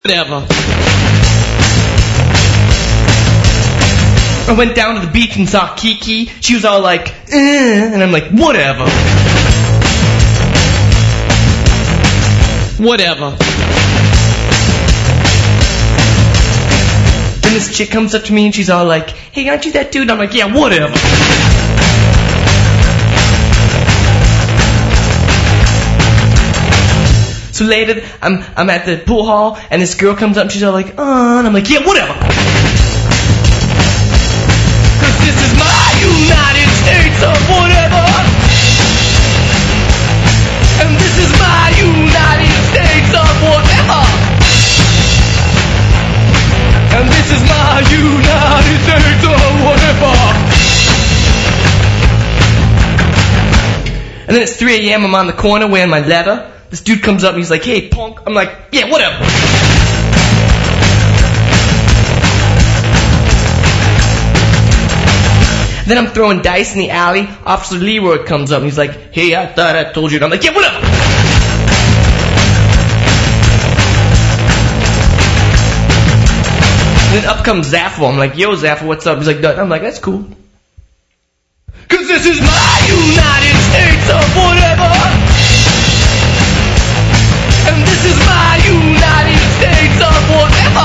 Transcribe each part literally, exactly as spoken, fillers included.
Whatever. I went down to the beach and saw Kiki. She was all like, eh, and I'm like, whatever. Whatever. Then this chick comes up to me and she's all like, hey, aren't you that dude? And I'm like, yeah, whatever. So later, I'm I'm at the pool hall, and this girl comes up and she's all like, uh, and I'm like, yeah, whatever. Cause this is my United States of whatever. And this is my United States of whatever. And this is my United States of whatever. And then it's three a.m. I'm on the corner wearing my leather. This dude comes up and he's like, hey, punk. I'm like, yeah, whatever. Then I'm throwing dice in the alley. Officer Leroy comes up and he's like, hey, I thought I told you. And I'm like, yeah, whatever. And then up comes Zaffo. I'm like, yo, Zaffo, what's up? He's like, I'm like, that's cool. Cause this is my United States of whatever. And this is my United States of whatever.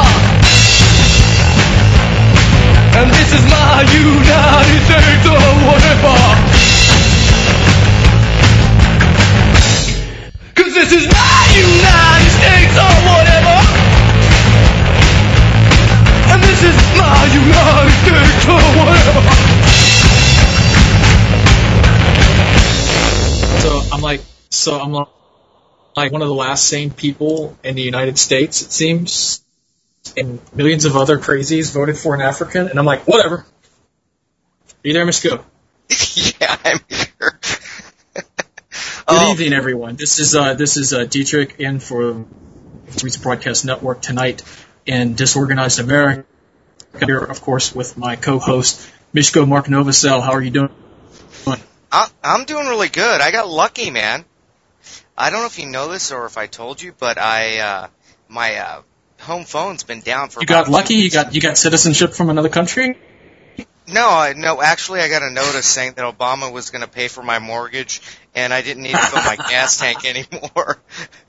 And this is my United States of whatever. Cause this is my United States of whatever. And this is my United States of whatever. So I'm like, so I'm like, like one of the last sane people in the United States, it seems, and millions of other crazies voted for an African, and I'm like, whatever. Are you there, Miss Go? Yeah, I'm here. Good oh. evening, everyone. This is uh, this is uh, Dietrich in for Streets Broadcast Network tonight in Disorganized America. Here, of course, with my co-host, Mishko Mark Novosel. How are you doing? I, I'm doing really good. I got lucky, man. I don't know if you know this or if I told you, but I uh, my uh, home phone's been down for. You got lucky. You got you got citizenship from another country. No, I, no. Actually, I got a notice saying that Obama was going to pay for my mortgage, and I didn't need to fill my gas tank anymore.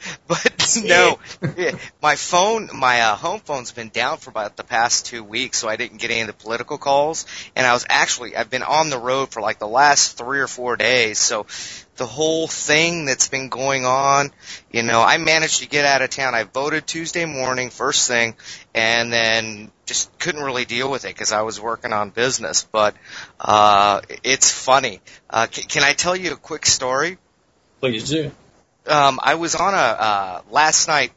But no, yeah, my phone, my uh, home phone's been down for about the past two weeks, so I didn't get any of the political calls. And I was actually, I've been on the road for like the last three or four days, so the whole thing that's been going on, you know, I managed to get out of town. I voted Tuesday morning, first thing, and then just couldn't really deal with it because I was working on business. But uh it's funny. Uh, c- can I tell you a quick story? Please do. Um, I was on a uh, last night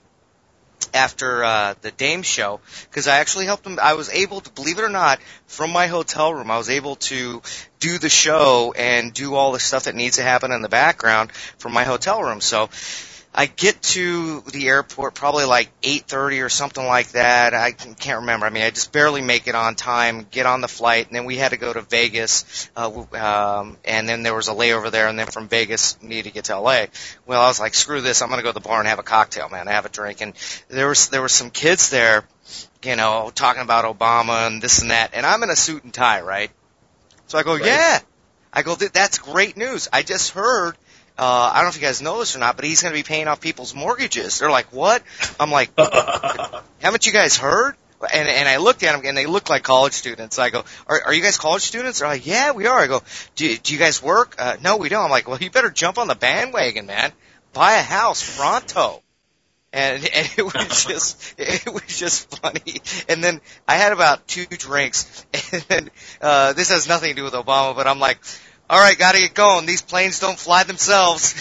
after uh, the Dame show because I actually helped him. I was able to, believe it or not, from my hotel room, I was able to do the show and do all the stuff that needs to happen in the background from my hotel room. So I get to the airport probably like eight thirty or something like that. I can't remember. I mean, I just barely make it on time, get on the flight, and then we had to go to Vegas, uh, um, and then there was a layover there, and then from Vegas, need to get to L A. Well, I was like, screw this, I'm going to go to the bar and have a cocktail, man, have a drink. And there was, there were some kids there, you know, talking about Obama and this and that, and I'm in a suit and tie, right? So I go, right. yeah. I go, that's great news. I just heard, Uh, I don't know if you guys know this or not, but he's going to be paying off people's mortgages. They're like, what? I'm like, haven't you guys heard? And, and I looked at them, and they look like college students. I go, are, are you guys college students? They're like, yeah, we are. I go, do, do you guys work? Uh, no, we don't. I'm like, well, you better jump on the bandwagon, man. Buy a house pronto. And, and it was just, it was just funny. And then I had about two drinks, and then, uh, this has nothing to do with Obama, but I'm like, all right, got to get going. These planes don't fly themselves.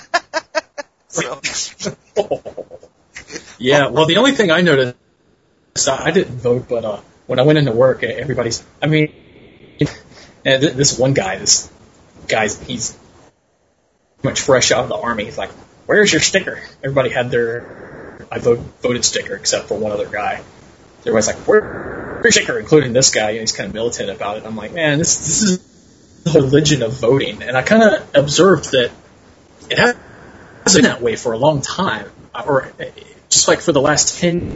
So. Yeah, well, the only thing I noticed, I didn't vote, but uh, when I went into work, everybody's, I mean, and this one guy, this guy's, he's much fresh out of the Army. He's like, where's your sticker? Everybody had their I vote, voted sticker except for one other guy. Everybody's like, where's your sticker? Including this guy, and he's kind of militant about it. I'm like, man, this this is the religion of voting. And I kind of observed that it has been that way for a long time, or just like for the last ten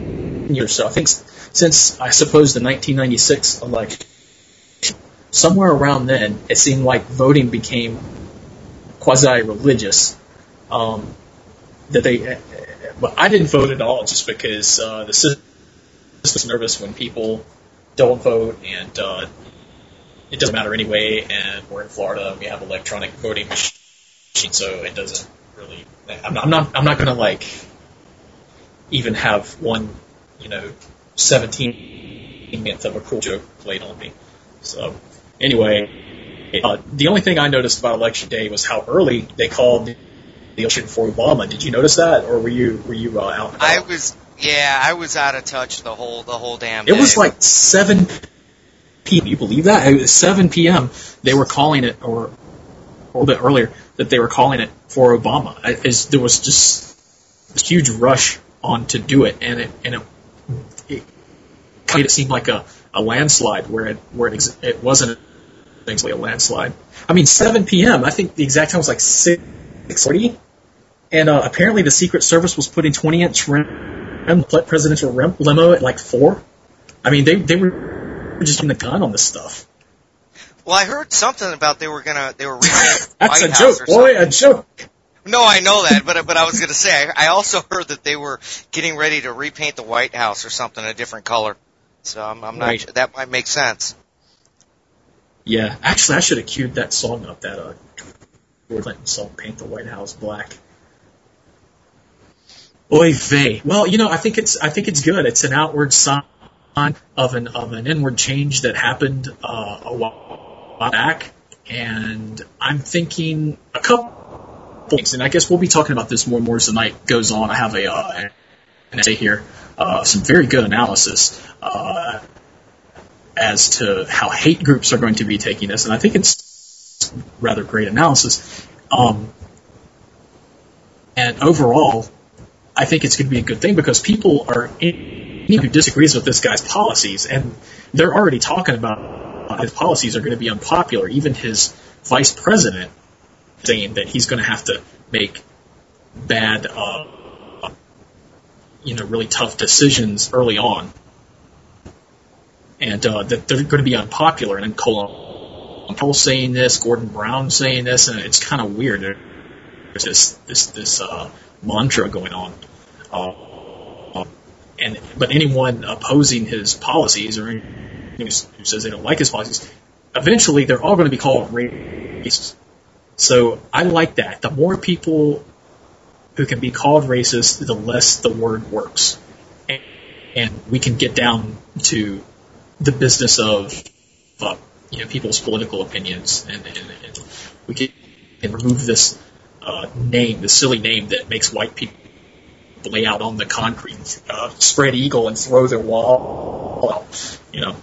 years. So I think since, I suppose, the nineteen ninety-six election, somewhere around then, it seemed like voting became quasi-religious. Um, that they, uh, well, I didn't vote at all just because uh, the system is nervous when people don't vote, and uh, it doesn't matter anyway. And we're in Florida, and we have electronic voting machines, so it doesn't really. I'm not. I'm not, I'm not going to like even have one, you know, seventeenth of a cruel joke played on me. So anyway, uh, the only thing I noticed about election day was how early they called the election for Obama. Did you notice that, or were you were you uh, out? I was, yeah, I was out of touch the whole the whole damn day. It was like seven p.m. You believe that? It was seven p.m. They were calling it, or, or a little bit earlier, that they were calling it for Obama. It, it, there was just this huge rush on to do it, and it and it, it made it seem like a, a landslide where it where it, ex- it wasn't exactly a landslide. I mean, seven p.m. I think the exact time was like six forty, and uh, apparently the Secret Service was putting twenty inch rim, presidential rim, limo at like four. I mean, they they were just in the gun on this stuff. Well, I heard something about they were gonna they were repainting the That's White a House joke, or boy, something. a joke. No, I know that, but but I was gonna say I, I also heard that they were getting ready to repaint the White House or something a different color. So I'm, I'm not Right. sure. That might make sense. Yeah, actually, I should have queued that song up, that uh, George Clinton song, "Paint the White House Black." Oy vey. Well, you know, I think it's I think it's good. It's an outward sign of an of an inward change that happened uh, a while back, and I'm thinking a couple things, and I guess we'll be talking about this more and more as the night goes on. I have a uh, an essay here, uh, some very good analysis uh, as to how hate groups are going to be taking this, and I think it's rather great analysis. Um, and overall, I think it's going to be a good thing because people are anyone who disagrees with this guy's policies, and they're already talking about his policies are going to be unpopular. Even his vice president saying that he's going to have to make bad, uh, you know, really tough decisions early on, and uh, that they're going to be unpopular. And then Colin Powell saying this, Gordon Brown saying this, and it's kind of weird. There's this this this uh, mantra going on, uh, and but anyone opposing his policies or anyone who says they don't like his policies, eventually they're all going to be called racists. So I like that. The more people who can be called racist, the less the word works. And, and we can get down to the business of uh, you know, people's political opinions, and, and, and we can and remove this uh, name, the silly name that makes white people lay out on the concrete, uh, spread eagle and throw their wall, you know.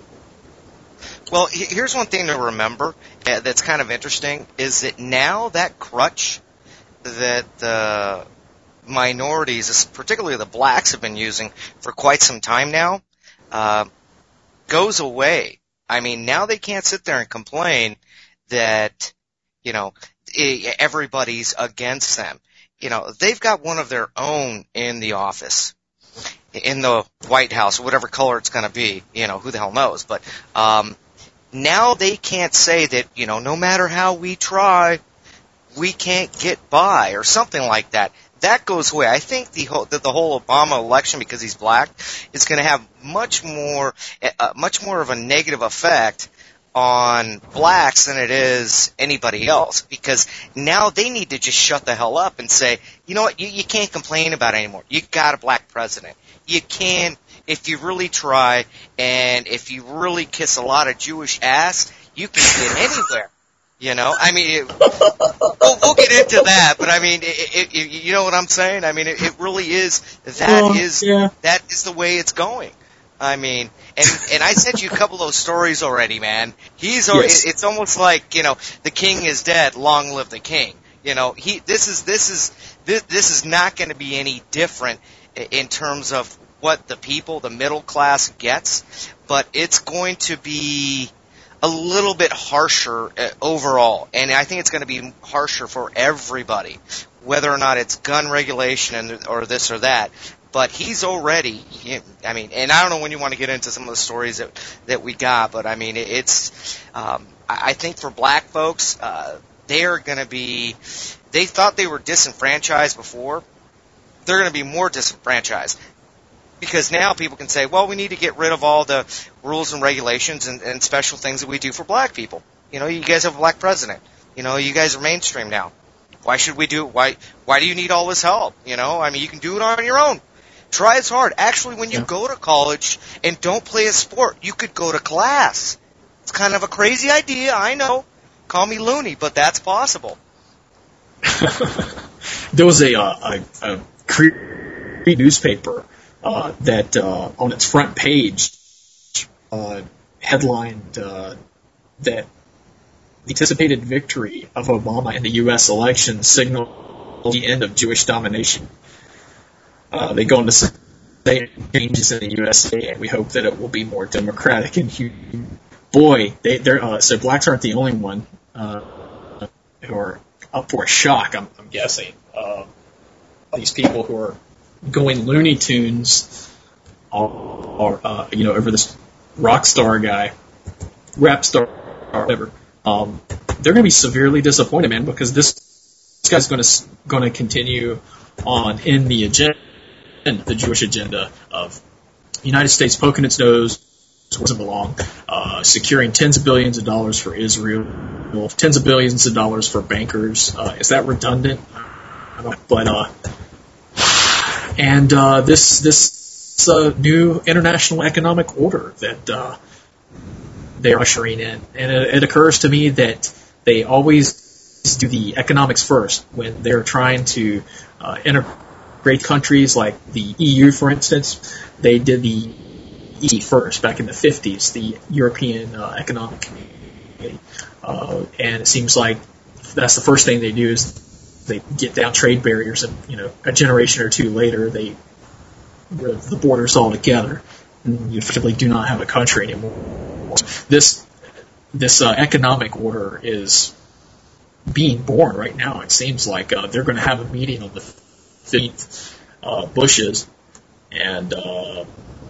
Well, here's one thing to remember uh, that's kind of interesting, is that now that crutch that the minorities, particularly the blacks, have been using for quite some time now, uh, goes away. I mean, now they can't sit there and complain that, you know, everybody's against them. You know, they've got one of their own in the office, in the White House, or whatever color it's going to be. You know, who the hell knows? But um, now they can't say that, you know, no matter how we try, we can't get by, or something like that. That goes away. I think the whole, that the whole Obama election, because he's black, is going to have much more, uh, much more of a negative effect on blacks than it is anybody else, because now they need to just shut the hell up and say, you know what, you, you can't complain about it anymore. You got a black president. You can, if you really try, and if you really kiss a lot of Jewish ass, you can get anywhere. You know, I mean, it, we'll, we'll get into that, but I mean, it, it, it, you know what I'm saying? I mean, it, it really is, that well, is, yeah. that is the way it's going. I mean, and and I sent you a couple of those stories already, man. He's already, yes. It's almost like, you know, the king is dead, long live the king. You know, he this is this is this, this is not going to be any different in terms of what the people, the middle class gets, but it's going to be a little bit harsher uh, overall, and I think it's going to be harsher for everybody, whether or not it's gun regulation and, or this or that. but he's already, I mean, and I don't know when you want to get into some of the stories that, that we got, but I mean, it's, um, I think for black folks, uh, they're going to be, they thought they were disenfranchised before. They're going to be more disenfranchised. Because now people can say, well, we need to get rid of all the rules and regulations and, and special things that we do for black people. You know, you guys have a black president. You know, you guys are mainstream now. Why should we do it? Why, why do you need all this help? You know, I mean, you can do it on your own. Try as hard. Actually, when you yeah. go to college and don't play a sport, you could go to class. It's kind of a crazy idea, I know. Call me loony, but that's possible. There was a, uh, a, a Cree newspaper uh, that uh, on its front page uh, headlined uh, that the anticipated victory of Obama in the U S election signaled the end of Jewish domination. Uh, they go on to say changes in the U S A, and we hope that it will be more democratic and human. Boy, they, they're uh, so blacks aren't the only one uh, who are up for a shock. I'm, I'm guessing uh, these people who are going Looney Tunes, are, uh, you know, over this rock star guy, rap star, or whatever. Um, they're going to be severely disappointed, man, because this, this guy's going to going to continue on in the agenda, the Jewish agenda of the United States poking its nose where it doesn't belong, uh, securing tens of billions of dollars for Israel, tens of billions of dollars for bankers. Uh, is that redundant? I don't know, but uh, and uh, this this uh, new international economic order that. Uh, they're ushering in. And it, it occurs to me that they always do the economics first when they're trying to uh, integrate countries like the E U, for instance. They did the E U first back in the fifties, the European uh, Economic Community. Uh, and it seems like that's the first thing they do is they get down trade barriers, and you know, a generation or two later, they rid the borders all together, and you effectively do not have a country anymore. This this uh, economic order is being born right now. It seems like uh, they're going to have a meeting on the fifteenth, uh, Bush's, and, uh,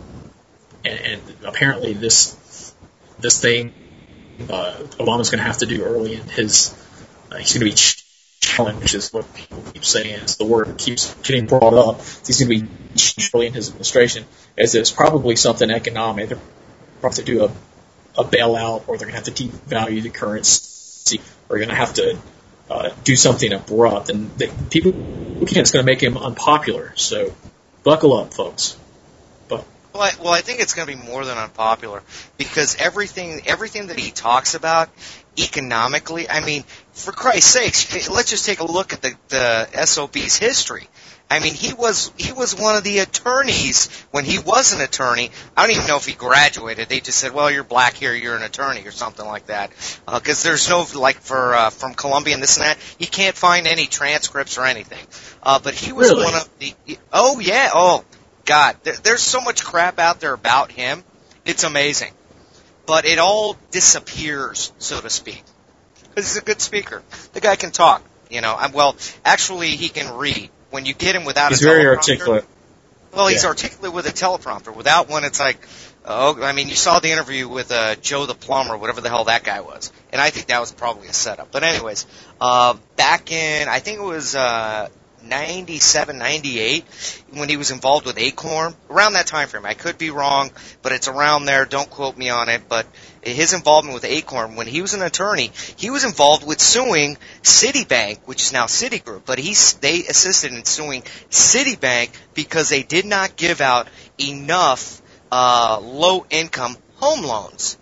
and and apparently this this thing uh, Obama's going to have to do early in his. Uh, he's going to be challenged, which is what people keep saying. It's the word that keeps getting brought up. He's going to be early in his administration, as it's probably something economic. They're probably to do a a bailout, or they're going to have to devalue the currency, or you're going to have to uh, do something abrupt, and they, people who can't, it's going to make him unpopular. So buckle up, folks. But well, I, well, I think it's going to be more than unpopular, because everything everything that he talks about economically, I mean, for Christ's sakes, let's just take a look at the, the S O B's history. I mean, he was he was one of the attorneys when he was an attorney. I don't even know if he graduated. They just said, "Well, you're black here, you're an attorney," or something like that. Because uh, there's no like for uh, from Columbia and this and that. You can't find any transcripts or anything. Uh, but he was really? one of the. Oh yeah. Oh God. There, there's so much crap out there about him. It's amazing. But it all disappears, so to speak. Because he's a good speaker. The guy can talk. You know. I'm, well, actually, he can read. When you get him without he's a teleprompter. He's very articulate. Well, he's yeah. articulate with a teleprompter. Without one, it's like, oh, I mean, you saw the interview with uh, Joe the Plumber, whatever the hell that guy was. And I think that was probably a setup. But anyways, uh, back in, I think it was uh, ninety-seven, ninety-eight, when he was involved with Acorn, around that time frame. I could be wrong, but it's around there. Don't quote me on it. But his involvement with Acorn, when he was an attorney, he was involved with suing Citibank, which is now Citigroup. But he, they assisted in suing Citibank because they did not give out enough uh, low-income home loans.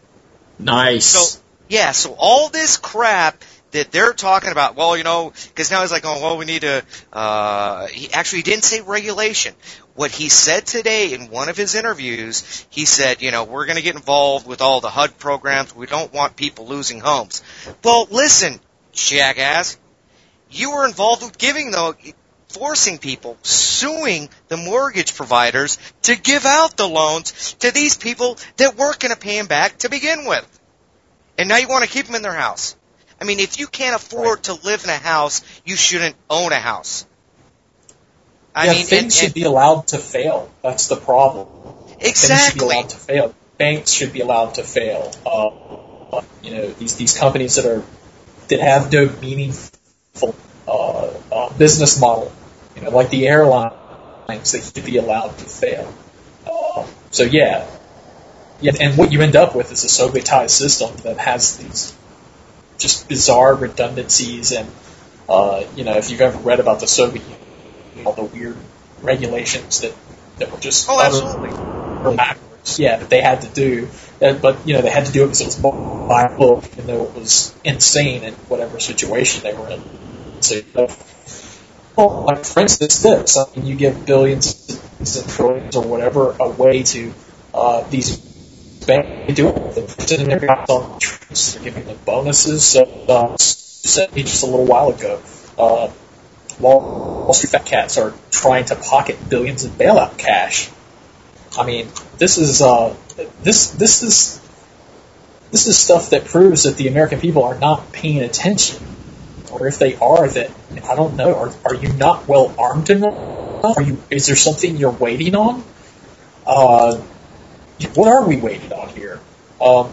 Nice. So, yeah, so all this crap that they're talking about, well, you know, because now he's like, oh, well, we need to, uh, he actually didn't say regulation. What he said today in one of his interviews, he said, you know, we're going to get involved with all the H U D programs. We don't want people losing homes. Well, listen, jackass, you were involved with giving the, forcing people, suing the mortgage providers to give out the loans to these people that weren't going to pay them back to begin with. And now you want to keep them in their house. I mean, if you can't afford to live in a house, you shouldn't own a house. I yeah, mean, things and, should and, be allowed to fail. That's the problem. Things should be exactly. allowed to fail. Banks should be allowed to fail. Uh, you know, these these companies that are that have no meaningful uh, uh, business model, you know, like the airlines, they should be allowed to fail. Uh, so yeah, yeah, and what you end up with is a Sovietized system that has these just bizarre redundancies, and uh, you know, if you've ever read about the Soviet Union, all the weird regulations that that were just Oh, absolutely. or backwards, yeah, that they had to do. That, but you know, they had to do it because it was by book, even though it was insane in whatever situation they were in. So, you know, well, like for instance, this. I mean, you give billions and trillions or whatever away to uh, these banks. They do it. They're sitting there on trips. They're giving them bonuses. So, uh, said me just a little while ago, uh, Wall Street fat cats are trying to pocket billions in bailout cash. I mean, this is uh, this this is this is stuff that proves that the American people are not paying attention, or if they are, that I don't know. Are are you not well armed enough? Are you? Is there something you're waiting on? Uh, what are we waiting on here? Um,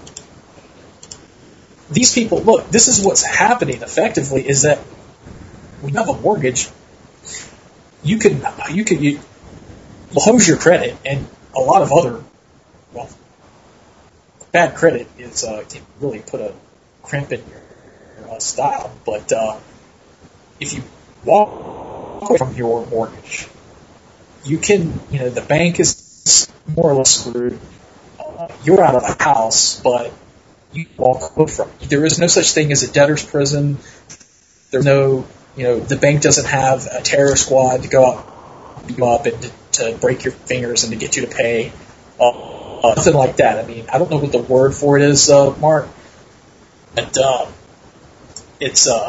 these people, look. This is what's happening. Effectively, is that when you have a mortgage, you can you can you close your credit, and a lot of other, well, bad credit is uh, can really put a crimp in your uh, style. But uh, if you walk away from your mortgage, you can, you know, the bank is more or less screwed. Uh, you're out of the house, but you walk away from it. There is no such thing as a debtor's prison. There's no, you know, the bank doesn't have a terror squad to go out, beat you up, and to, to break your fingers and to get you to pay. Uh, uh, nothing like that. I mean, I don't know what the word for it is, uh, Mark, but uh, it's uh,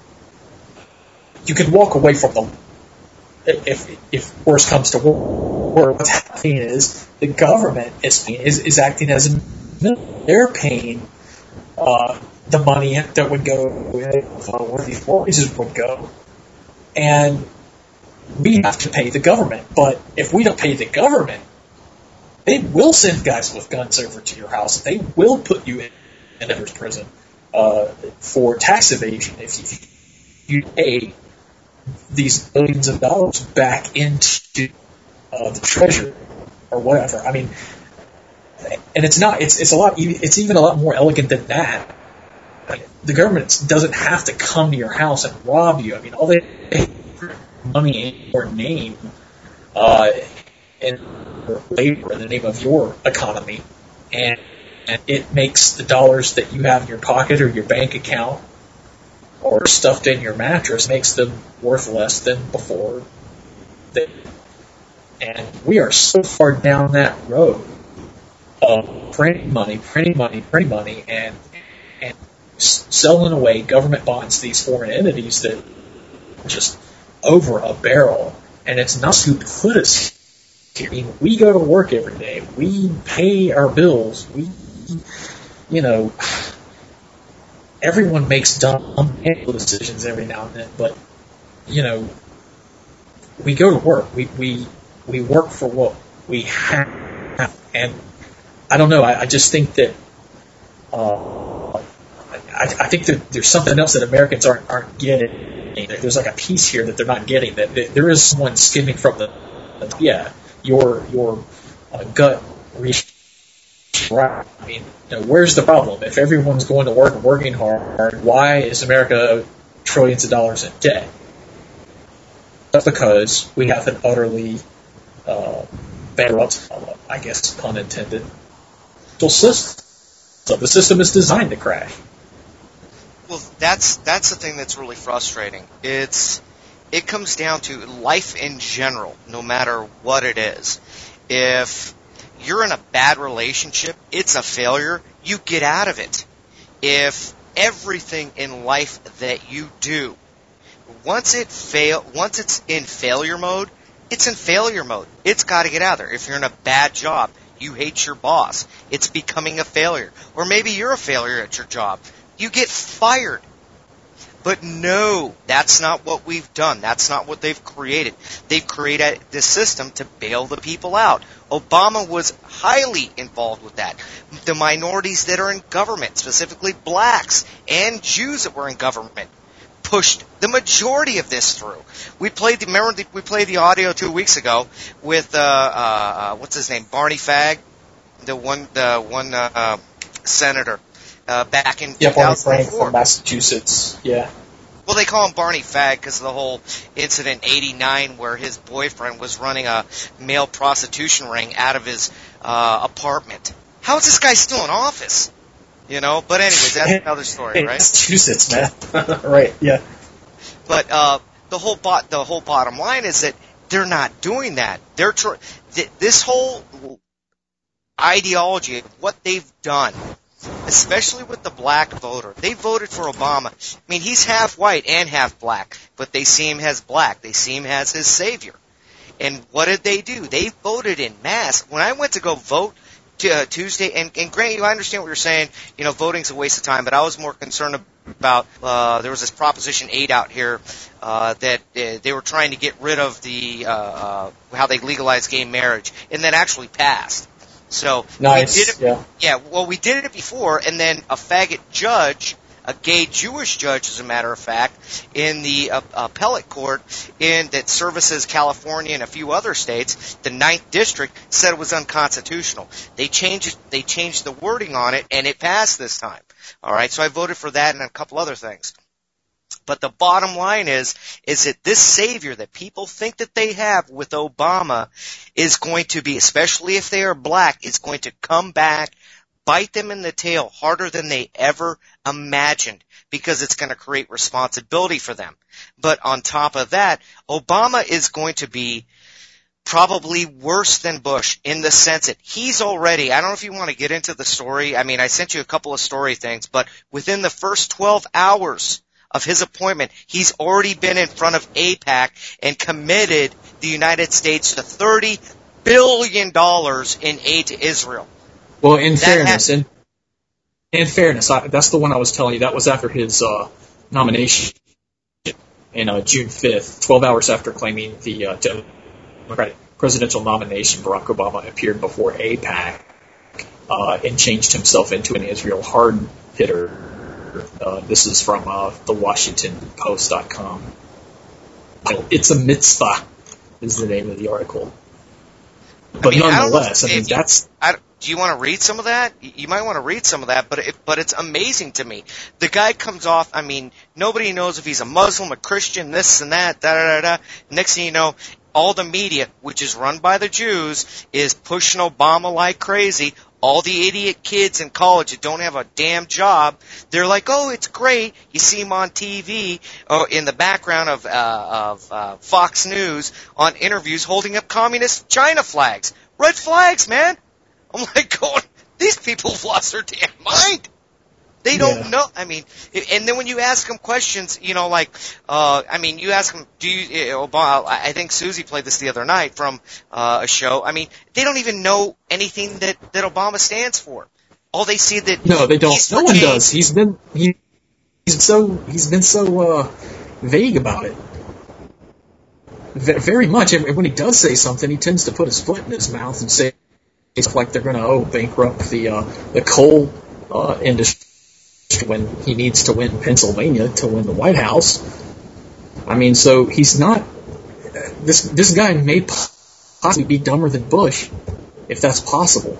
you can walk away from them if if worse comes to worse. What's happening is the government is is, is acting as a they're paying uh, the money that would go uh, where these mortgages would go, and we have to pay the government. But if we don't pay the government, they will send guys with guns over to your house. They will put you in in prison uh, for tax evasion if you pay these billions of dollars back into uh, the treasury or whatever. I mean, and it's not. It's it's a lot. It's even a lot more elegant than that. The government doesn't have to come to your house and rob you. I mean, all they money in your name, uh, and labor in the name of your economy, and, and it makes the dollars that you have in your pocket or your bank account or stuffed in your mattress makes them worth less than before. They, and we are so far down that road of printing money, printing money, printing money, and and selling away government bonds to these foreign entities that are just over a barrel. And it's not who put us here. I mean, we go to work every day. We pay our bills. We, you know, everyone makes dumb decisions every now and then, but, you know, we go to work. We we, we work for what we have. And I don't know, I, I just think that uh, I, I think that there's something else that Americans aren't aren't getting. There's like a piece here that they're not getting. That, that there is someone skimming from the, yeah, your your uh, gut reach. Right. I mean, you know, where's the problem? If everyone's going to work and working hard, why is America trillions of dollars in debt? That's because we have an utterly uh, bankrupt, I guess, pun intended, system. So the system is designed to crash. Well, that's that's the thing that's really frustrating. It's it comes down to life in general, no matter what it is. If you're in a bad relationship, it's a failure, you get out of it. If everything in life that you do, once it fail, once it's in failure mode, it's in failure mode. It's got to get out of there. If you're in a bad job, you hate your boss, it's becoming a failure. Or maybe you're a failure at your job. You get fired. But no, that's not what we've done. That's not what they've created. They've created this system to bail the people out. Obama was highly involved with that. The minorities that are in government, specifically blacks and Jews that were in government, pushed the majority of this through. We played the, remember the, we played the audio two weeks ago with, uh, uh, what's his name, Barney Fagg, the one, the one, uh, senator, uh, back in yeah, two thousand four. Barney Frank from Massachusetts, yeah. Well, they call him Barney Fagg because of the whole incident in eighty-nine where his boyfriend was running a male prostitution ring out of his, uh, apartment. How is this guy still in office? You know, but anyways, that's another story, right? Massachusetts, man. Right, yeah. But uh, the whole bot, the whole bottom line is that they're not doing that. They're tr- th- this whole ideology of what they've done, especially with the black voter. They voted for Obama. I mean, he's half white and half black, but they see him as black. They see him as his savior. And what did they do? They voted in mass. When I went to go vote Uh, Tuesday, and, and Grant, you, I understand what you're saying, you know, voting's a waste of time, but I was more concerned about, uh, there was this Proposition eight out here, uh, that uh, they were trying to get rid of the, uh, uh, how they legalized gay marriage, and that actually passed. So, nice, we did it, yeah. Yeah, well, we did it before, and then a faggot judge, a gay Jewish judge, as a matter of fact, in the uh, appellate court in that services California and a few other states, the Ninth District said it was unconstitutional. They changed they changed the wording on it, and it passed this time. All right, so I voted for that and a couple other things. But the bottom line is, is that this savior that people think that they have with Obama is going to be, especially if they are black, is going to come back, bite them in the tail harder than they ever imagined, because it's going to create responsibility for them. But on top of that, Obama is going to be probably worse than Bush in the sense that he's already, I don't know if you want to get into the story. I mean, I sent you a couple of story things, but within the first twelve hours of his appointment, he's already been in front of AIPAC and committed the United States to thirty billion dollars in aid to Israel. Well, in That fairness, has- in, in fairness, I, that's the one I was telling you. That was after his uh, nomination in uh, June fifth, twelve hours after claiming the uh, Democratic presidential nomination. Barack Obama appeared before AIPAC uh, and changed himself into an Israel hard hitter. Uh, this is from uh, the Washington Post dot com. It's a mitzvah is the name of the article. But I mean, nonetheless, I, I, I mean, you, that's... I, do you want to read some of that? You might want to read some of that, but it, but it's amazing to me. The guy comes off, I mean, nobody knows if he's a Muslim, a Christian, this and that, da da da da. Next thing you know, all the media, which is run by the Jews, is pushing Obama like crazy. All the idiot kids in college that don't have a damn job, they're like, oh, it's great. You see him on T V or in the background of, uh, of uh, Fox News on interviews holding up communist China flags. Red flags, man. I'm like going, these people have lost their damn mind. They don't Yeah. know. I mean, and then when you ask them questions, you know, like, uh, I mean, you ask them, do you, Obama, I think Susie played this the other night from, uh, a show. I mean, they don't even know anything that, that Obama stands for. All they see that. No, they don't. he's No for one change. does. He's been, he, he's so, he's been so, uh, vague about it. V- very much. And when he does say something, he tends to put his foot in his mouth and say, it's like they're gonna, oh, bankrupt the, uh, the coal, uh, industry, when he needs to win Pennsylvania to win the White House. I mean, so he's not. This this guy may possibly be dumber than Bush, if that's possible.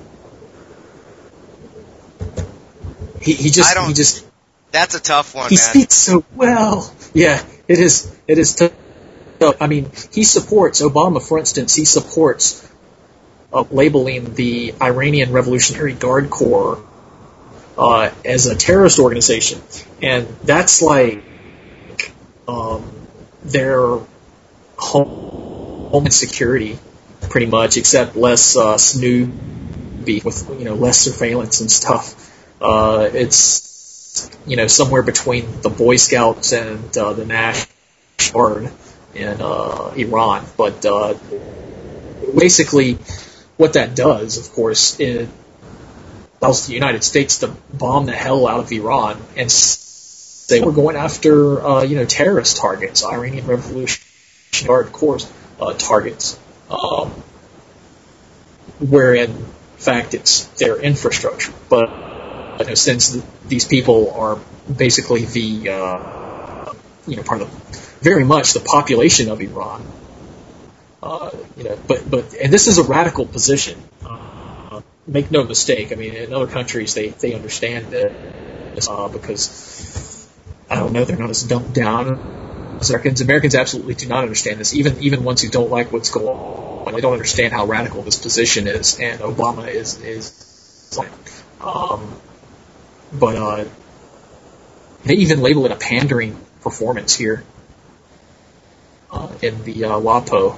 He he I just don't- he just That's a tough one, he man. speaks so well. Yeah, it is it is tough. I mean, he supports Obama, for instance. He supports uh, labeling the Iranian Revolutionary Guard Corps Uh, as a terrorist organization, and that's like um, their homeland security, pretty much, except less uh, snoopy with you know less surveillance and stuff. Uh, it's you know somewhere between the Boy Scouts and uh, the National Guard in uh, Iran, but uh, basically, what that does, of course, is allows the United States to bomb the hell out of Iran and s- they were going after, uh, you know, terrorist targets, Iranian Revolutionary Guard Corps uh, targets, um, where in fact it's their infrastructure. But you know, since the, these people are basically the, uh, you know, part of the, very much the population of Iran, uh, you know, but but and this is a radical position. Uh, make no mistake. I mean, in other countries they they understand this uh, because I don't know, they're not as dumbed down as Americans. Americans absolutely do not understand this. Even even ones who don't like what's going on, they don't understand how radical this position is. And Obama is is, um, but uh, they even label it a pandering performance here uh, in the uh, WAPO.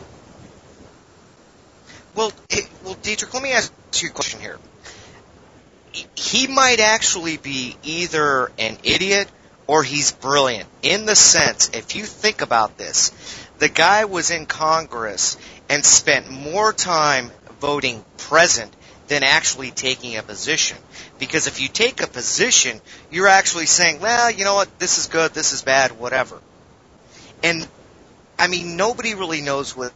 Well, it, well, Dietrich, let me ask you a question here. He might actually be either an idiot or he's brilliant, in the sense, if you think about this, the guy was in Congress and spent more time voting present than actually taking a position. Because if you take a position, you're actually saying, well, you know what, this is good, this is bad, whatever. And, I mean, nobody really knows what.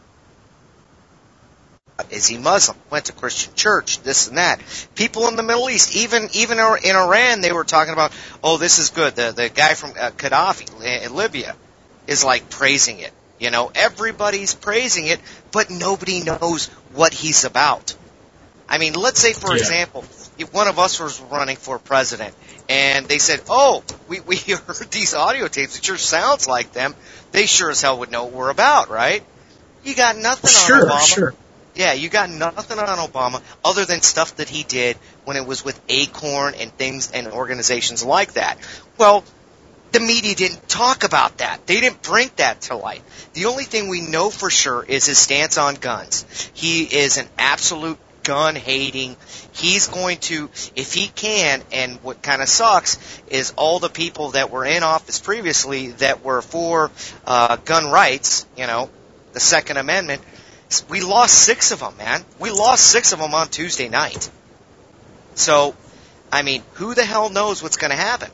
Is he Muslim? Went to Christian church, this and that. People in the Middle East, even even in Iran, they were talking about, oh, this is good. The the guy from uh, Gaddafi in Libya is like praising it. You know, everybody's praising it, but nobody knows what he's about. I mean, let's say, for yeah. example, if one of us was running for president, and they said, oh, we, we heard these audio tapes, it sure sounds like them. They sure as hell would know what we're about, right? You got nothing sure, on Obama. Sure, sure. Yeah, you got nothing on Obama other than stuff that he did when it was with Acorn and things and organizations like that. Well, the media didn't talk about that. They didn't bring that to light. The only thing we know for sure is his stance on guns. He is an absolute gun-hating. He's going to, if he can, and what kind of sucks is all the people that were in office previously that were for uh, gun rights, you know, the Second Amendment, we lost six of them, man. We lost six of them on Tuesday night. So, I mean, who the hell knows what's going to happen?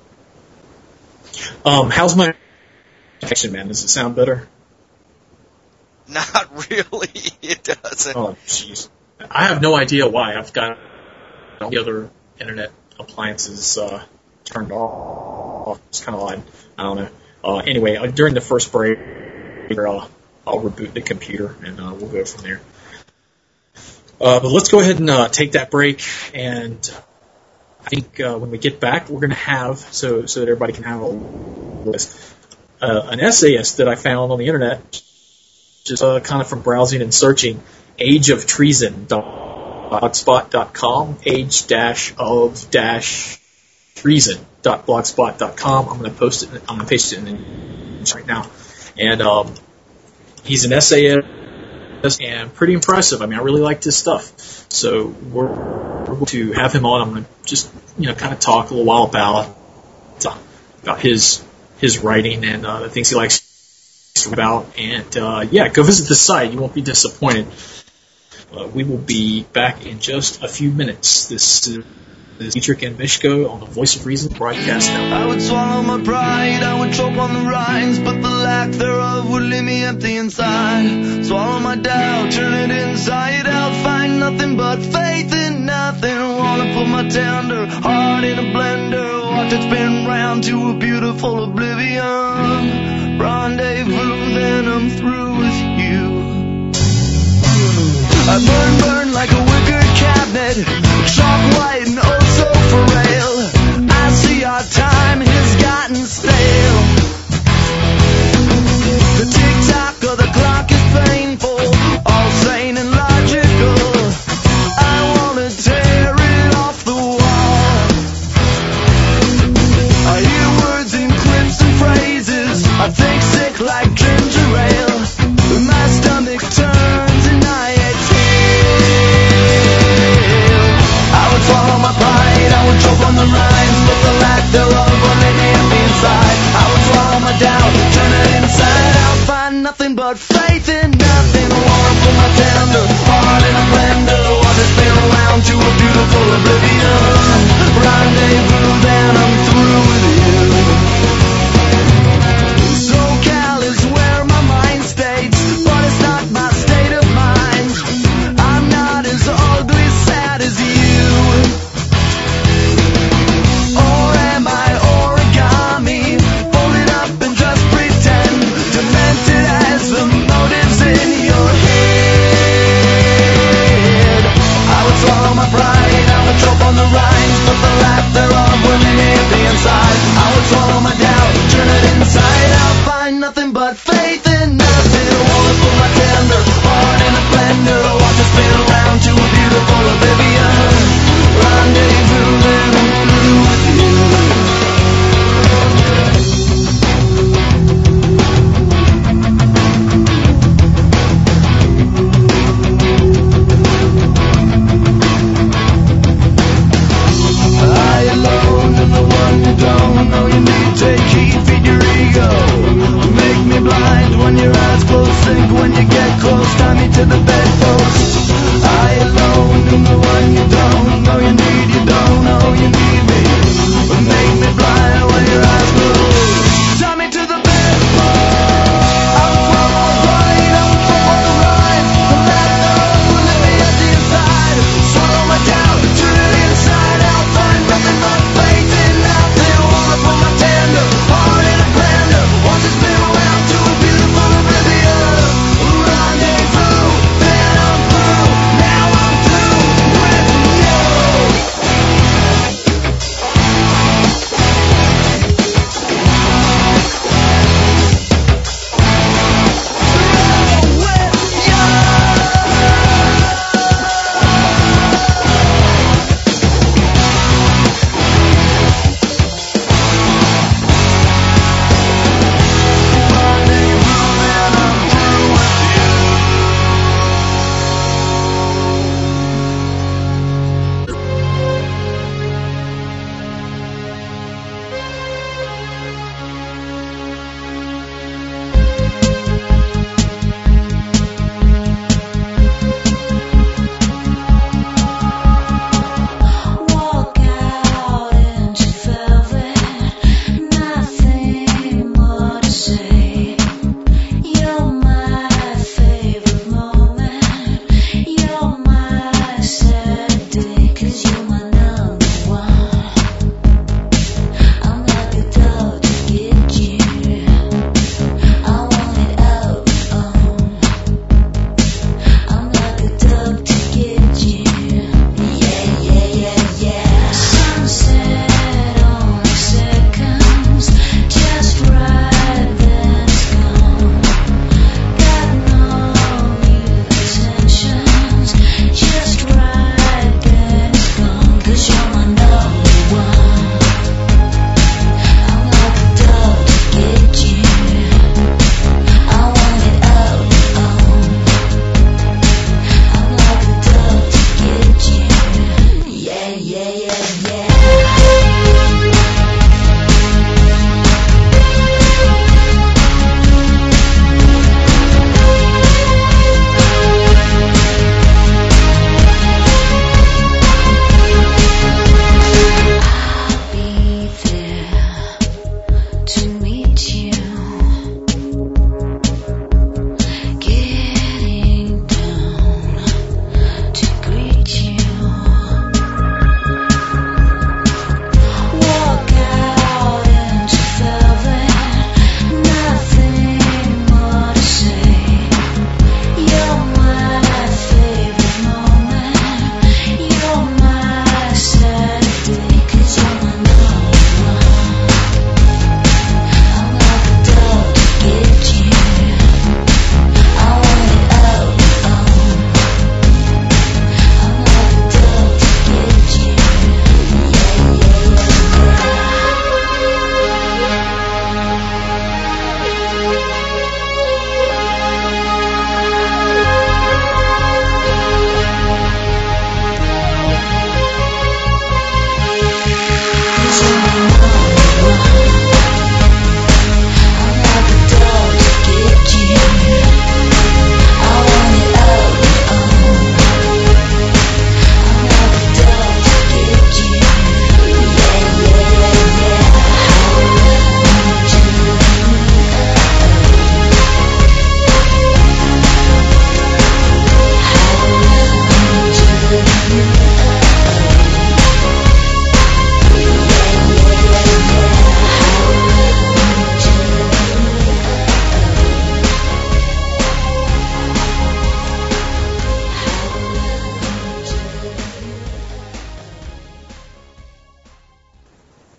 Um, how's my connection, man? Does it sound better? Not really. It doesn't. Oh, jeez. I have no idea why. I've got all the other internet appliances uh, turned off. It's kind of odd. I don't know. Uh, anyway, uh, during the first break, uh, I'll reboot the computer, and uh, we'll go from there. Uh, but let's go ahead and uh, take that break, and I think uh, when we get back, we're going to have, so so that everybody can have a list, uh, an essayist that I found on the internet, just uh, kind of from browsing and searching, age of treason dot blogspot dot com, age dash of dash treason dot blogspot dot com. I'm going to post it. I'm going to paste it in right now, and um, he's an essayist and pretty impressive. I mean, I really liked his stuff. So we're, we're going to have him on. I'm going to just, you know, kind of talk a little while about about his his writing and uh, the things he likes about. And uh, yeah, go visit the site. You won't be disappointed. Uh, we will be back in just a few minutes. This is Dietrich and Mishko on the Voice of Reason broadcast now. I would swallow my pride, I would choke on the rhymes, but the lack thereof would leave me empty inside. Swallow my doubt, turn it inside out, find nothing but faith in nothing. Wanna put my tender heart in a blender, watch it spin round to a beautiful oblivion. Rendezvous, then I'm through with you. I burn, burn like a wicker cabinet, chalk white and oh so frail. I see our time has gotten stale. The tick-tock of the clock is painful, all sane and logical. I wanna tear it off the wall. I hear words in crimson phrases, I think sick like ginger ale. My stomach turns and I exhale.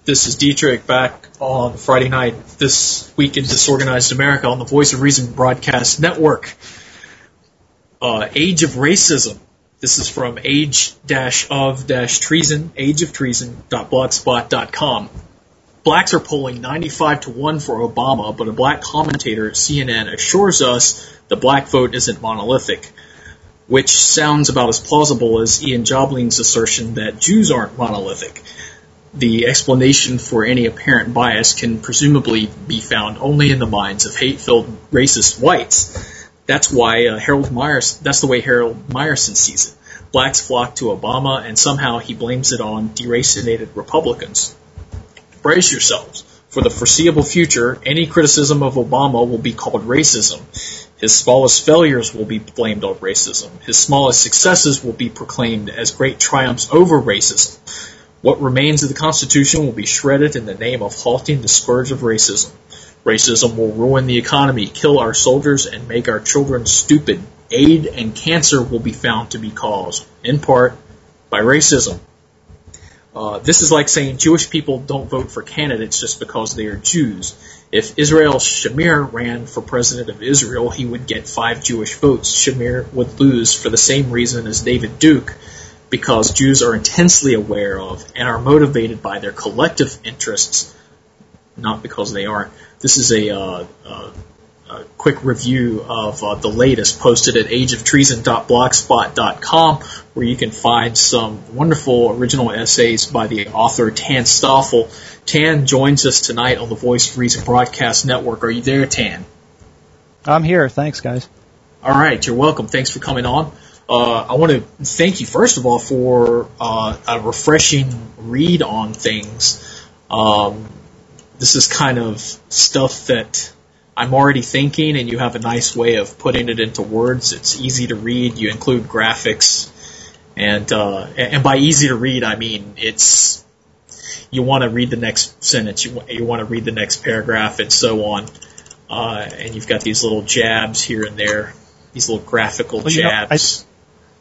This is Dietrich back on Friday night, this week in Disorganized America on the Voice of Reason Broadcast Network. Uh, Age of Racism. This is from age-of-treason, ageoftreason.blogspot dot com. Blacks are polling ninety-five to one for Obama, but a black commentator at C N N assures us the black vote isn't monolithic, which sounds about as plausible as Ian Jobling's assertion that Jews aren't monolithic. The explanation for any apparent bias can presumably be found only in the minds of hate-filled racist whites. That's why uh, Harold Myers, that's the way Harold Meyerson sees it. Blacks flock to Obama, and somehow he blames it on deracinated Republicans. Brace yourselves. For the foreseeable future, any criticism of Obama will be called racism. His smallest failures will be blamed on racism. His smallest successes will be proclaimed as great triumphs over racism. What remains of the Constitution will be shredded in the name of halting the scourge of racism. Racism will ruin the economy, kill our soldiers, and make our children stupid. AIDS and cancer will be found to be caused, in part, by racism. Uh, this is like saying Jewish people don't vote for candidates just because they are Jews. If Israel Shamir ran for president of Israel, he would get five Jewish votes. Shamir would lose for the same reason as David Duke, because Jews are intensely aware of and are motivated by their collective interests, not because they aren't. This is a, uh, uh, a quick review of uh, the latest posted at age of treason dot blogspot dot com, where you can find some wonderful original essays by the author Tan Stoffel. Tan joins us tonight on the Voice of Reason Broadcast Network. Are you there, Tan? I'm here. Thanks, guys. All right. You're welcome. Thanks for coming on. Uh, I want to thank you, first of all, for uh, a refreshing read on things. Um, this is kind of stuff that I'm already thinking, and you have a nice way of putting it into words. It's easy to read. You include graphics. And uh, and by easy to read, I mean it's you want to read the next sentence, you, you want to read the next paragraph, and so on. Uh, and you've got these little jabs here and there, these little graphical well, jabs. You know, I,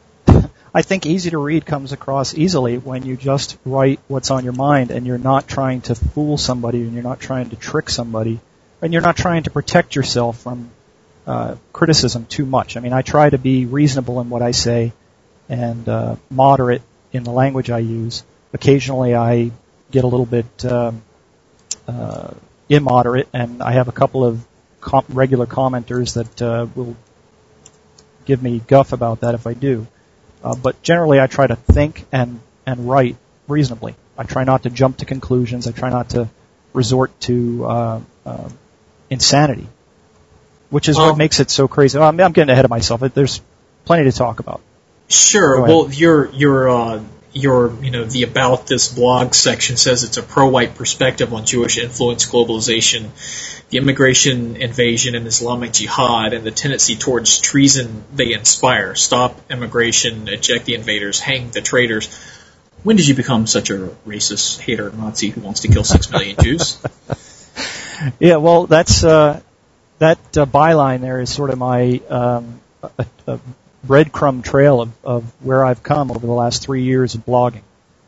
I think easy to read comes across easily when you just write what's on your mind and you're not trying to fool somebody and you're not trying to trick somebody and you're not trying to protect yourself from uh, criticism too much. I mean, I try to be reasonable in what I say and uh, moderate in the language I use. Occasionally I get a little bit um, uh, immoderate, and I have a couple of com- regular commenters that uh, will give me guff about that if I do. Uh, but generally, I try to think and, and write reasonably. I try not to jump to conclusions. I try not to resort to uh, uh, insanity, which is well, what makes it so crazy. I'm, I'm getting ahead of myself. There's plenty to talk about. Sure. Well, your your uh, your you know the About This blog section says it's a pro-white perspective on Jewish influence, globalization, the immigration invasion, and Islamic jihad, and the tendency towards treason they inspire. Stop immigration, eject the invaders, hang the traitors. When did you become such a racist, hater, Nazi who wants to kill six million Jews? Yeah, well, that's uh, that uh, byline there is sort of my um, a, a breadcrumb trail of, of where I've come over the last three years of blogging.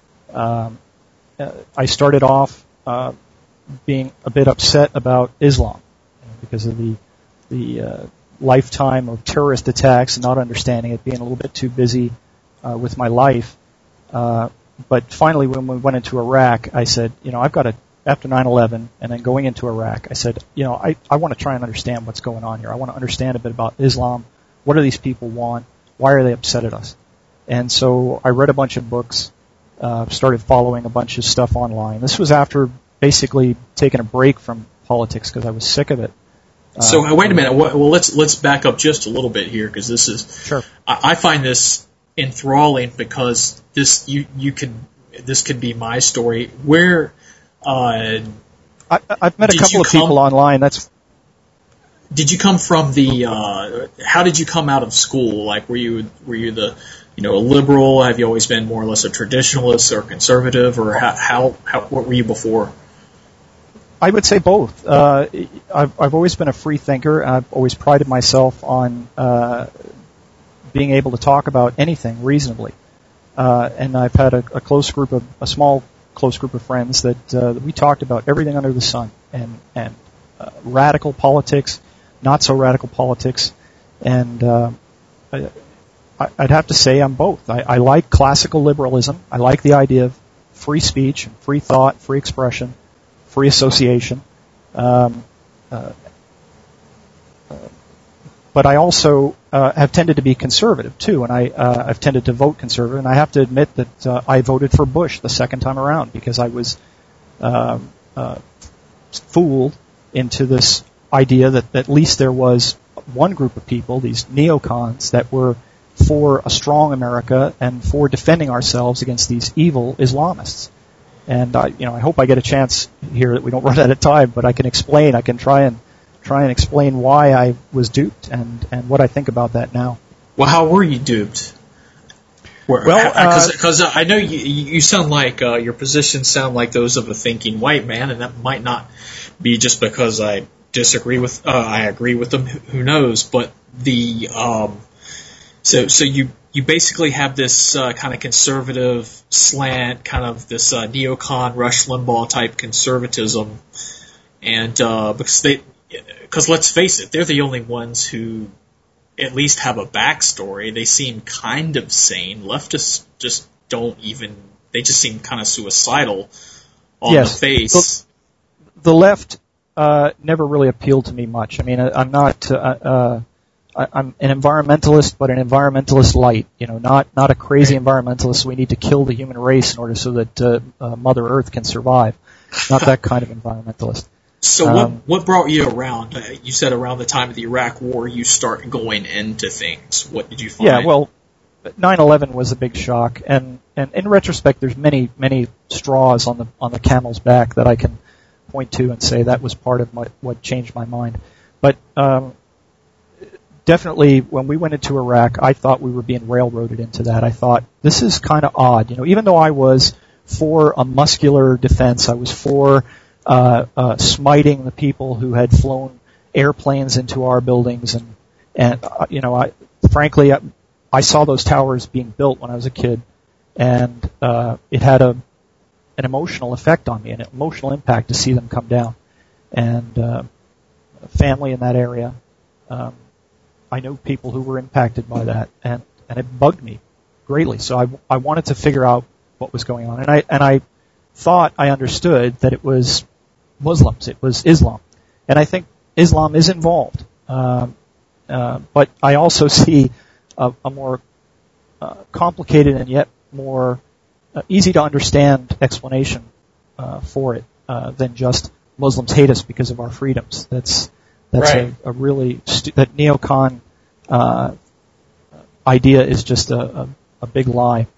Um, uh, I started off uh, being a bit upset about Islam because of the the uh, lifetime of terrorist attacks and not understanding it, being a little bit too busy uh, with my life. Uh, but finally, when we went into Iraq, I said, you know, I've got to, after nine eleven and then going into Iraq, I said, you know, I, I want to try and understand what's going on here. I want to understand a bit about Islam. What do these people want? Why are they upset at us? And so I read a bunch of books, uh, started following a bunch of stuff online. This was after basically taking a break from politics because I was sick of it. Uh, so uh, wait a minute. Well, let's let's back up just a little bit here because this is. Sure. I, I find this enthralling because this you you can this could be my story. Where. Uh, I, I've met a couple of people online. That's. Did you come from the? Uh, how did you come out of school? Like, were you were you the, you know, a liberal? Have you always been more or less a traditionalist or conservative, or how how, how what were you before? I would say both. Uh, I've I've always been a free thinker. I've always prided myself on uh, being able to talk about anything reasonably, uh, and I've had a, a close group of a small close group of friends that uh, we talked about everything under the sun, and and uh, radical politics, not so radical politics, and uh, I, I'd have to say I'm both. I, I like classical liberalism. I like the idea of free speech, free thought, free expression, free association. Um, uh, uh, but I also uh, have tended to be conservative too, and I uh, I've tended to vote conservative. And I have to admit that uh, I voted for Bush the second time around because I was uh, uh, fooled into this idea that at least there was one group of people, these neocons, that were for a strong America and for defending ourselves against these evil Islamists. And I, you know, I hope I get a chance here that we don't run out of time, but I can explain. I can try and try and explain why I was duped and and what I think about that now. Well, how were you duped? Well, because uh, I know you you sound like uh, your positions sound like those of a thinking white man, and that might not be just because I disagree with uh, I agree with them. Who knows? But the um, so so you. You basically have this uh, kind of conservative slant, kind of this uh, neocon Rush Limbaugh type conservatism, and uh, because they, because let's face it, they're the only ones who at least have a backstory. They seem kind of sane. Leftists just don't even. They just seem kind of suicidal on yes. the face. The, the left uh, never really appealed to me much. I mean, I, I'm not. Uh, uh, I'm an environmentalist, but an environmentalist light. You know, not not a crazy environmentalist. We need to kill the human race in order so that uh, uh, Mother Earth can survive. Not that kind of environmentalist. So um, what what brought you around? Uh, you said around the time of the Iraq War, you start going into things. What did you find? Yeah, well, nine eleven was a big shock, and and in retrospect, there's many many straws on the on the camel's back that I can point to and say that was part of my, what changed my mind. But um, definitely, when we went into Iraq, I thought we were being railroaded into that. I thought, this is kind of odd. You know, even though I was for a muscular defense, I was for uh, uh, smiting the people who had flown airplanes into our buildings, and and uh, you know, I frankly, I, I saw those towers being built when I was a kid, and uh, it had a an emotional effect on me, an emotional impact to see them come down, and uh, family in that area. Um, I know people who were impacted by that, and, and it bugged me greatly. So I, I wanted to figure out what was going on, and I and I thought I understood that it was Muslims, it was Islam, and I think Islam is involved. Um, uh, but I also see a, a more uh, complicated and yet more uh, easy to understand explanation uh, for it uh, than just Muslims hate us because of our freedoms. That's That's right. a, a really stu- that neocon uh, idea is just a, a, a big lie.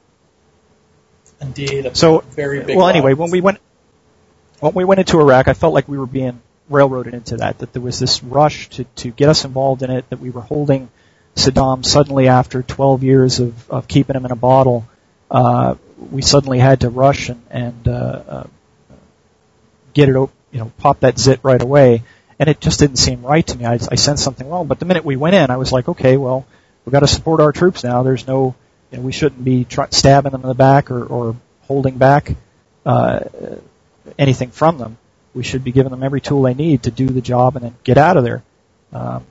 Indeed, a so very big well. lie. Anyway, when we went when we went into Iraq, I felt like we were being railroaded into that. That there was this rush to to get us involved in it. That we were holding Saddam suddenly after twelve years of, of keeping him in a bottle. Uh, we suddenly had to rush and and uh, uh, get it, op- you know, pop that zit right away. And it just didn't seem right to me. I, I sensed something wrong. But the minute we went in, I was like, okay, well, we've got to support our troops now. There's no, you know, we shouldn't be try- stabbing them in the back or, or holding back uh, anything from them. We should be giving them every tool they need to do the job and then get out of there. Um,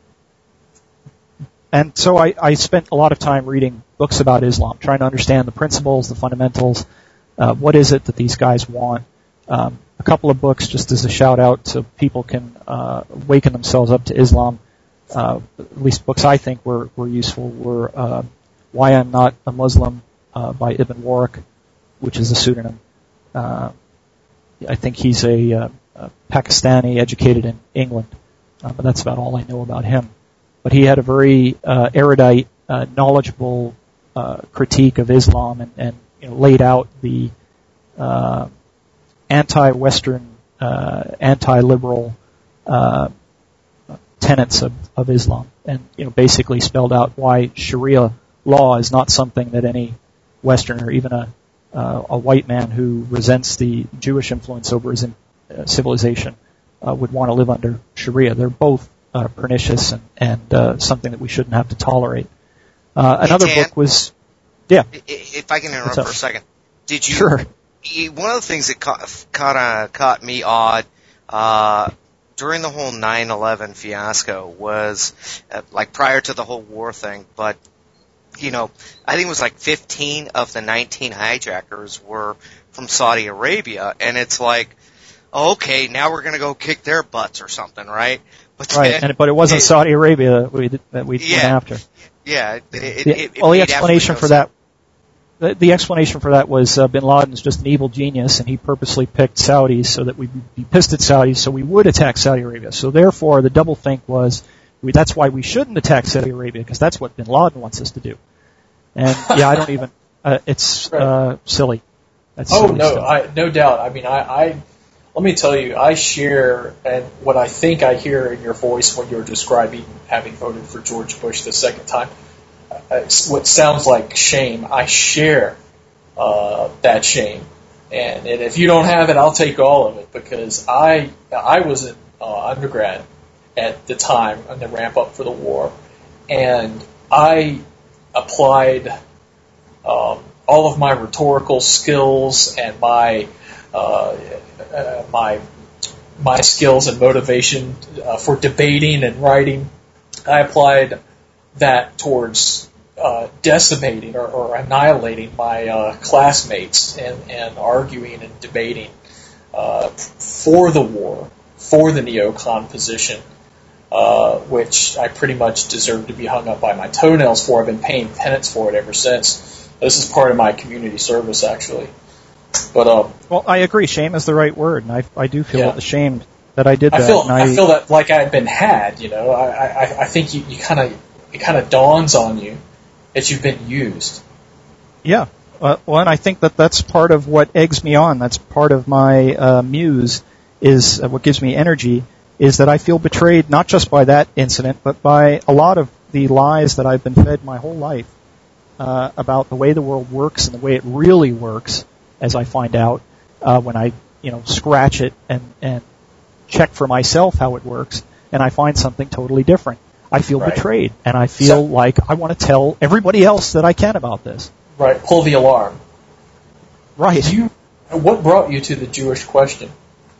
and so I, I spent a lot of time reading books about Islam, trying to understand the principles, the fundamentals. Uh, what is it that these guys want? Um, a couple of books, just as a shout out, so people can uh, waken themselves up to Islam. Uh, at least books I think were, were useful were uh, Why I'm Not a Muslim uh, by Ibn Warraq, which is a pseudonym. Uh, I think he's a, uh, a Pakistani, educated in England, uh, but that's about all I know about him. But he had a very uh, erudite, uh, knowledgeable uh, critique of Islam, and, and you know, laid out the uh, anti-Western, uh, anti-liberal uh, tenets of, of Islam, and you know, basically spelled out why Sharia law is not something that any Westerner, even a uh, a white man who resents the Jewish influence over his uh, civilization, uh, would want to live under Sharia. They're both uh, pernicious and, and uh, something that we shouldn't have to tolerate. Uh, another Dan, book was, yeah. If I can interrupt for a second, did you? Sure. he, one of the things that caught, kind of caught me odd uh, during the whole nine eleven fiasco was, uh, like prior to the whole war thing, but, you know, I think it was like fifteen of the nineteen hijackers were from Saudi Arabia, and it's like, okay, now we're going to go kick their butts or something, right? But right, then, and, but it wasn't it, Saudi Arabia that we, that we yeah, went after. Yeah, it, it, the, it, it well, the made explanation no for sense. that, the, the explanation for that was uh, Bin Laden's just an evil genius, and he purposely picked Saudis so that we'd be pissed at Saudis, so we would attack Saudi Arabia. So therefore, the double think was, we, that's why we shouldn't attack Saudi Arabia, because that's what Bin Laden wants us to do. And yeah, I don't even, uh, it's Right. uh, silly. That's Oh silly no, stuff. I, no doubt. I mean, I, I, let me tell you, I share and what I think I hear in your voice when you're describing having voted for George Bush the second time. Uh, what sounds like shame, I share uh, that shame, and, and if you don't have it, I'll take all of it, because I I was an uh, undergrad at the time on the ramp up for the war, and I applied um, all of my rhetorical skills and my uh, uh, my my skills and motivation uh, for debating and writing. I applied that towards uh, decimating or, or annihilating my uh, classmates and, and arguing and debating uh, for the war, for the neocon position, uh, which I pretty much deserve to be hung up by my toenails for. I've been paying penance for it ever since. This is part of my community service, actually. But um, well, I agree. Shame is the right word, and I, I do feel Yeah. ashamed that I did that. I feel and I, I, feel that like I had been had. You know, I I, I think you, you kind of it kind of dawns on you that you've been used. Yeah. Uh, well, and I think that that's part of what eggs me on. That's part of my uh, muse, is uh, what gives me energy, is that I feel betrayed not just by that incident, but by a lot of the lies that I've been fed my whole life uh, about the way the world works and the way it really works, as I find out uh, when I, you know, scratch it and, and check for myself how it works, and I find something totally different. I feel Right. betrayed, and I feel So- like I want to tell everybody else that I can about this. Right, pull the alarm. Right. You, what brought you to the Jewish question?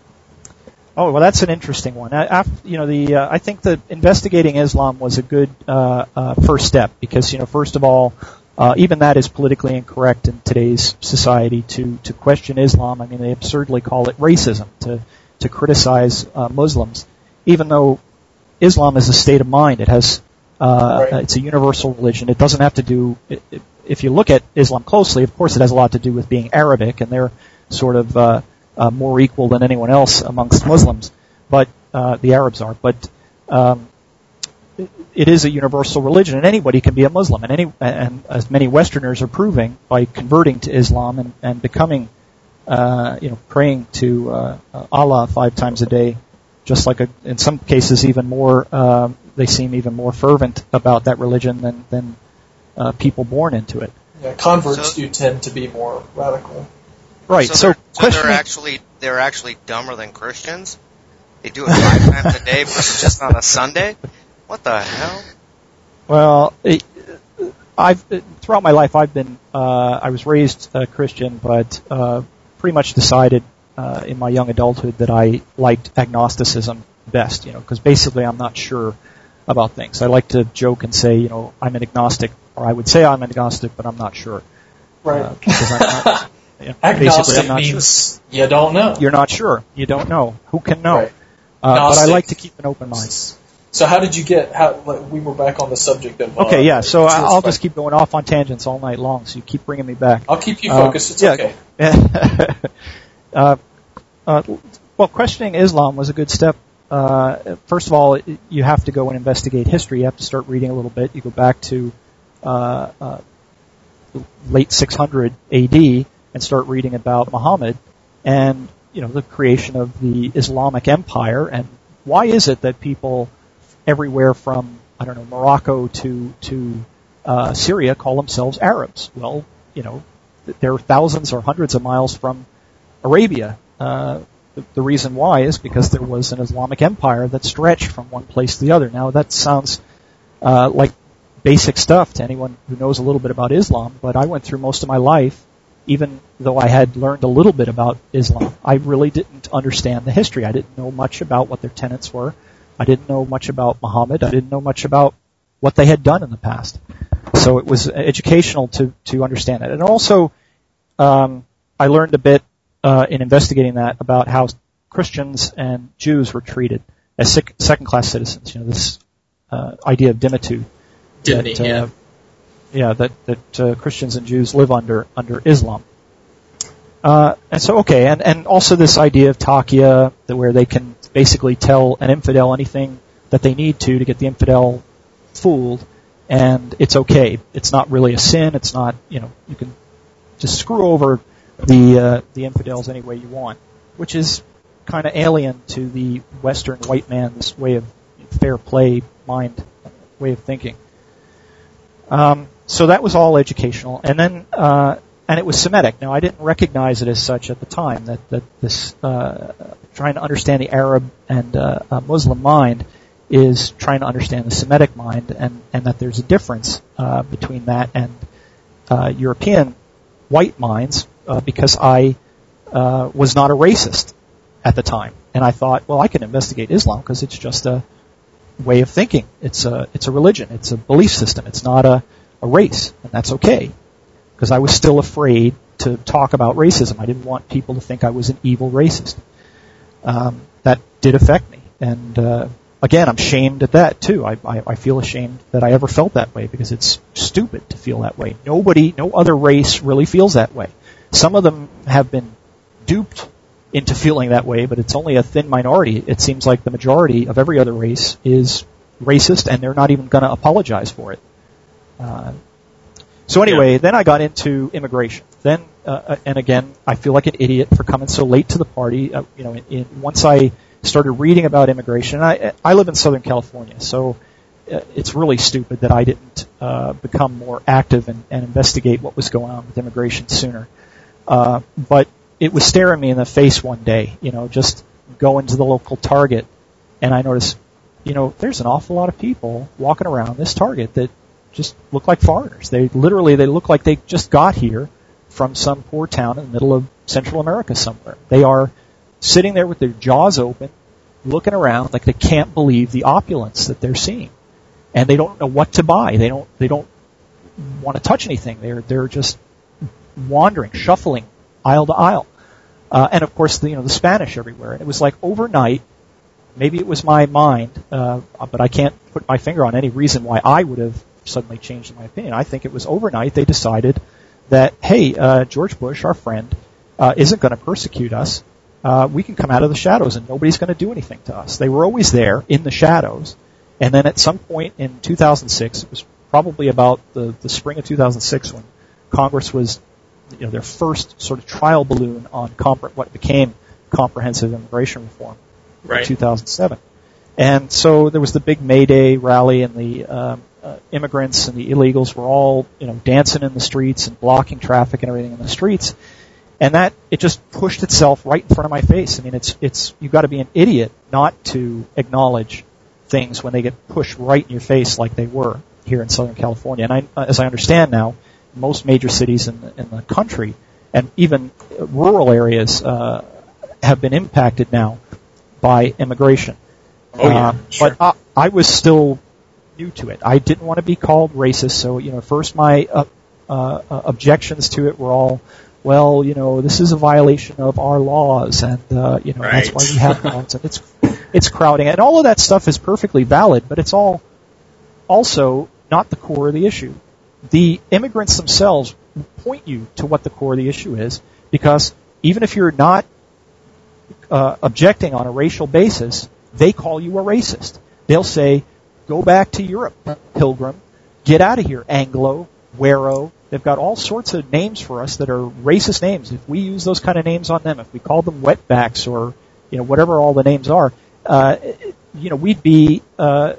Oh, well, that's an interesting one. I, after, you know, the uh, I think that investigating Islam was a good uh, uh, first step, because, you know, first of all, uh, even that is politically incorrect in today's society to to question Islam. I mean, they absurdly call it racism to to criticize uh, Muslims, even though Islam is a state of mind. It has uh, Right. it's a universal religion. It doesn't have to do. It, it, if you look at Islam closely, of course, it has a lot to do with being Arabic, and they're sort of uh, uh, more equal than anyone else amongst Muslims. But uh, the Arabs are. But um, it, it is a universal religion, and anybody can be a Muslim. And any and as many Westerners are proving by converting to Islam and, and becoming, uh, you know, praying to uh, Allah five times a day. Just like a, in some cases, even more, uh, they seem even more fervent about that religion than, than uh, people born into it. Yeah, converts So- do tend to be more radical. Right. So, So, they're, so they're questioning, actually they're actually dumber than Christians. They do it five times a day versus just on a Sunday. What the hell? well, it, I've throughout my life, I've been, uh, I was raised uh, Christian, but uh, pretty much decided uh, in my young adulthood that I liked agnosticism best. You know, because basically I'm not sure about things. I like to joke and say, you know, I'm an agnostic, or I would say I'm an agnostic, but I'm not sure. Right. Uh, because I'm not, you know, basically, Agnostic I'm not sure. means you don't know. You're not sure. You don't know. Who can know? Right. Uh, but I Gnostic. like to keep an open mind. So how did you get? How we were back on the subject of. Okay, uh, yeah. So Jewish I'll just question. keep going off on tangents all night long. So you keep bringing me back. I'll keep you Uh, focused. It's yeah. okay. uh, uh, well, questioning Islam was a good step. Uh, first of all, you have to go and investigate history. You have to start reading a little bit. You go back to uh, uh, late six hundred A D and start reading about Muhammad and, you know, the creation of the Islamic Empire. And why is it that people everywhere from, I don't know, Morocco to to uh, Syria call themselves Arabs? Well, you know, they're thousands or hundreds of miles from Arabia. Uh, the, the reason why is because there was an Islamic empire that stretched from one place to the other. Now, that sounds uh, like basic stuff to anyone who knows a little bit about Islam, but I went through most of my life even though I had learned a little bit about Islam, I really didn't understand the history. I didn't know much about what their tenets were. I didn't know much about Muhammad. I didn't know much about what they had done in the past. So it was educational to, to understand it. And also, um, I learned a bit uh, in investigating that about how Christians and Jews were treated as sec- second-class citizens. You know, this uh, idea of dimitude. Dimity, that, uh, yeah. Yeah, that, that uh, Christians and Jews live under under Islam. Uh, and so, okay, and, and also this idea of taqiyya, that where they can basically tell an infidel anything that they need to to get the infidel fooled, and it's okay. It's not really a sin. It's not, you know, you can just screw over the uh, the infidels any way you want, which is kind of alien to the Western white man's way of fair play mind, way of thinking. Um, so that was all educational, and then uh, and it was Semitic. Now I didn't recognize it as such at the time. That that this uh, trying to understand the Arab and uh, uh, Muslim mind is trying to understand the Semitic mind, and, and that there's a difference uh, between that and uh, European white minds, uh, because I uh, was not a racist at the time, and I thought, well, I can investigate Islam because it's just a way of thinking. It's a it's a religion. It's a belief system. It's not a, a race, and that's okay. Because I was still afraid to talk about racism. I didn't want people to think I was an evil racist. Um, that did affect me, and uh, again, I'm shamed at that too. I, I I feel ashamed that I ever felt that way because it's stupid to feel that way. Nobody, no other race really feels that way. Some of them have been duped into feeling that way, but it's only a thin minority. It seems like the majority of every other race is racist, and they're not even going to apologize for it. Uh, so anyway, yeah. Then I got into immigration. Then, uh, and again, I feel like an idiot for coming so late to the party. Uh, you know, in, in, once I started reading about immigration, and I, I live in Southern California, so uh, it's really stupid that I didn't uh, become more active and, and investigate what was going on with immigration sooner. Uh, but it was staring me in the face one day, you know, just going to the local Target, and I noticed, you know, there's an awful lot of people walking around this Target that just look like foreigners. They literally, they look like they just got here from some poor town in the middle of Central America somewhere. They are sitting there with their jaws open, looking around like they can't believe the opulence that they're seeing. And they don't know what to buy. They don't, they don't want to touch anything. They're, they're just wandering, shuffling aisle to aisle. Uh, and of course, the, you know, the Spanish everywhere. And it was like overnight, maybe it was my mind, uh, but I can't put my finger on any reason why I would have suddenly changed my opinion. I think it was overnight they decided that, hey, uh, George Bush, our friend, uh, isn't going to persecute us. Uh, we can come out of the shadows and nobody's going to do anything to us. They were always there in the shadows. And then at some point in two thousand six, it was probably about the, the spring of two thousand six when Congress was, you know, their first sort of trial balloon on compre- what became comprehensive immigration reform right. in two thousand seven. And so there was the big May Day rally, and the um, uh, immigrants and the illegals were all, you know, dancing in the streets and blocking traffic and everything in the streets. And that, it just pushed itself right in front of my face. I mean, it's, it's, you've got to be an idiot not to acknowledge things when they get pushed right in your face like they were here in Southern California. And I, as I understand now, most major cities in the, in the country and even rural areas uh, have been impacted now by immigration. Oh, yeah, uh, sure. But I, I was still new to it. I didn't want to be called racist, so, you know, first my uh, uh, objections to it were all, well, you know, this is a violation of our laws, and, uh, you know, right. that's why we have laws, and it's, it's crowding. And all of that stuff is perfectly valid, but it's all also not the core of the issue. The immigrants themselves point you to what the core of the issue is, because even if you're not uh, objecting on a racial basis, they call you a racist. They'll say, go back to Europe, Pilgrim, get out of here, Anglo, Wero. They've got all sorts of names for us that are racist names. If we use those kind of names on them, if we call them wetbacks or, you know, whatever all the names are, uh, you know, we'd be uh,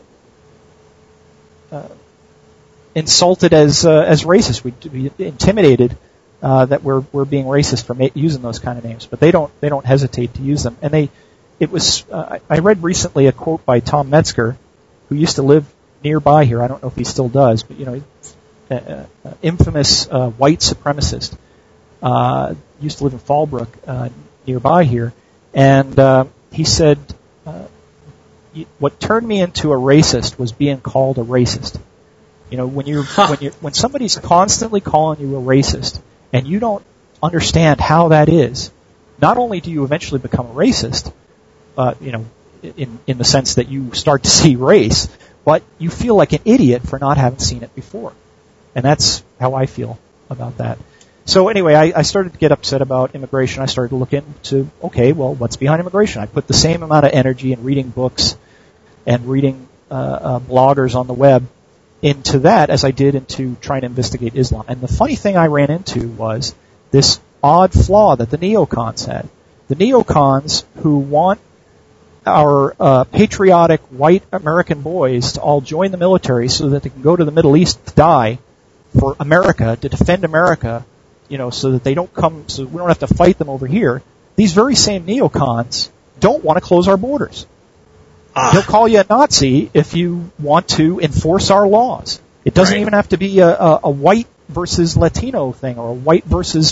uh, insulted as uh, as racist. We'd be intimidated uh, that we're we're being racist for ma- using those kind of names. But they don't they don't hesitate to use them. And they, it was uh, I read recently a quote by Tom Metzger, who used to live nearby here. I don't know if he still does, but you know. Uh, uh, infamous uh, white supremacist, uh, used to live in Fallbrook, uh, nearby here, and uh, he said, uh, what turned me into a racist was being called a racist. You know, when you're huh. when you when somebody's constantly calling you a racist and you don't understand how that is, not only do you eventually become a racist, uh, you know, in in the sense that you start to see race, but you feel like an idiot for not having seen it before. And that's how I feel about that. So anyway, I, I started to get upset about immigration. I started to look into, okay, well, what's behind immigration? I put the same amount of energy in reading books and reading uh, uh, bloggers on the web into that as I did into trying to investigate Islam. And the funny thing I ran into was this odd flaw that the neocons had. The neocons who want our uh, patriotic white American boys to all join the military so that they can go to the Middle East to die for America, to defend America, you know, so that they don't come, so we don't have to fight them over here. These very same neocons don't want to close our borders. Ah. He'll call you a Nazi if you want to enforce our laws. It doesn't right. even have to be a, a, a white versus Latino thing or a white versus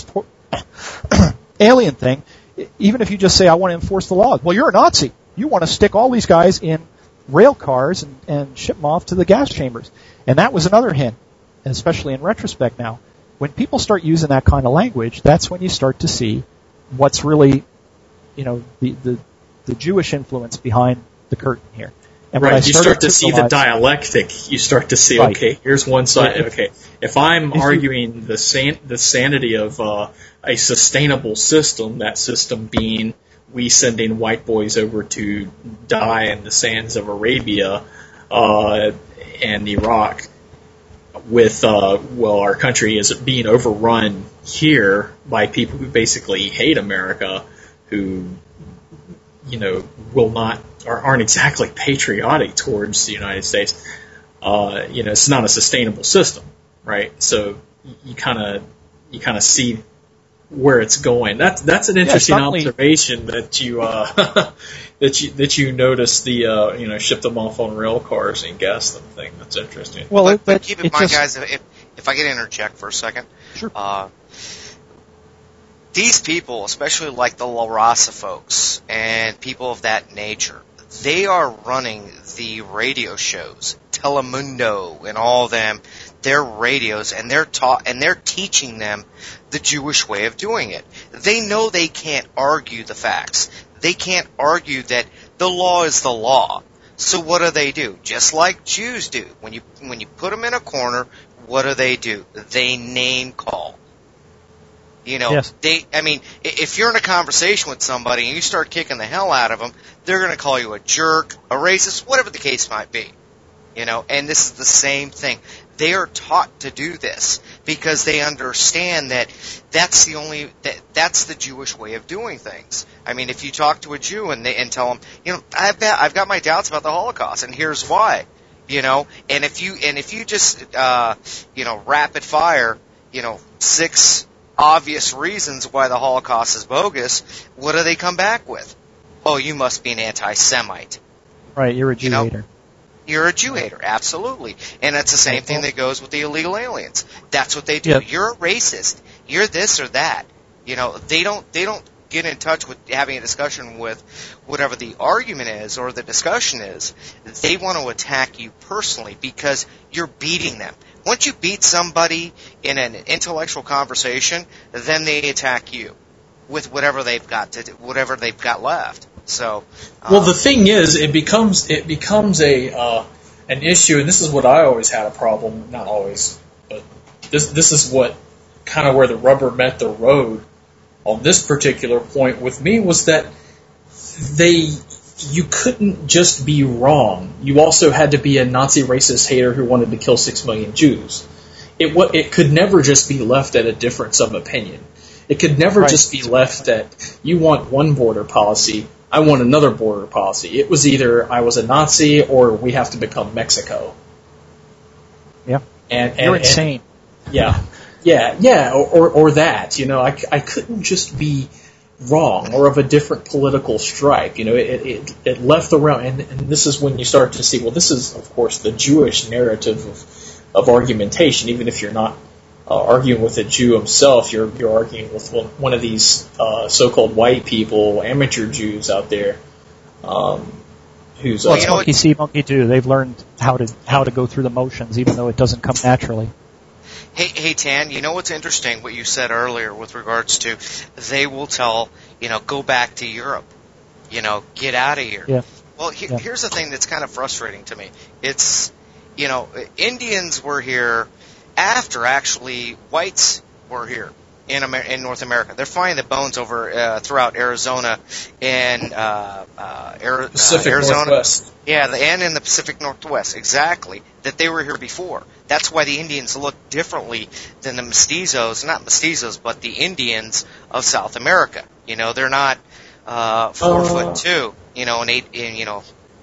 alien thing. Even if you just say, I want to enforce the laws. Well, you're a Nazi. You want to stick all these guys in rail cars and, and ship them off to the gas chambers. And that was another hint, especially in retrospect now. When people start using that kind of language, that's when you start to see what's really, you know, the, the, the Jewish influence behind the curtain here. And right, you start to, to see the dialectic. You start to see, right. okay, here's one side. Okay, if I'm if arguing you, the san- the sanity of uh, a sustainable system, that system being we sending white boys over to die in the sands of Arabia uh, and Iraq, with uh, well, our country is being overrun here by people who basically hate America, who you know will not. aren't exactly patriotic towards the United States. Uh, you know, it's not a sustainable system, right? So you kind of you kind of see where it's going. That's that's an interesting yeah, observation that you uh, that you that you notice the uh, you know ship them off on rail cars and gas them thing. That's interesting. Well, but, but keep in mind, just, guys, if if I could interject for a second, sure. Uh, these people, especially like the La Raza folks and people of that nature, they are running the radio shows, Telemundo and all them, their radios, and they're ta- and they're teaching them the Jewish way of doing it. They know they can't argue the facts. They can't argue that the law is the law. So what do they do? Just like Jews do. When you when you put them in a corner, what do they do? They name call. You know, yes. they, I mean, if you're in a conversation with somebody and you start kicking the hell out of them, they're going to call you a jerk, a racist, whatever the case might be. You know, and this is the same thing. They are taught to do this because they understand that that's the only, that, that's the Jewish way of doing things. I mean, if you talk to a Jew and they, and tell them, you know, I've got, I've got my doubts about the Holocaust and here's why, you know, and if you, and if you just, uh, you know, rapid fire, you know, six, obvious reasons why the Holocaust is bogus, what do they come back with? Oh, you must be an anti-Semite. Right, you're a Jew you know, hater. You're a Jew hater, absolutely. And it's the same thing that goes with the illegal aliens. That's what they do. Yep. You're a racist. You're this or that. You know, they don't they don't get in touch with having a discussion with whatever the argument is or the discussion is. They want to attack you personally because you're beating them. Once you beat somebody in an intellectual conversation, then they attack you with whatever they've got to do, whatever they've got left. So, um, well, the thing is, it becomes it becomes a uh, an issue, and this is what I always had a problem. Not always, but this this is what kind of where the rubber met the road on this particular point with me was that they. You couldn't just be wrong. You also had to be a Nazi racist hater who wanted to kill six million Jews. It it could never just be left at a difference of opinion. It could never right. just be left at, you want one border policy, I want another border policy. It was either I was a Nazi or we have to become Mexico. Yeah. And, and You're insane. And, yeah. Yeah, yeah, or, or, or that. You know, I, I couldn't just be wrong or of a different political stripe. You know, it, it, it left the realm, and, and this is when you start to see, well, this is, of course, the Jewish narrative of, of argumentation, even if you're not uh, arguing with a Jew himself. You're you're arguing with one, one of these uh, so-called white people, amateur Jews out there. Um, who's well, uh, it's monkey see, monkey do. They've learned how to how to go through the motions, even though it doesn't come naturally. Hey, hey, Tan, you know what's interesting, what you said earlier with regards to they will tell, you know, go back to Europe, you know, get out of here. Yeah. Well, he, yeah. here's the thing that's kind of frustrating to me. It's, you know, Indians were here after actually whites were here in Amer- in North America. They're finding the bones over uh, throughout Arizona and uh, uh, Ari- Pacific uh, Arizona. Northwest. Yeah, the, and in the Pacific Northwest, exactly. That they were here before. That's why the Indians look differently than the mestizos, not mestizos, but the Indians of South America. You know, they're not uh, four uh. foot two, you know, and eight, and, you know,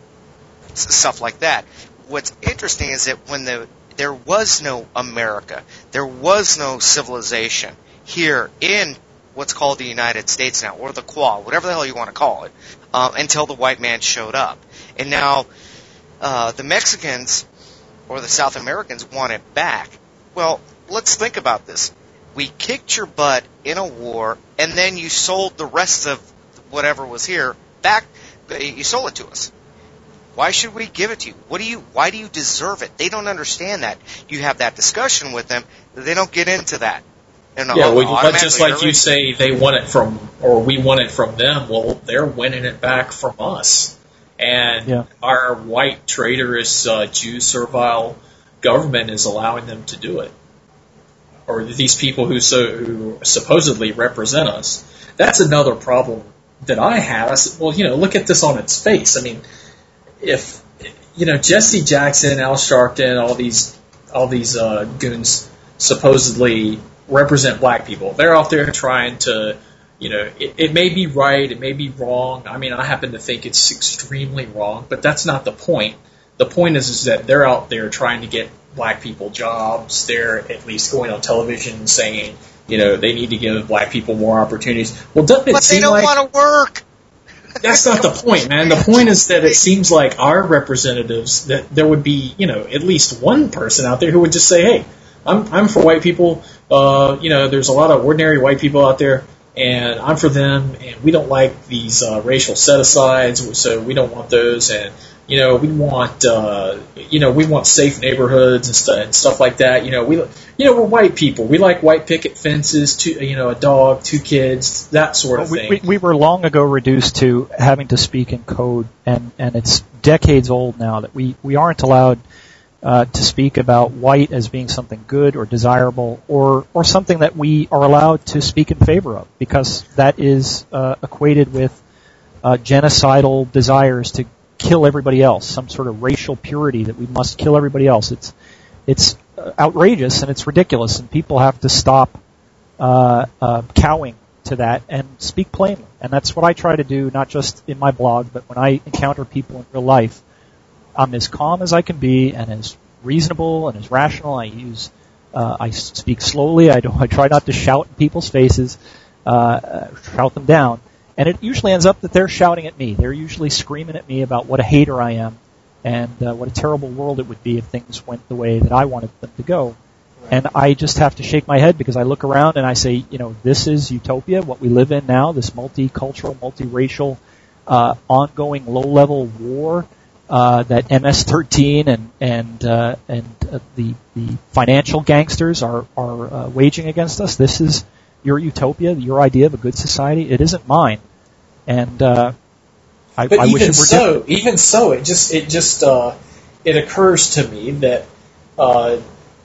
stuff like that. What's interesting is that when the there was no America, there was no civilization here in what's called the United States now, or the Qua, whatever the hell you want to call it, um, until the white man showed up. And now uh, the Mexicans or the South Americans want it back. Well, let's think about this. We kicked your butt in a war, and then you sold the rest of whatever was here back. You sold it to us. Why should we give it to you? What do you? Why do you deserve it? They don't understand that. You have that discussion with them. They don't get into that. And Yeah, well, but just like automatically you say, they want it from, or we want it from them. Well, they're winning it back from us, and Yeah. our white traitorous uh, Jew servile government is allowing them to do it, or these people who so who supposedly represent us. That's another problem that I have. I said, well, you know, look at this on its face. I mean, if you know Jesse Jackson, Al Sharpton, all these all these uh, goons supposedly represent black people. They're out there trying to, you know, it, it may be right, it may be wrong. I mean, I happen to think it's extremely wrong, but that's not the point. The point is, is that they're out there trying to get black people jobs. They're at least going on television saying, you know, they need to give black people more opportunities. Well, doesn't it But seem they don't like want to work. that's not the point, man. The point is that it seems like our representatives, that there would be, you know, at least one person out there who would just say, hey, I'm I'm for white people. Uh, you know, there's a lot of ordinary white people out there, and I'm for them, and we don't like these uh, racial set-asides, so we don't want those, and, you know, we want, uh, you know, we want safe neighborhoods and, st- and stuff like that. You know, we, you know, we're white people. We like white picket fences, two, you know, a dog, two kids, that sort of we, thing. we, we were long ago reduced to having to speak in code, and, and it's decades old now that we, we aren't allowed uh, to speak about white as being something good or desirable, or or something that we are allowed to speak in favor of, because that is uh, equated with uh, genocidal desires to kill everybody else, some sort of racial purity that we must kill everybody else. It's it's outrageous and it's ridiculous, and people have to stop uh, uh, cowing to that and speak plainly. And that's what I try to do, not just in my blog, but when I encounter people in real life. I'm as calm as I can be and as reasonable and as rational. I use uh, I speak slowly. I don't. I try not to shout in people's faces, uh, shout them down. And it usually ends up that they're shouting at me. They're usually screaming at me about what a hater I am and uh, what a terrible world it would be if things went the way that I wanted them to go. And I just have to shake my head because I look around and I say, you know, this is utopia, what we live in now, this multicultural, multiracial, uh, ongoing low-level war uh, that M S thirteen and and uh, and uh, the the financial gangsters are are uh, waging against us. This is your utopia, your idea of a good society. It isn't mine, and uh, I, but I wish even it were so, different. even so, it just it just uh, it occurs to me that uh,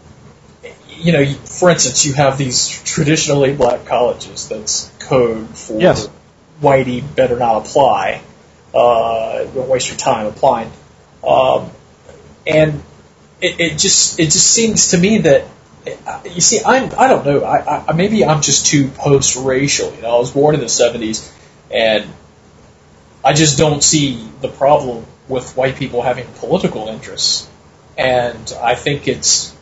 you know, for instance, you have these traditionally black colleges that's code for Yes. whitey better not apply. Uh, don't waste your time applying, um, and it, it just it just seems to me that. You see, I'm, I don't know. I, I, maybe I'm just too post-racial. You know, I was born in the seventies, and I just don't see the problem with white people having political interests. And I think it's,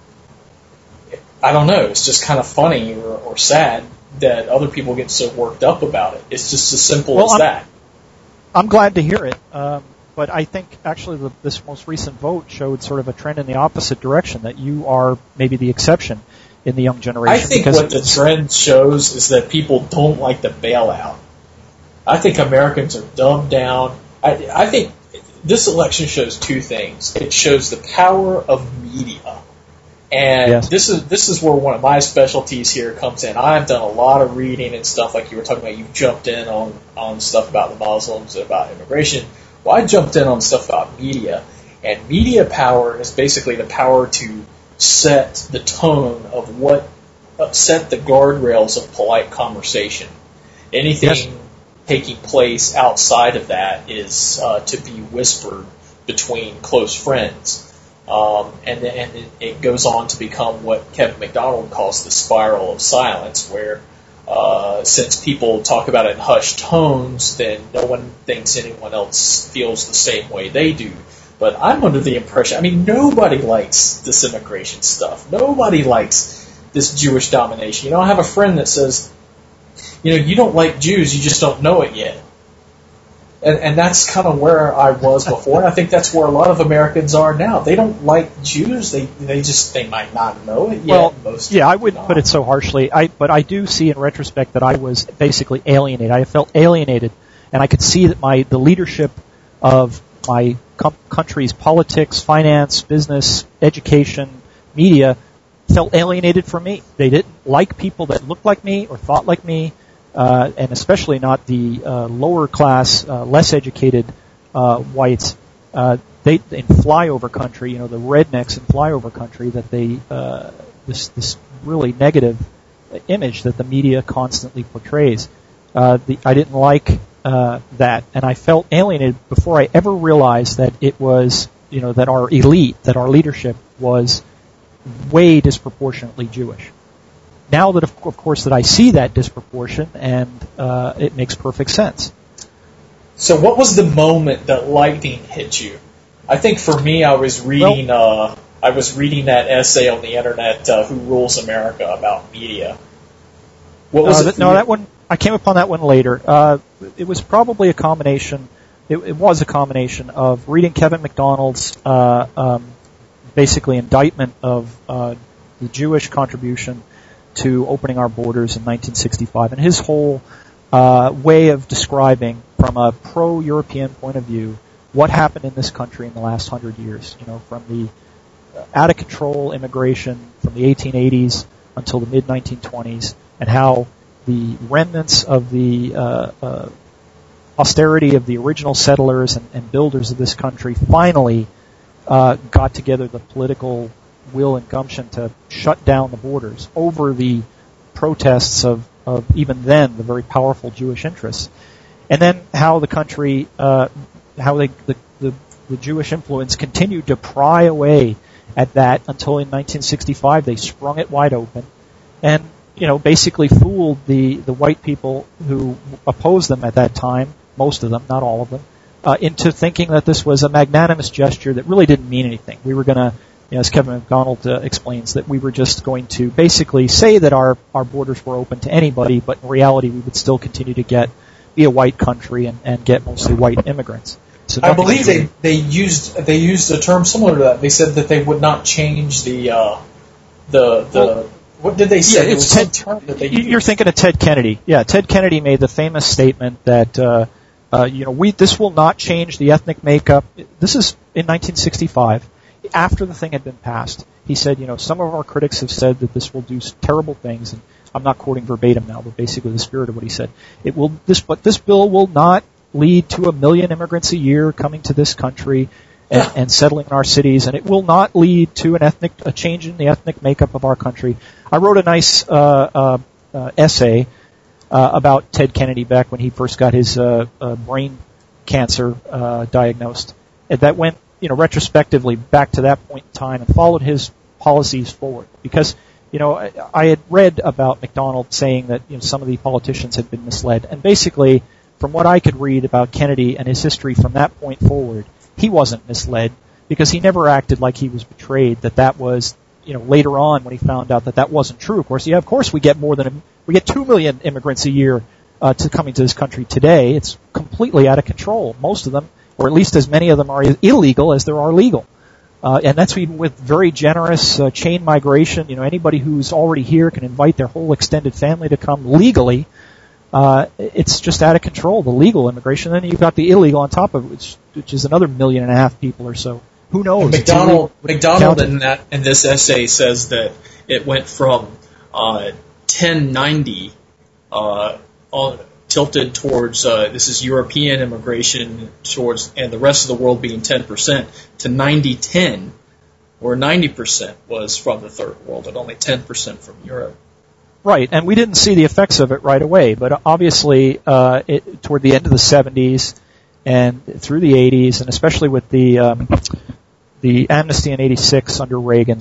I don't know, it's just kind of funny or, or sad that other people get so worked up about it. It's just as simple Well, as I'm, that. I'm glad to hear it. Um, But I think actually the, this most recent vote showed sort of a trend in the opposite direction, that you are maybe the exception. in the young generation. I think because what the trend shows is that people don't like the bailout. I think Americans are dumbed down. I, I think this election shows two things. It shows the power of media. And yes. this is this is where one of my specialties here comes in. I've done a lot of reading and stuff like you were talking about. You jumped in on, on stuff about the Muslims and about immigration. Well, I jumped in on stuff about media. And media power is basically the power to set the tone of what, uh, set the guardrails of polite conversation. Anything yes. taking place outside of that is uh, to be whispered between close friends. Um, and and it, it goes on to become what Kevin McDonald calls the spiral of silence, where uh, since people talk about it in hushed tones, then no one thinks anyone else feels the same way they do. But I'm under the impression, I mean, nobody likes this immigration stuff. Nobody likes this Jewish domination. You know, I have a friend that says, you know, you don't like Jews, you just don't know it yet. And, and that's kind of where I was before, and I think that's where a lot of Americans are now. They don't like Jews. They they just they might not know it yet. Well, most yeah, I wouldn't put it so harshly. I but I do see in retrospect that I was basically alienated. I felt alienated, and I could see that my the leadership of my com- country's politics, finance, business, education, media felt alienated from me. They didn't like people that looked like me or thought like me. Uh, and especially not the uh, lower class, uh, less educated uh, whites. Uh, they in flyover country, you know, the rednecks in flyover country, that they uh, this this really negative image that the media constantly portrays. Uh, the, I didn't like uh, that, and I felt alienated before I ever realized that it was, you know, that our elite, that our leadership was way disproportionately Jewish. Now that, of course, that I see that disproportion, and uh, it makes perfect sense. So what was the moment that lightning hit you? I think for me, I was reading well, uh, I was reading that essay on the internet, uh, Who Rules America, about media. What was uh, it? No, that one, I came upon that one later. Uh, it was probably a combination, it, it was a combination of reading Kevin McDonald's uh, um, basically indictment of uh, the Jewish contribution to opening our borders in nineteen sixty-five, and his whole uh, way of describing, from a pro-European point of view, what happened in this country in the last hundred years. You know, from the out-of-control immigration from the eighteen eighties until the mid nineteen twenties, and how the remnants of the uh, uh, austerity of the original settlers and, and builders of this country finally uh, got together the political will and gumption to shut down the borders over the protests of, of even then the very powerful Jewish interests, and then how the country, uh, how they, the, the the Jewish influence continued to pry away at that until in nineteen sixty-five they sprung it wide open, and you know basically fooled the the white people who opposed them at that time, most of them, not all of them, uh, into thinking that this was a magnanimous gesture that really didn't mean anything. We were going to, you know, as Kevin McDonald uh, explains, that we were just going to basically say that our, our borders were open to anybody, but in reality we would still continue to get be a white country and, and get mostly white immigrants. So I believe they, they used they used a term similar to that. They said that they would not change the uh, the the well, what did they say? Yeah, it's it was Ted, term that they you're used. thinking of Ted Kennedy. Yeah, Ted Kennedy made the famous statement that uh, uh, you know we this will not change the ethnic makeup. This is in nineteen sixty-five. After the thing had been passed, he said, you know, some of our critics have said that this will do terrible things, and I'm not quoting verbatim now, but basically the spirit of what he said. It will this, but this bill will not lead to a million immigrants a year coming to this country and, yeah. and settling in our cities, and it will not lead to an ethnic a change in the ethnic makeup of our country. I wrote a nice uh, uh, uh, essay uh, about Ted Kennedy back when he first got his uh, uh, brain cancer uh, diagnosed, and that went, you know, retrospectively back to that point in time and followed his policies forward. Because, you know, I, I had read about McDonald saying that, you know, some of the politicians had been misled. And basically, from what I could read about Kennedy and his history from that point forward, he wasn't misled because he never acted like he was betrayed, that that was, you know, later on when he found out that that wasn't true. Of course, yeah, of course we get more than, a, we get two million immigrants a year uh, to coming to this country today. It's completely out of control. Most of them, or at least as many of them, are illegal as there are legal. Uh, and that's even with very generous uh, chain migration. You know, anybody who's already here can invite their whole extended family to come legally. Uh, it's just out of control, the legal immigration. And then you've got the illegal on top of it, which, which is another million and a half people or so. Who knows? And McDonald, McDonald in that in this essay says that it went from uh, ten ninety uh, all, tilted towards uh, this is European immigration towards, and the rest of the world being ten percent, to ninety ten, where ninety percent was from the third world and only ten percent from Europe. Right, and we didn't see the effects of it right away, but obviously uh, it, toward the end of the seventies and through the eighties, and especially with the um, the amnesty in eighty-six under Reagan,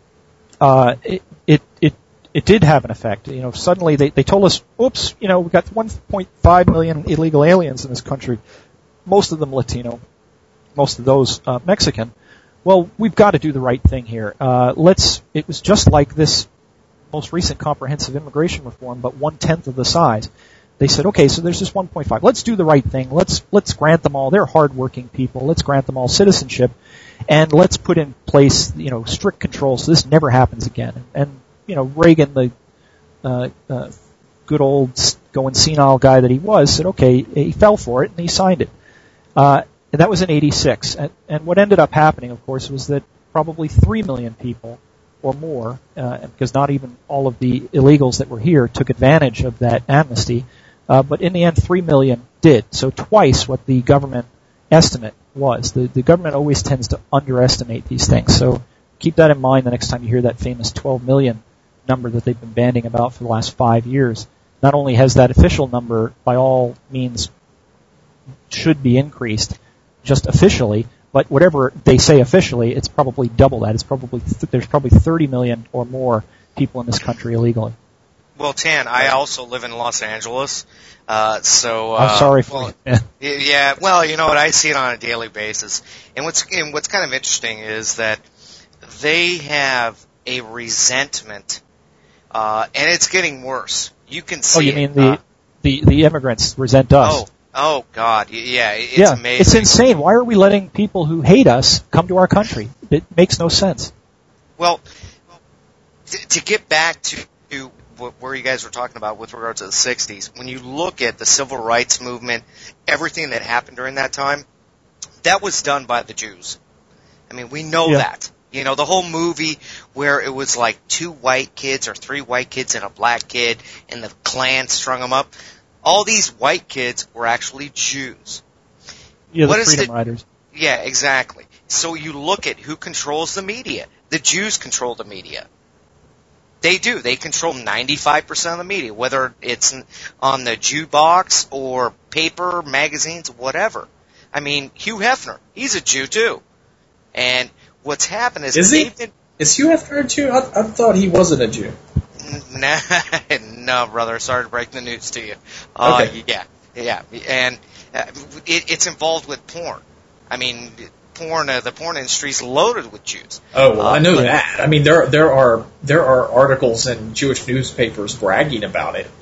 uh, it, it it it did have an effect. You know, suddenly they they told us, "Oops, you know, we've got one point five million illegal aliens in this country, most of them Latino, most of those uh, Mexican. Well, we've got to do the right thing here. Uh, let's." It was just like this most recent comprehensive immigration reform, but one-tenth of the size. They said, okay, so there's this one point five. Let's do the right thing. Let's let's grant them all. They're hardworking people. Let's grant them all citizenship, and let's put in place, you know, strict controls so this never happens again. And you know, Reagan, the uh, uh, good old going senile guy that he was, said, okay, he fell for it and he signed it. Uh, and that was in eighty-six. And, and what ended up happening, of course, was that probably three million people or more, uh, because not even all of the illegals that were here took advantage of that amnesty, uh, but in the end, three million did. So twice what the government estimate was. The, the government always tends to underestimate these things. So keep that in mind the next time you hear that famous twelve million number that they've been bandying about for the last five years. Not only has that official number, by all means, should be increased, just officially, but whatever they say officially, it's probably double that. It's probably th- there's probably thirty million or more people in this country illegally. Well, Tan, I also live in Los Angeles, uh, so uh, I'm sorry for well, you. Yeah, well, you know what? I see it on a daily basis, and what's and what's kind of interesting is that they have a resentment, uh, and it's getting worse. You can see. Oh, you it, mean the uh, the the immigrants resent us? Oh. Oh God, yeah, it's yeah, amazing. It's insane. Why are we letting people who hate us come to our country? It makes no sense. Well, to, to get back to, to what, where you guys were talking about with regards to the sixties, when you look at the civil rights movement, everything that happened during that time, that was done by the Jews. I mean, we know yeah. that. You know, the whole movie where it was like two white kids or three white kids and a black kid, and the Klan strung them up. All these white kids were actually Jews. Yeah, the what Freedom the, Riders. Yeah, exactly. So you look at who controls the media. The Jews control the media. They do. They control ninety-five percent of the media, whether it's on the Jew box or paper, magazines, whatever. I mean, Hugh Hefner, he's a Jew too. And what's happened is... Is he? Been, is Hugh Hefner a Jew? I, I thought he wasn't a Jew. Nah, no, brother. Sorry to break the news to you. Uh, okay. Yeah, yeah, and uh, it, it's involved with porn. I mean, porn. Uh, the porn industry is loaded with Jews. Oh, well, uh, I know but, that. I mean, there there are there are articles in Jewish newspapers bragging about it.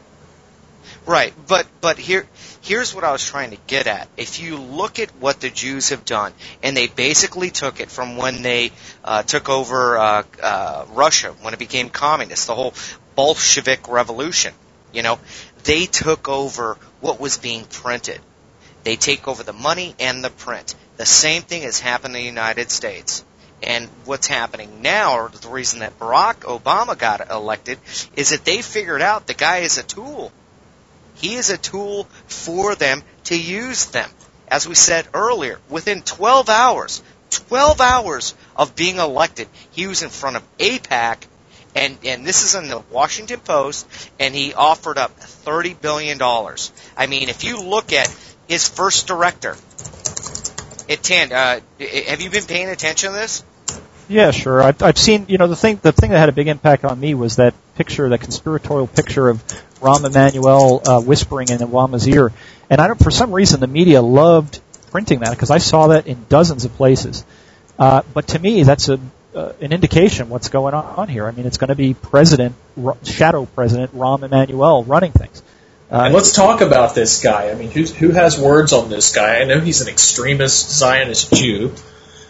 Right, but but here here's what I was trying to get at. If you look at what the Jews have done, and they basically took it from when they uh, took over uh, uh, Russia, when it became communist, the whole Bolshevik revolution, you know, they took over what was being printed. They take over the money and the print. The same thing has happened in the United States. And what's happening now, or the reason that Barack Obama got elected, is that they figured out the guy is a tool. He is a tool for them to use them. As we said earlier, within twelve hours, twelve hours of being elected, he was in front of AIPAC, and, and this is in the Washington Post, and he offered up thirty billion dollars. I mean, if you look at his first director, it, Tan, uh, have you been paying attention to this? Yeah, sure. I've, I've seen, you know, the thing, the thing that had a big impact on me was that picture, that conspiratorial picture of Rahm Emanuel uh, whispering in Obama's ear. And I don't, for some reason, the media loved printing that because I saw that in dozens of places. Uh, but to me, that's a uh, an indication of what's going on here. I mean, it's going to be President, Shadow President Rahm Emanuel running things. Uh, and let's talk about this guy. I mean, who's, who has words on this guy? I know he's an extremist Zionist Jew.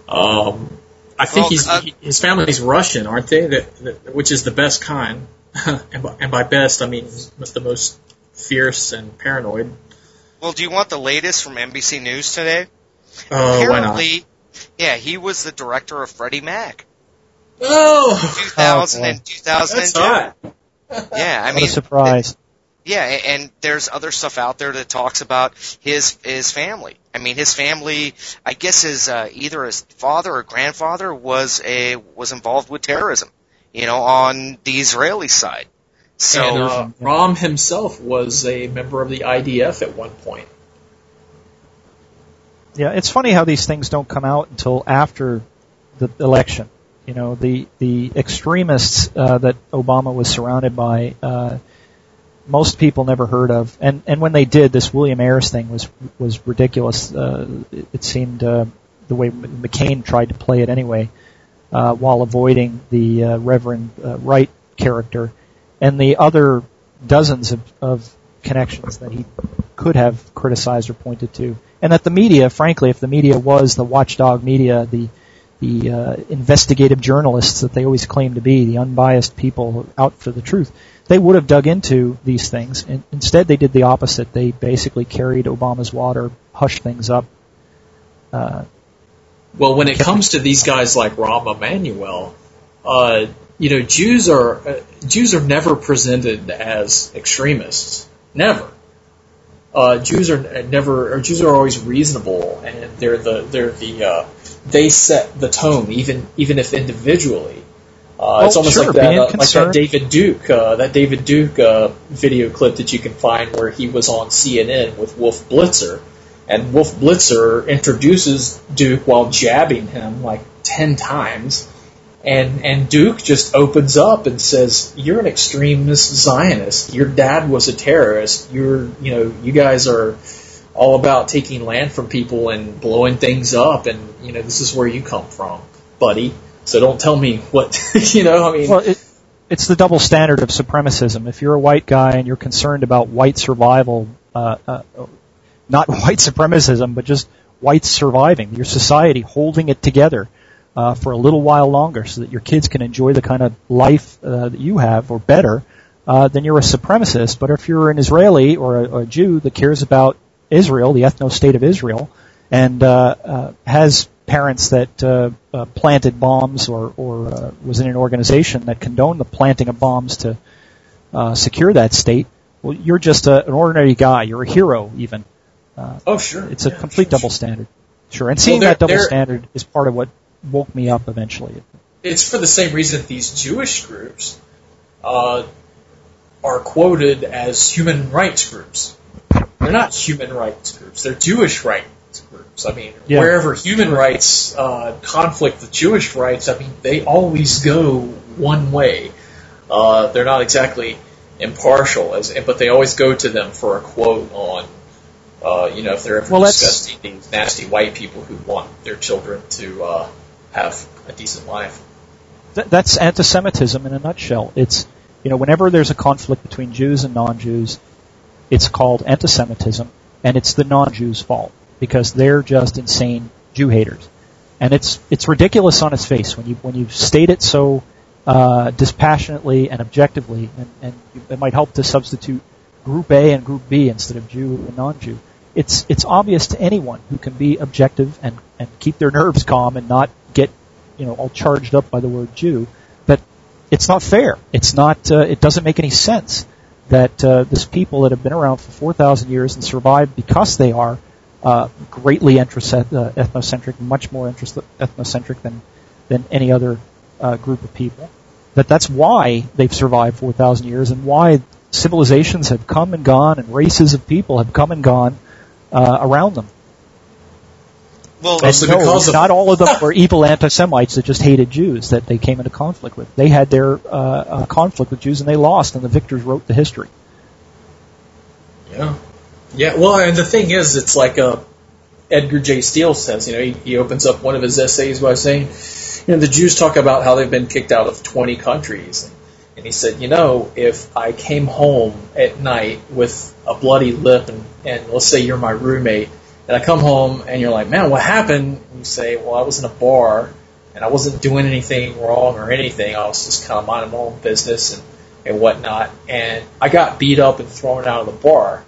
Um, I think Well, he's uh, he, his family's Russian, aren't they? That, that, which is the best kind. and, by, and by best, I mean the most fierce and paranoid. Well, do you want the latest from N B C News today? Uh, why not? Apparently, yeah, he was the director of Freddie Mac. Oh, two thousand and two thousand two. That's hot. Yeah, I What mean, a surprise. yeah, and and there's other stuff out there that talks about his his family. I mean, his family. I guess his uh, either his father or grandfather was a was involved with terrorism. You know, on the Israeli side. So and uh, Rom himself was a member of the I D F at one point. Yeah, it's funny how these things don't come out until after the election. You know, the the extremists uh, that Obama was surrounded by, uh, most people never heard of, and and when they did, this William Ayers thing was was ridiculous. Uh, it, it seemed uh, the way McCain tried to play it anyway, uh, while avoiding the uh, Reverend uh, Wright character, and the other dozens of, of connections that he could have criticized or pointed to, and that the media, frankly, if the media was the watchdog media, the the uh, investigative journalists that they always claim to be, the unbiased people out for the truth, they would have dug into these things. And instead, they did the opposite. They basically carried Obama's water, hushed things up. Uh, well, when it comes to these guys like Rahm Emanuel, uh, you know, Jews are uh, Jews are never presented as extremists. Never. Uh, Jews are never, or Jews are always reasonable, and they're the they're the uh, they set the tone, even even if individually. Uh, oh, it's almost sure, like that, uh, like concerned. that David Duke, uh, that David Duke uh, video clip that you can find where he was on C N N with Wolf Blitzer, and Wolf Blitzer introduces Duke while jabbing him like ten times. And and Duke just opens up and says, "You're an extremist Zionist. Your dad was a terrorist. You're, you know, you guys are all about taking land from people and blowing things up. And you know, this is where you come from, buddy. So don't tell me what, you know. I mean, well, it, it's the double standard of supremacism. If you're a white guy and you're concerned about white survival, uh, uh, not white supremacism, but just whites surviving, your society holding it together." Uh, for a little while longer so that your kids can enjoy the kind of life uh, that you have or better, uh, then you're a supremacist. But if you're an Israeli or a, or a Jew that cares about Israel, the ethno-state of Israel, and uh, uh, has parents that uh, uh, planted bombs or, or uh, was in an organization that condoned the planting of bombs to uh, secure that state, well, you're just a, an ordinary guy. You're a hero, even. Uh, oh, sure. It's a yeah, complete sure, double sure. standard. Sure, and seeing well, that double they're, standard is part of what woke me up eventually. It's for the same reason these Jewish groups uh, are quoted as human rights groups. They're not human rights groups. They're Jewish rights groups. I mean, yeah. wherever human rights uh, conflict with Jewish rights, I mean, they always go one way. Uh, they're not exactly impartial, as but they always go to them for a quote on, uh, you know, if they're ever well, discussing these nasty white people who want their children to uh, have a decent life. Th- that's anti-Semitism in a nutshell. It's, you know, whenever there's a conflict between Jews and non-Jews, it's called anti-Semitism, and it's the non-Jews' fault because they're just insane Jew haters. And it's it's ridiculous on its face when you when you state it so uh, dispassionately and objectively, and, and it might help to substitute Group A and Group B instead of Jew and non-Jew. It's it's obvious to anyone who can be objective and, and keep their nerves calm and not get, you know, all charged up by the word Jew, that it's not fair. It's not. Uh, it doesn't make any sense that uh, this people that have been around for four thousand years and survived because they are uh, greatly interest, uh, ethnocentric, much more interest, ethnocentric than than any other uh, group of people. That that's why they've survived four thousand years and why civilizations have come and gone and races of people have come and gone uh, around them. Well, and no, because of not all of them were evil anti-Semites that just hated Jews that they came into conflict with. They had their uh, uh, conflict with Jews and they lost, and the victors wrote the history. Yeah, yeah. Well, and the thing is, it's like uh, Edgar J. Steele says. You know, he, he opens up one of his essays by saying, you know, the Jews talk about how they've been kicked out of twenty countries, and he said, you know, if I came home at night with a bloody lip, and, and let's say you're my roommate, And I come home, and you're like, man, what happened? And you say, well, I was in a bar, and I wasn't doing anything wrong or anything. I was just kind of minding my own business and, and whatnot. And I got beat up and thrown out of the bar.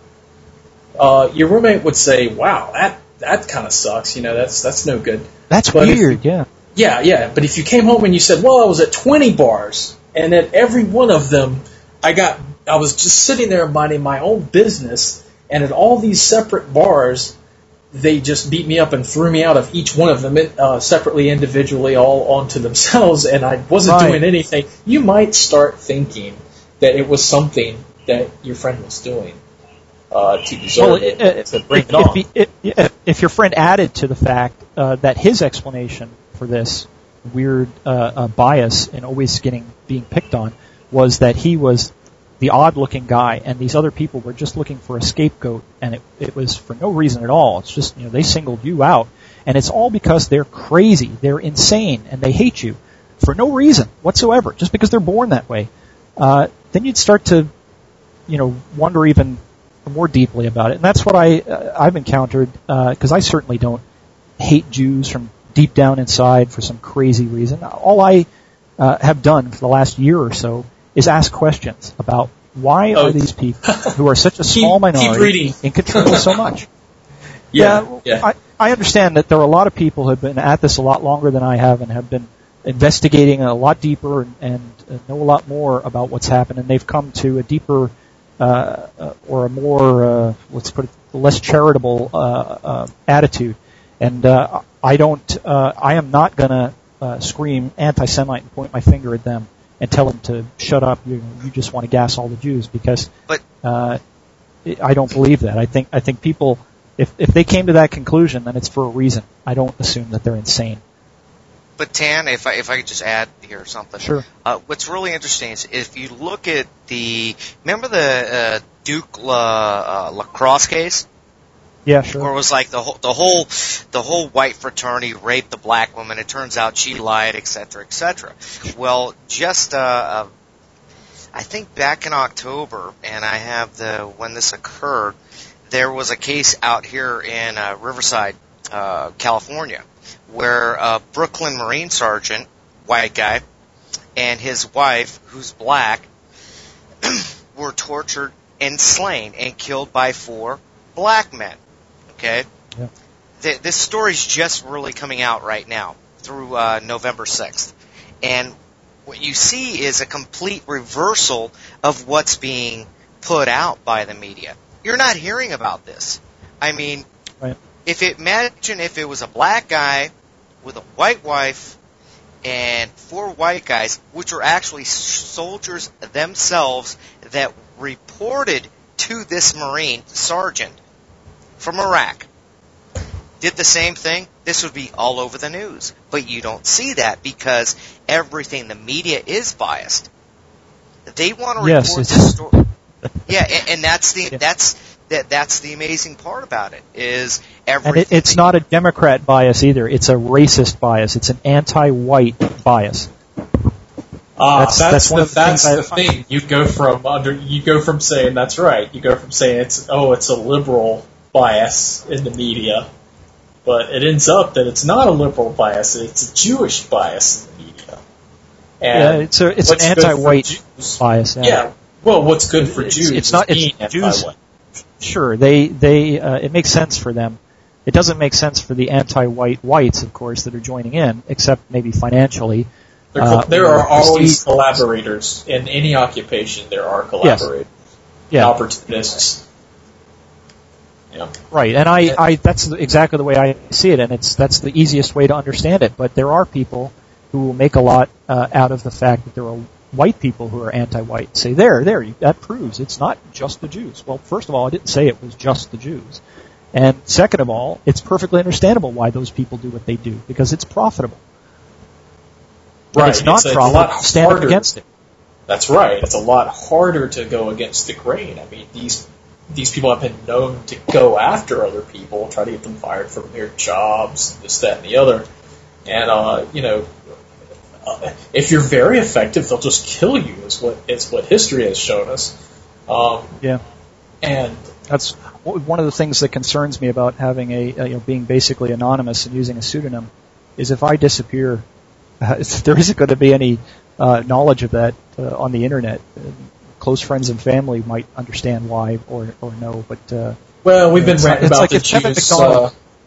Uh, your roommate would say, wow, that that kind of sucks. You know, that's that's no good. That's but weird, you, yeah. Yeah, yeah. But if you came home and you said, well, I was at twenty bars, and at every one of them, I got, I was just sitting there minding my own business, and at all these separate bars, they just beat me up and threw me out of each one of them uh, separately, individually, all onto themselves, and I wasn't right. doing anything. You might start thinking that it was something that your friend was doing uh, to deserve well, it, it, to bring if, it on. If, if, if your friend added to the fact uh, that his explanation for this weird uh, uh, bias and always getting being picked on was that he was the odd-looking guy, and these other people were just looking for a scapegoat, and it, it was for no reason at all. It's just, you know, they singled you out, and it's all because they're crazy, they're insane, and they hate you for no reason whatsoever, just because they're born that way. Uh, then you'd start to, you know, wonder even more deeply about it, and that's what I uh, I've encountered because uh, I certainly don't hate Jews from deep down inside for some crazy reason. All I uh, have done for the last year or so is ask questions about why oh. are these people who are such a small keep, minority keep in control so much. Yeah, yeah, yeah. I, I understand that there are a lot of people who have been at this a lot longer than I have and have been investigating a lot deeper and, and uh, know a lot more about what's happened, and they've come to a deeper uh, uh, or a more, uh, let's put it, less charitable uh, uh, attitude. And uh, I don't, uh, I am not going to uh, scream anti-Semite and point my finger at them and tell them to shut up. You you just want to gas all the Jews because But uh, I don't believe that. I think I think people, if if they came to that conclusion, then it's for a reason. I don't assume that they're insane. But Tan, if I if I could just add here something. Sure. Uh, what's really interesting is if you look at the remember the uh, Duke La, uh, lacrosse case. Yeah, sure. Where it was like the whole, the whole, the whole white fraternity raped the black woman. It turns out she lied, et cetera, et cetera. Well, just, uh, uh, I think back in October, and I have the, when this occurred, there was a case out here in, uh, Riverside, uh, California, where a Brooklyn Marine Sergeant, white guy, and his wife, who's black, were tortured and slain and killed by four black men. Okay, yeah. the, this story's just really coming out right now through uh, November sixth, and what you see is a complete reversal of what's being put out by the media. You're not hearing about this. I mean, right. if it imagine if it was a black guy with a white wife and four white guys, which are actually soldiers themselves that reported to this Marine sergeant from Iraq, did the same thing, this would be all over the news. But you don't see that because everything, the media is biased. They want to yes, report it's this story. Yeah, and, and that's the yeah. that's that that's the amazing part about it is And everything. it, it's not a Democrat bias either. It's a racist bias. It's an anti-white bias. Ah, That's- that's, that's one the, of the that's things I the find- thing. You go from under, you go from saying that's right. You go from saying it's oh, it's a liberal bias in the media, but it ends up that it's not a liberal bias. It's a Jewish bias in the media. And Yeah, it's a it's an what's good for anti-white Jews- bias. Yeah. Yeah. Well, what's good for It's- Jews? it's is not- it's being Jews- anti-white. Sure, they they uh, it makes sense for them. It doesn't make sense for the anti-white whites, of course, that are joining in, except maybe financially. There, Uh, there or are always prestige. collaborators in any occupation. There are collaborators, Yeah. opportunists. Yeah. Right, and I, I that's exactly the way I see it, and it's that's the easiest way to understand it. But there are people who will make a lot uh, out of the fact that there are white people who are anti-white. Say there, there, you, that proves it's not just the Jews. Well, first of all, I didn't say it was just the Jews, and second of all, it's perfectly understandable why those people do what they do because it's profitable. Right. If it's not It's a profitable, lot stand up harder. against it. That's right. It's a lot harder to go against the grain. I mean, these these people have been known to go after other people, try to get them fired from their jobs, this, that, and the other. And uh, you know, uh, if you're very effective, they'll just kill you. Is what is what history has shown us. Um, Yeah. and That's one of the things that concerns me about having a, a you know being basically anonymous and using a pseudonym, is if I disappear, uh, there isn't going to be any uh, knowledge of that uh, on the internet. Uh, close friends and family might understand why or or no, but uh, well, we've been it's, ranting it's about like the if Kevin Jews. McDonald, Uh,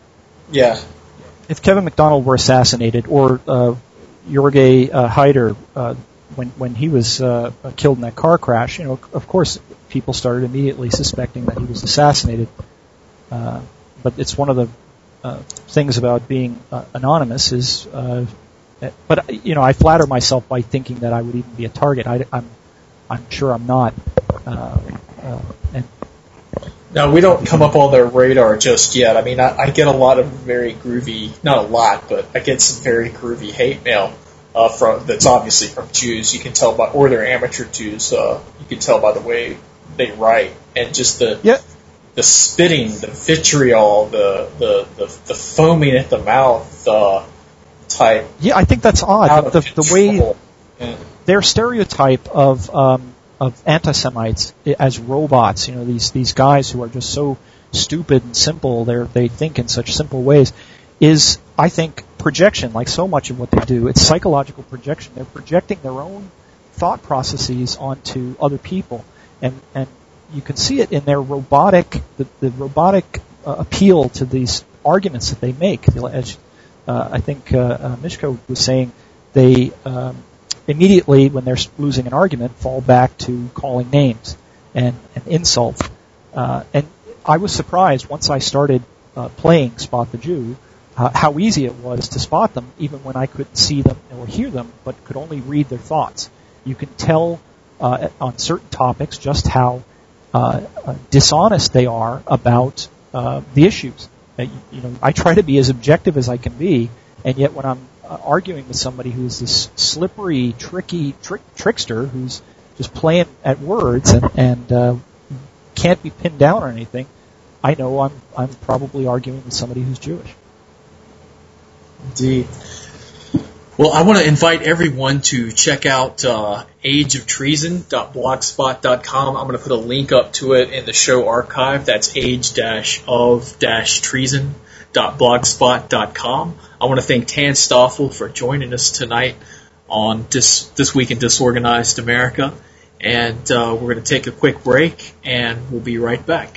yeah, if Kevin McDonald were assassinated, or uh, Jorge uh, Haider, uh, when when he was uh, killed in that car crash, you know, of course, people started immediately suspecting that he was assassinated. Uh, but it's one of the uh, things about being uh, anonymous is, uh, but you know, I flatter myself by thinking that I would even be a target. I, I'm I'm sure I'm not. Uh, uh, and no, we don't come up on their radar just yet. I mean, I, I get a lot of very groovy, not a lot, but I get some very groovy hate mail uh, from that's obviously from Jews. You can tell by, or they're amateur Jews. Uh, you can tell by the way they write and just the yeah. the spitting, the vitriol, the the the, the foaming at the mouth uh, type. Yeah, I think that's odd. The, the, the way yeah. their stereotype of um, of anti-Semites as robots, you know, these these guys who are just so stupid and simple, they they think in such simple ways, is, I think, projection. Like so much of what they do, it's psychological projection. They're projecting their own thought processes onto other people, and and you can see it in their robotic, the, the robotic uh, appeal to these arguments that they make. As uh, I think uh, uh, Mishko was saying, they um, immediately, when they're losing an argument, fall back to calling names and, and insult. Uh, and I was surprised once I started uh, playing Spot the Jew, uh, how easy it was to spot them, even when I couldn't see them or hear them, but could only read their thoughts. You can tell uh, on certain topics just how Uh, uh, dishonest they are about uh, the issues. Uh, you, you know, I try to be as objective as I can be, and yet when I'm uh, arguing with somebody who's this slippery, tricky trick, trickster who's just playing at words and, and uh, can't be pinned down or anything, I know I'm I'm probably arguing with somebody who's Jewish. Indeed. Well, I want to invite everyone to check out uh, age of treason dot blogspot dot com. I'm going to put a link up to it in the show archive. That's age of treason dot blogspot dot com. I want to thank Tan Stoffel for joining us tonight on Dis- This Week in Disorganized America. And uh, we're going to take a quick break, and we'll be right back.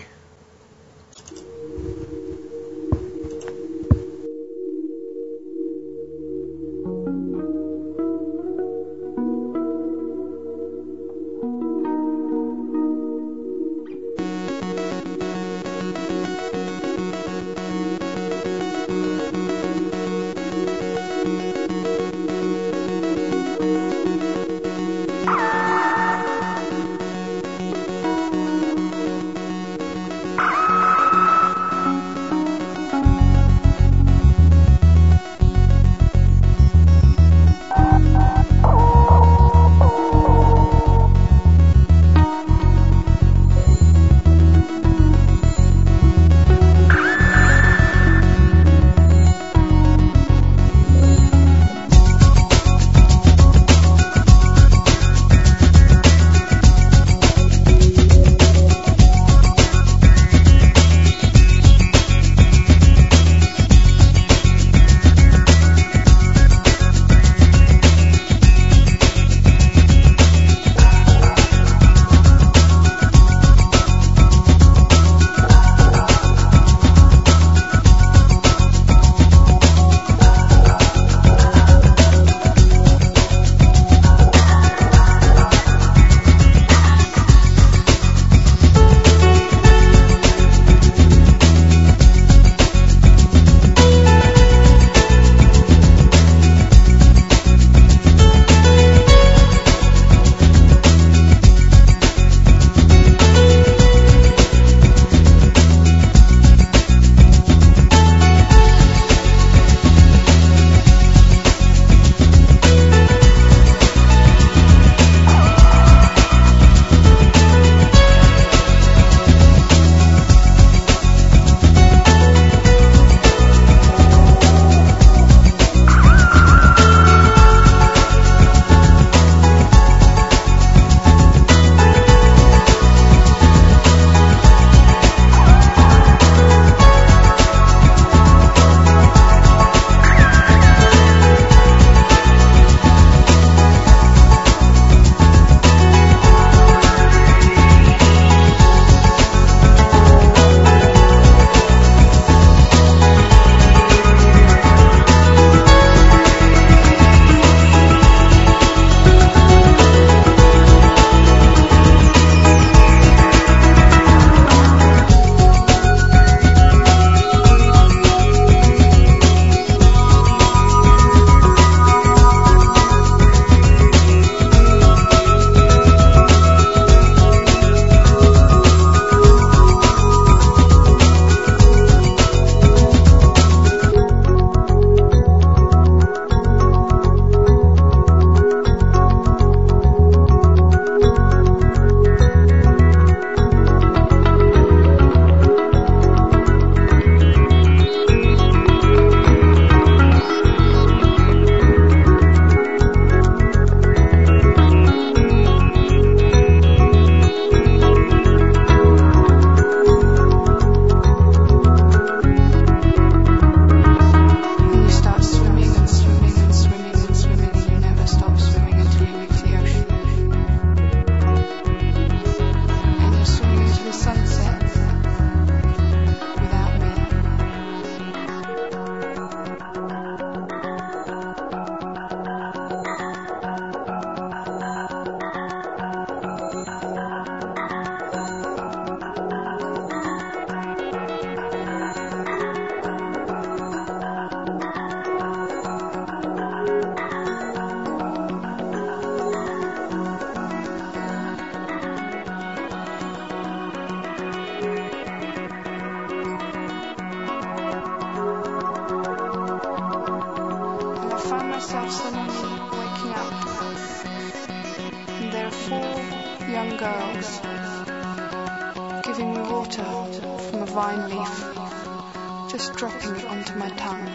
myself suddenly waking up. And there are four young girls giving me water from a vine leaf, just dropping it onto my tongue.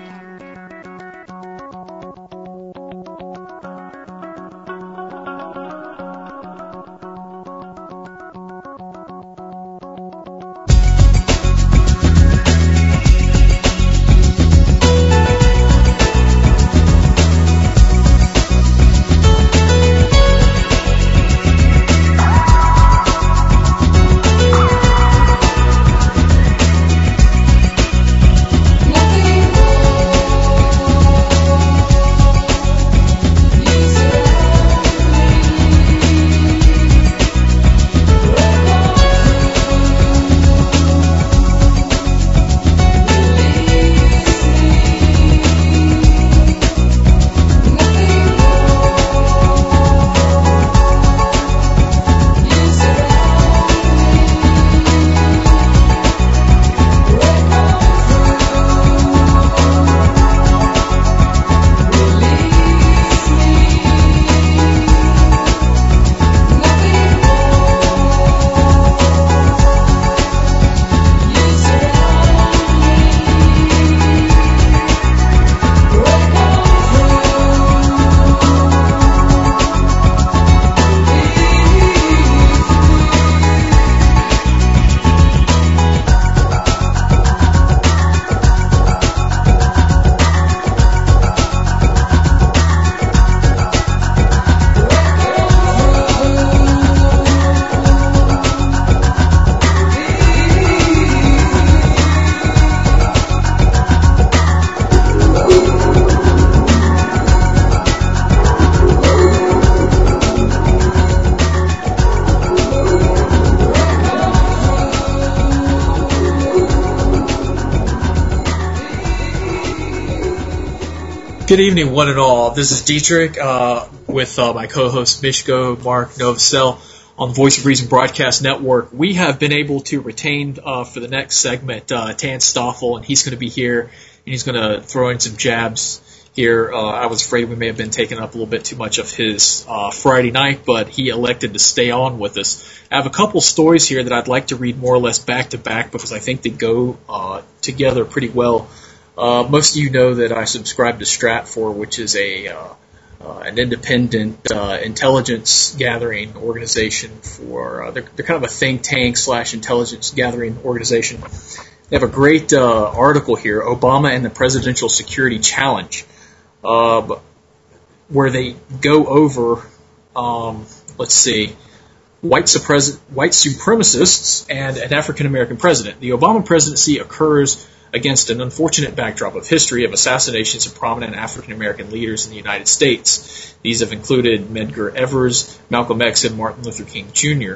Good evening, one and all. This is Dietrich uh, with uh, my co-host Mishko, Mark Novosel on the Voice of Reason Broadcast Network. We have been able to retain uh, for the next segment uh, Tan Stoffel, and he's going to be here, and he's going to throw in some jabs here. Uh, I was afraid we may have been taking up a little bit too much of his uh, Friday night, but he elected to stay on with us. I have a couple stories here that I'd like to read more or less back to back because I think they go uh, together pretty well. Uh, most of you know that I subscribe to Stratfor, which is a uh, uh, an independent uh, intelligence gathering organization for. Uh, they're, they're kind of a think tank slash intelligence gathering organization. They have a great uh, article here, Obama and the Presidential Security Challenge, uh, where they go over, um, let's see, white, suppress- white supremacists and an African American president. The Obama presidency occurs against an unfortunate backdrop of history of assassinations of prominent African-American leaders in the United States. These have included Medgar Evers, Malcolm X, and Martin Luther King Junior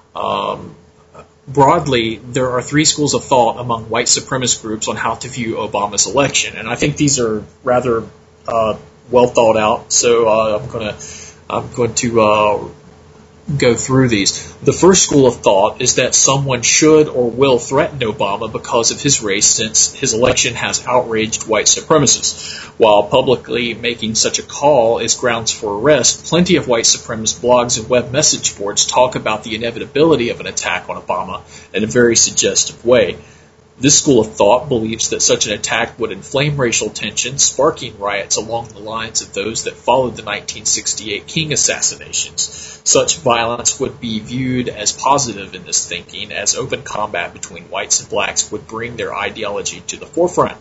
Um, broadly, there are three schools of thought among white supremacist groups on how to view Obama's election, and I think these are rather uh, well thought out. So uh, I'm going to I'm going to uh, go through these. The first school of thought is that someone should or will threaten Obama because of his race, since his election has outraged white supremacists. While publicly making such a call is grounds for arrest, plenty of white supremacist blogs and web message boards talk about the inevitability of an attack on Obama in a very suggestive way. This school of thought believes that such an attack would inflame racial tension, sparking riots along the lines of those that followed the nineteen sixty-eight King assassinations. Such violence would be viewed as positive in this thinking, as open combat between whites and blacks would bring their ideology to the forefront.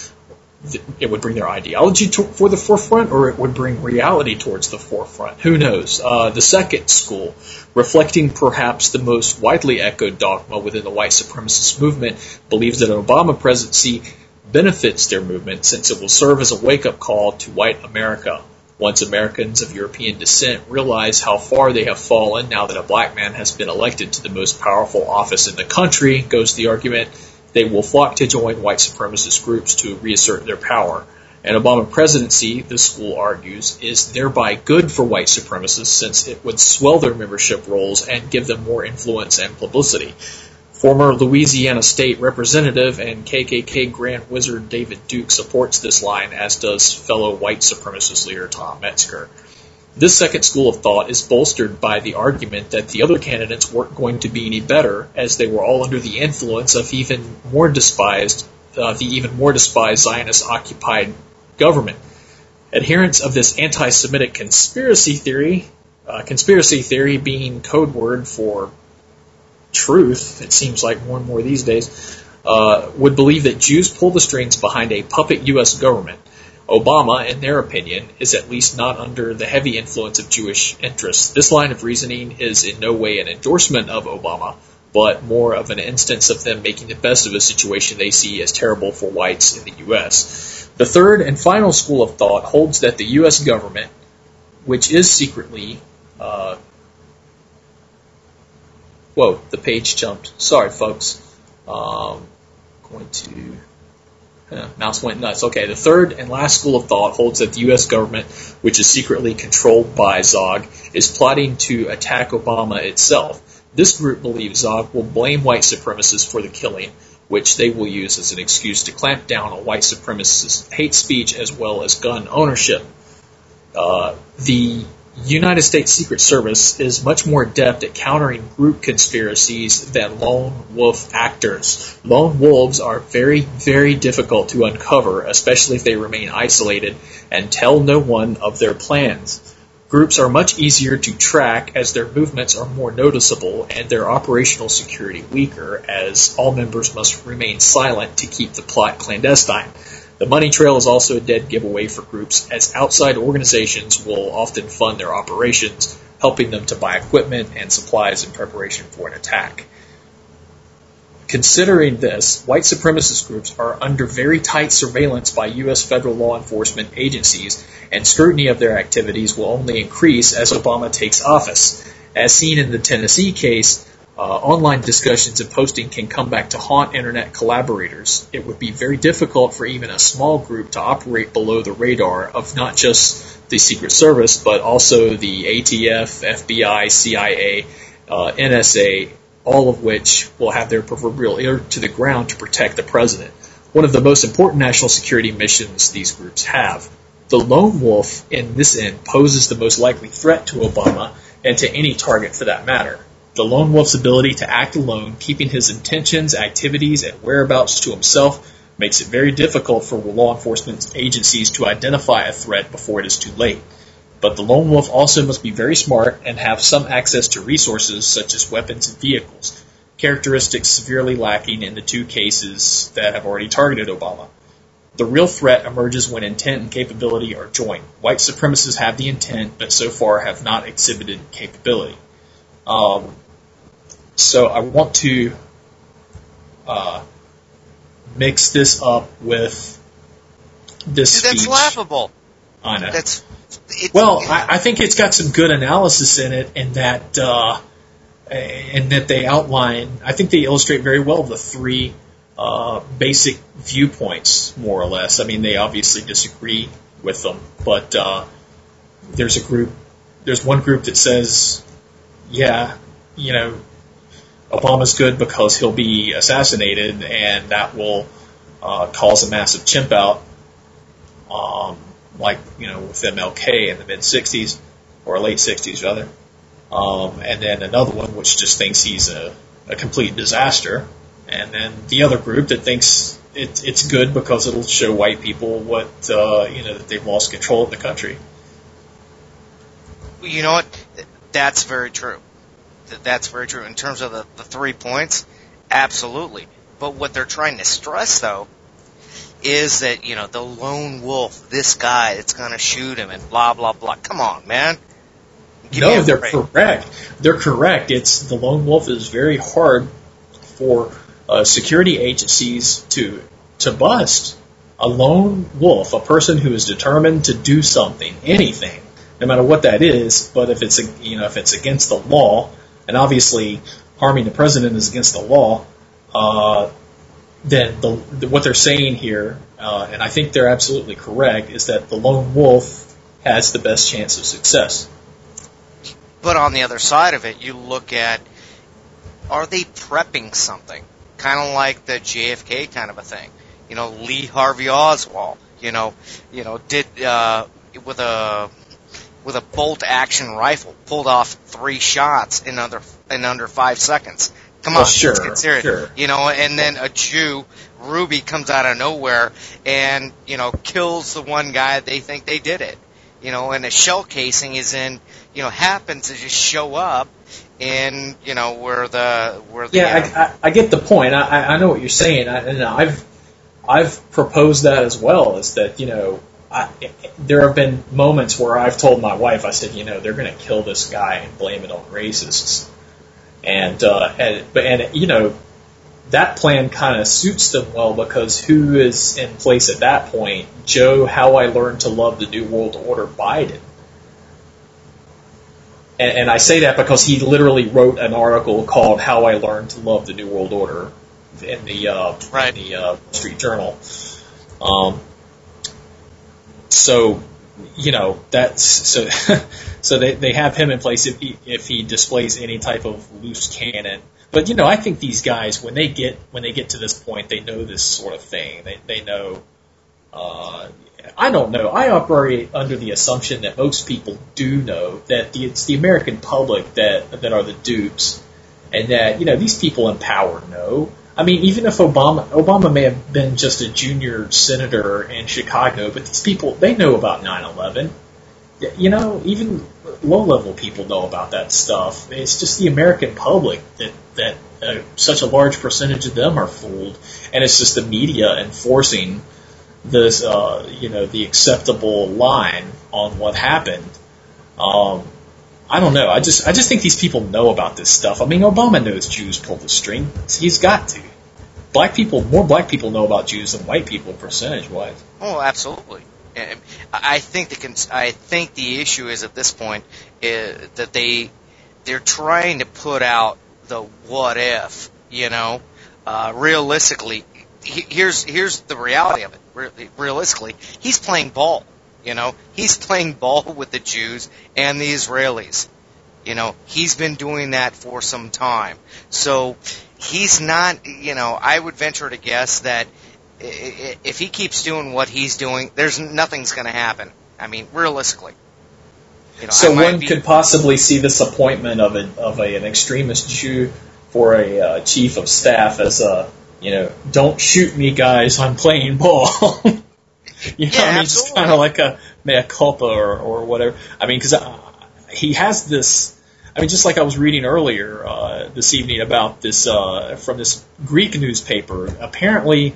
It would bring their ideology to, for the forefront, or it would bring reality towards the forefront. Who knows? Uh, the second school, reflecting perhaps the most widely echoed dogma within the white supremacist movement, believes that an Obama presidency benefits their movement since it will serve as a wake-up call to white America. Once Americans of European descent realize how far they have fallen now that a black man has been elected to the most powerful office in the country, goes the argument, they will flock to join white supremacist groups to reassert their power. An Obama presidency, the school argues, is thereby good for white supremacists since it would swell their membership rolls and give them more influence and publicity. Former Louisiana State Representative and K K K Grand Wizard David Duke supports this line, as does fellow white supremacist leader Tom Metzger. This second school of thought is bolstered by the argument that the other candidates weren't going to be any better, as they were all under the influence of even more despised, uh, the even more despised Zionist-occupied government. Adherents of this anti-Semitic conspiracy theory, uh, conspiracy theory being code word for truth, it seems like more and more these days, uh, would believe that Jews pull the strings behind a puppet U S government. Obama, in their opinion, is at least not under the heavy influence of Jewish interests. This line of reasoning is in no way an endorsement of Obama, but more of an instance of them making the best of a situation they see as terrible for whites in the U S. The third and final school of thought holds that the U S government, which is secretly... Uh, whoa, the page jumped. Sorry, folks. Um, going to... Uh, mouse went nuts. Okay, the third and last school of thought holds that the U S government, which is secretly controlled by Zog, is plotting to attack Obama itself. This group believes Zog will blame white supremacists for the killing, which they will use as an excuse to clamp down on white supremacist hate speech as well as gun ownership. Uh, the United States Secret Service is much more adept at countering group conspiracies than lone wolf actors. Lone wolves are very, very difficult to uncover, especially if they remain isolated and tell no one of their plans. Groups are much easier to track as their movements are more noticeable and their operational security weaker, as all members must remain silent to keep the plot clandestine. The money trail is also a dead giveaway for groups, as outside organizations will often fund their operations, helping them to buy equipment and supplies in preparation for an attack. Considering this, white supremacist groups are under very tight surveillance by U S federal law enforcement agencies, and scrutiny of their activities will only increase as Obama takes office. As seen in the Tennessee case, Uh, online discussions and posting can come back to haunt Internet collaborators. It would be very difficult for even a small group to operate below the radar of not just the Secret Service, but also the A T F, F B I, C I A, uh, N S A, all of which will have their proverbial ear to the ground to protect the president. One of the most important national security missions these groups have. The lone wolf in this end poses the most likely threat to Obama and to any target for that matter. The lone wolf's ability to act alone, keeping his intentions, activities, and whereabouts to himself, makes it very difficult for law enforcement agencies to identify a threat before it is too late. But the lone wolf also must be very smart and have some access to resources such as weapons and vehicles, characteristics severely lacking in the two cases that have already targeted Obama. The real threat emerges when intent and capability are joined. White supremacists have the intent, but so far have not exhibited capability. Um, So I want to uh, mix this up with this Dude, that's speech. laughable. I know. That's it's, well, I, I think it's got some good analysis in it, and that uh, and that they outline. I think they illustrate very well the three uh, basic viewpoints, more or less. I mean, they obviously disagree with them, but uh, there's a group. There's one group that says, yeah, you know, Obama's good because he'll be assassinated, and that will uh, cause a massive chimp out, um, like, you know, with M L K in the mid-sixties, or late sixties, rather. Um, and then another one which just thinks he's a, a complete disaster. And then the other group that thinks it, it's good because it'll show white people what, uh, you know, that they've lost control of the country. You know what? That's very true. That's very true. In terms of the, the three points, absolutely. But what they're trying to stress, though, is that, you know, the lone wolf, this guy that's going to shoot him and blah, blah, blah. Come on, man. Give no, they're break. correct. They're correct. It's the lone wolf is very hard for uh, security agencies to to bust. A lone wolf, a person who is determined to do something, anything, no matter what that is. But if it's a, you know if it's against the law, and obviously harming the president is against the law, uh, then the, the, what they're saying here, uh, and I think they're absolutely correct, is that the lone wolf has the best chance of success. But on the other side of it, you look at are they prepping something? Kind of like the J F K kind of a thing. You know, Lee Harvey Oswald, you know, you know, did, uh, with a, with a bolt action rifle, pulled off three shots in under, in under five seconds. Come on, well, sure, let's get serious. Sure. You know, and then a Jew, Ruby, comes out of nowhere and, you know, kills the one guy they think they did it. You know, and a shell casing is in, you know, happens to just show up in, you know, where the, where the, yeah, I, I, I get the point. I, I know what you're saying. I, and I've, I've proposed that as well, is that, you know, I, there have been moments where I've told my wife, I said, you know, they're going to kill this guy and blame it on racists. And, uh, and, but, and, you know, that plan kind of suits them well, because who is in place at that point? Joe, How I Learned to Love the New World Order Biden. And, and I say that because he literally wrote an article called How I Learned to Love the New World Order in the, uh, right. in the uh, Wall Street Journal. Um, so, you know, that's so. So they they have him in place if he if he displays any type of loose cannon. But you know, I think these guys, when they get when they get to this point, they know this sort of thing. They they know. Uh, I don't know. I operate under the assumption that most people do know that the, it's the American public that that are the dupes, and that, you know, these people in power know. I mean, even if Obama Obama may have been just a junior senator in Chicago, but these people, they know about nine eleven. You know, even low-level people know about that stuff. It's just the American public that that uh, such a large percentage of them are fooled, and it's just the media enforcing this, uh, you know, the acceptable line on what happened. Um, I don't know. I just I just think these people know about this stuff. I mean, Obama knows Jews pulled the string. He's got to. Black people, more black people know about Jews than white people, percentage-wise. Oh, absolutely. I think the I think the issue is at this point is that they they're trying to put out the what if, you know, uh, realistically. Here's here's the reality of it. Realistically, he's playing ball. You know, he's playing ball with the Jews and the Israelis. You know, he's been doing that for some time. So he's not. You know, I would venture to guess that if he keeps doing what he's doing, there's nothing's going to happen. I mean, realistically. You know, so one be, could possibly see this appointment of a of a, an extremist Jew for a uh, chief of staff as a, you know, don't shoot me, guys, I'm playing ball. you know, yeah, I mean, just kind of like a mea culpa or or whatever. I mean, because uh, he has this. I mean, just like I was reading earlier uh, this evening about this uh, from this Greek newspaper. Apparently,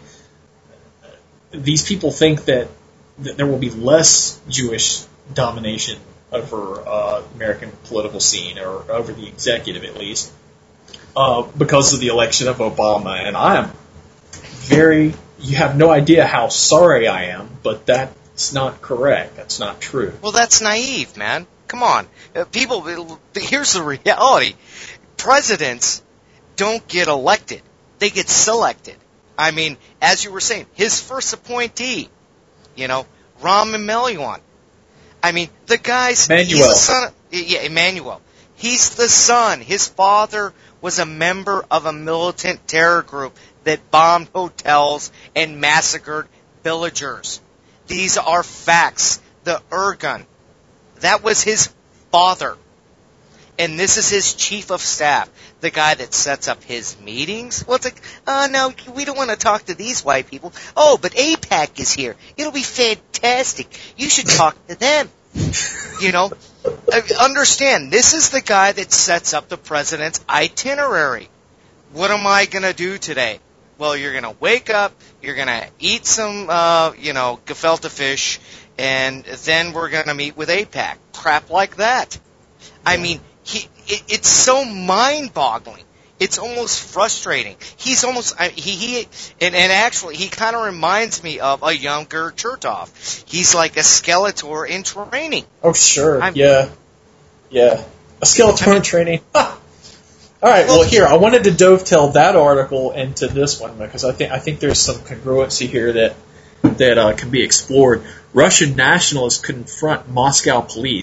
these people think that, that there will be less Jewish domination over uh, American political scene, or over the executive at least, uh, because of the election of Obama. And I am very, you have no idea how sorry I am, but that's not correct. That's not true. Well, that's naive, man. Come on. Uh, people, here's the reality. Presidents don't get elected. They get selected. I mean, as you were saying, his first appointee, you know, Rahm Emanuel. I mean, the guy's Emmanuel. He's the son of, yeah, Emmanuel. He's the son. His father was a member of a militant terror group that bombed hotels and massacred villagers. These are facts. The Irgun, that was his father. And this is his chief of staff, the guy that sets up his meetings. Well, it's like, oh, no, we don't want to talk to these white people. Oh, but AIPAC is here. It'll be fantastic. You should talk to them. You know, understand, this is the guy that sets up the president's itinerary. What am I going to do today? Well, you're going to wake up, you're going to eat some, uh, you know, gefilte fish, and then we're going to meet with AIPAC. Crap like that. I mean, he, it, it's so mind-boggling. It's almost frustrating. He's almost, he, he and, and actually, he kind of reminds me of a younger Chertoff. He's like a Skeletor in training. Oh, sure. I'm, yeah. Yeah. A Skeletor I mean, in training. Ha! All right. Well, well, here, I wanted to dovetail that article into this one because I think I think there's some congruency here that that uh, can be explored. Russian nationalists confront Moscow police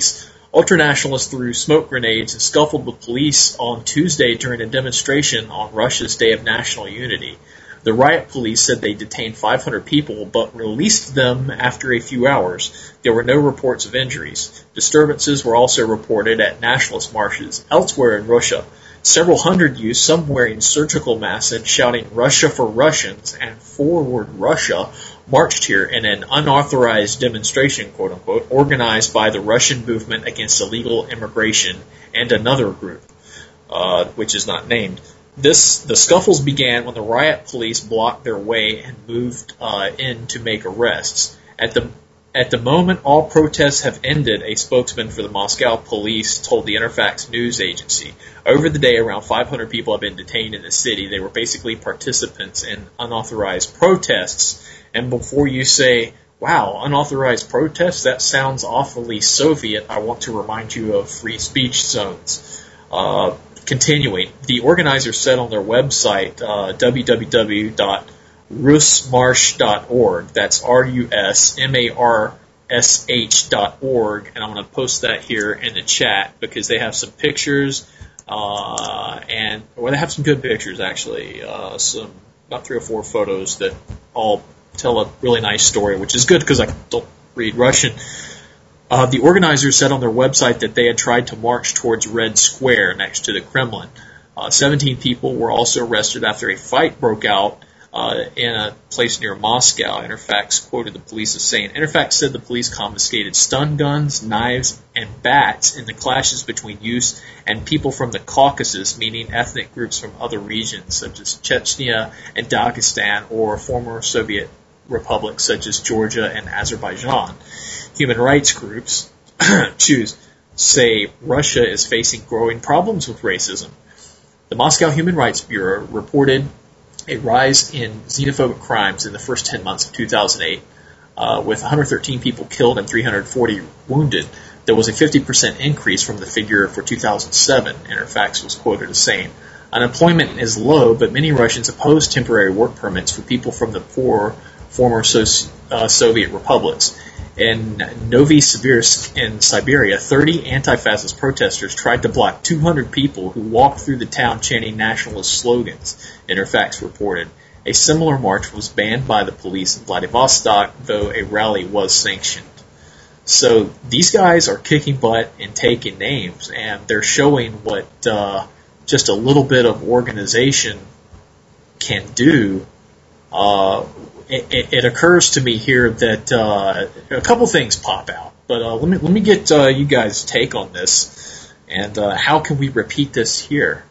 Ultranationalists threw smoke grenades and scuffled with police on Tuesday during a demonstration on Russia's Day of National Unity. The riot police said they detained five hundred people, but released them after a few hours. There were no reports of injuries. Disturbances were also reported at nationalist marches elsewhere in Russia. Several hundred youth, some wearing surgical masks and shouting "Russia for Russians" and "Forward Russia," marched here in an unauthorized demonstration, quote unquote, organized by the Russian Movement Against Illegal Immigration and another group, uh, which is not named. This the scuffles began when the riot police blocked their way and moved uh, in to make arrests. At the At the moment, all protests have ended, a spokesman for the Moscow police told the Interfax news agency. Over the day, around five hundred people have been detained in the city. They were basically participants in unauthorized protests. And before you say, wow, unauthorized protests, that sounds awfully Soviet, I want to remind you of free speech zones. Uh, continuing, the organizers said on their website, uh, w w w dot rusmarsh dot org. That's R U S M A R S H dot org, and I'm going to post that here in the chat because they have some pictures, uh, and well, they have some good pictures actually. Uh, some about three or four photos that all tell a really nice story, which is good because I don't read Russian. Uh, the organizers said on their website that they had tried to march towards Red Square next to the Kremlin. Uh, seventeen people were also arrested after a fight broke out Uh, in a place near Moscow. Interfax quoted the police as saying, Interfax said the police confiscated stun guns, knives, and bats in the clashes between youths and people from the Caucasus, meaning ethnic groups from other regions such as Chechnya and Dagestan, or former Soviet republics such as Georgia and Azerbaijan. Human rights groups choose say Russia is facing growing problems with racism. The Moscow Human Rights Bureau reported a rise in xenophobic crimes in the first ten months of two thousand eight, uh, with one hundred thirteen people killed and three hundred forty wounded. There was a fifty percent increase from the figure for two thousand seven, Interfax was quoted as saying. Unemployment is low, but many Russians oppose temporary work permits for people from the poor former so- uh, Soviet republics. In Novosibirsk in Siberia, thirty anti-fascist protesters tried to block two hundred people who walked through the town chanting nationalist slogans, Interfax reported. A similar march was banned by the police in Vladivostok, though a rally was sanctioned. So these guys are kicking butt and taking names, and they're showing what uh, just a little bit of organization can do. Uh, It, it, it occurs to me here that uh, a couple things pop out, but uh, let me let me get uh, you guys' take on this, and uh, how can we repeat this here?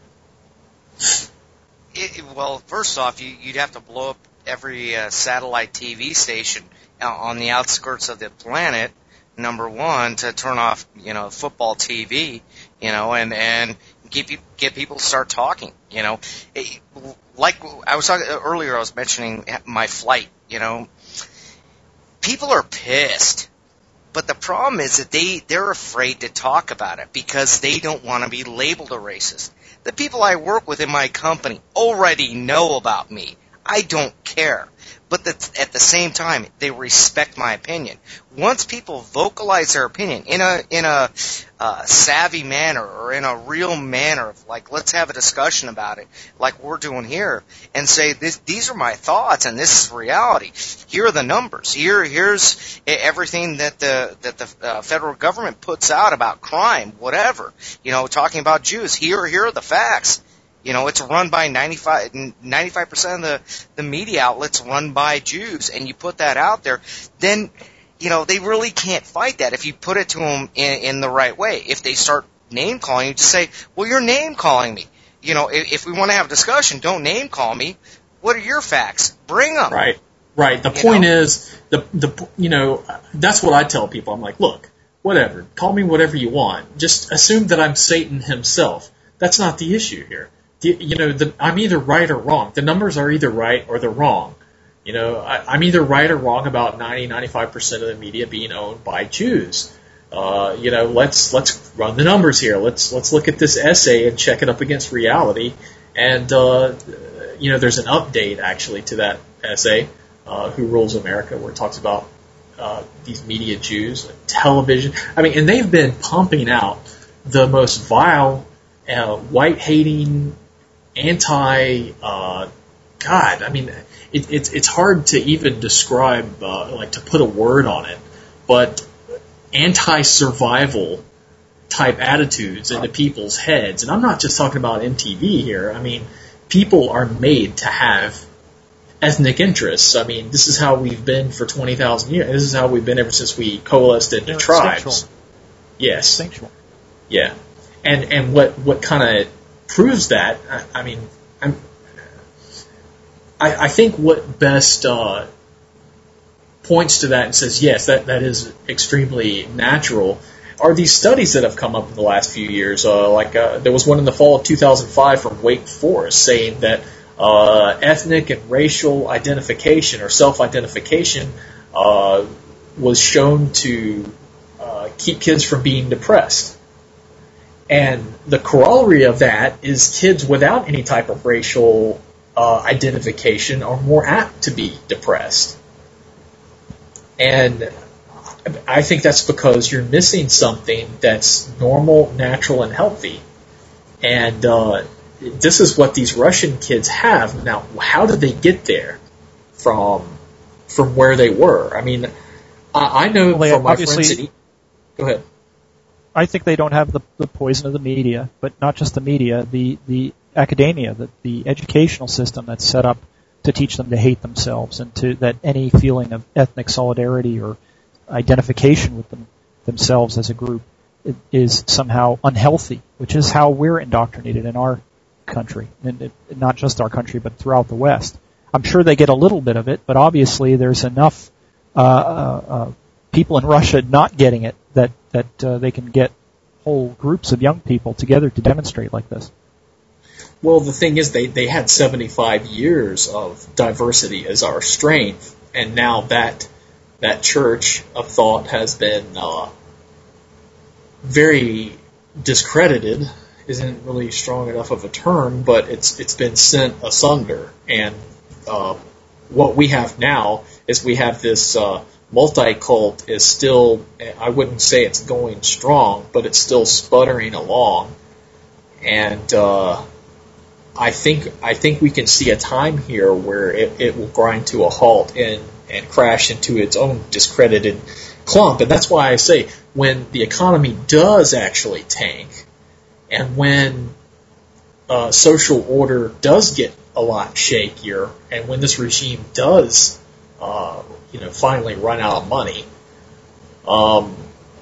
It, well, first off, you, you'd have to blow up every uh, satellite T V station on the outskirts of the planet. Number one, to turn off, you know, football T V, you know, and and get get people to start talking, you know. It, Like I was talking earlier, I was mentioning my flight, you know. People are pissed, but the problem is that they, they're afraid to talk about it because they don't want to be labeled a racist. The people I work with in my company already know about me. I don't care. But the, at the same time, they respect my opinion. Once people vocalize their opinion in a in a uh, savvy manner or in a real manner, like let's have a discussion about it, like we're doing here, and say this, these are my thoughts and this is reality. Here are the numbers. Here here's everything that the that the uh, federal government puts out about crime, whatever. You know, talking about Jews. Here here are the facts. You know, it's run by ninety-five, ninety-five percent of the, the media outlets run by Jews, and you put that out there, then, you know, they really can't fight that if you put it to them in, in the right way. If they start name-calling you, just say, well, you're name-calling me. You know, if, if we want to have a discussion, don't name-call me. What are your facts? Bring them. Right, right. The you point know? is, the the you know, that's what I tell people. I'm like, look, whatever, call me whatever you want. Just assume that I'm Satan himself. That's not the issue here. You know, the, I'm either right or wrong. The numbers are either right or they're wrong. You know, I, I'm either right or wrong about ninety, ninety-five percent of the media being owned by Jews. Uh, you know, let's let's run the numbers here. Let's let's look at this essay and check it up against reality. And uh, you know, there's an update actually to that essay, uh, "Who Rules America," where it talks about uh, these media Jews, television. I mean, and they've been pumping out the most vile, uh, white-hating, anti, uh, God, I mean, it, it's it's hard to even describe, uh, like to put a word on it, but anti-survival type attitudes into people's heads. And I'm not just talking about M T V here. I mean, people are made to have ethnic interests. I mean, this is how we've been for twenty thousand years. This is how we've been ever since we coalesced into They're tribes. instinctual. Yes. Instinctual. Yeah. And and what, what kind of proves that, I, I mean, I'm, I, I think what best uh, points to that and says, yes, that, that is extremely natural, are these studies that have come up in the last few years. Uh, like uh, there was one in the fall of two thousand five from Wake Forest saying that uh, ethnic and racial identification or self-identification uh, was shown to uh, keep kids from being depressed. And the corollary of that is kids without any type of racial uh, identification are more apt to be depressed. And I think that's because you're missing something that's normal, natural, and healthy. And uh, this is what these Russian kids have. Now, how did they get there from from where they were? I mean, I, I know well, from my obviously, friends... That, go ahead. I think they don't have the, the poison of the media, but not just the media, the, the academia, the, the educational system that's set up to teach them to hate themselves and to that any feeling of ethnic solidarity or identification with them, themselves as a group is somehow unhealthy, which is how we're indoctrinated in our country, and it, not just our country, but throughout the West. I'm sure they get a little bit of it, but obviously there's enough uh, uh, uh, people in Russia not getting it that that uh, they can get whole groups of young people together to demonstrate like this. Well, the thing is, they, they had seventy-five years of diversity as our strength, and now that that church of thought has been uh, very discredited. Isn't really strong enough of a term, but it's it's been sent asunder. And uh, what we have now is we have this uh, multi-cult is still, I wouldn't say it's going strong, but it's still sputtering along. And uh, I think I think we can see a time here where it, it will grind to a halt and, and crash into its own discredited clump. And that's why I say when the economy does actually tank, and when uh, social order does get a lot shakier, and when this regime does, uh, you know, finally run out of money, um,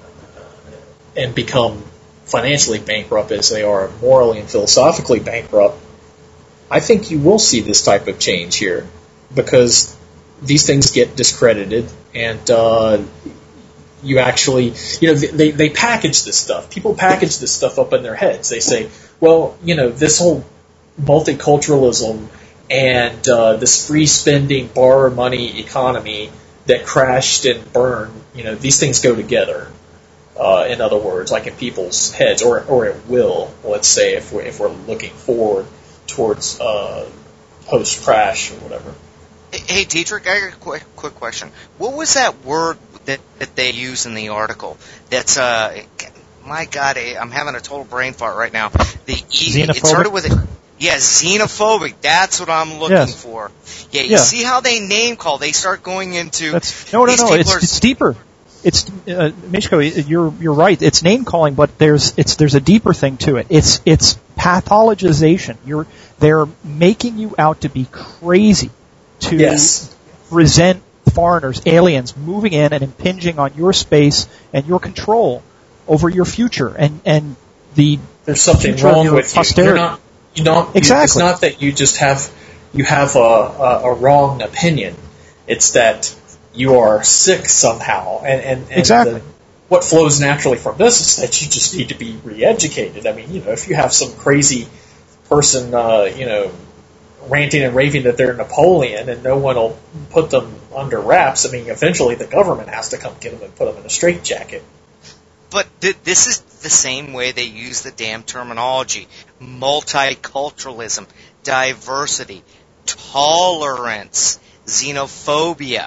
and become financially bankrupt as they are morally and philosophically bankrupt, I think you will see this type of change here, because these things get discredited, and uh, you actually, you know, they, they package this stuff. People package this stuff up in their heads. They say, well, you know, this whole multiculturalism and uh, this free spending, borrow money economy that crashed and burned, you know, these things go together. Uh, in other words, like in people's heads, or or it will. Let's say if we're if we're looking forward towards uh, post crash or whatever. Hey, Dietrich, I got a quick, quick question. What was that word that, that they use in the article? That's, uh, my God, I'm having a total brain fart right now. The e, it started with a, yeah, xenophobic. That's what I'm looking yes. for. Yeah, you yeah. see how they name call? They start going into. That's, no, no, no. It's, are, it's deeper. It's uh, Mishko, you're you're right. It's name calling, but there's it's there's a deeper thing to it. It's it's pathologization. You're they're making you out to be crazy. To yes. resent foreigners, aliens, moving in and impinging on your space and your control over your future and, and the there's something future wrong of your with posterity. you. You're not, you don't, exactly. It's not that you just have you have a, a, a wrong opinion. It's that you are sick somehow, and and, and exactly. the, what flows naturally from this is that you just need to be re-educated. I mean, you know, if you have some crazy person, uh, you know. ranting and raving that they're Napoleon and no one will put them under wraps, I mean, eventually the government has to come get them and put them in a straitjacket. But th- this is the same way they use the damn terminology. Multiculturalism, diversity, tolerance, xenophobia.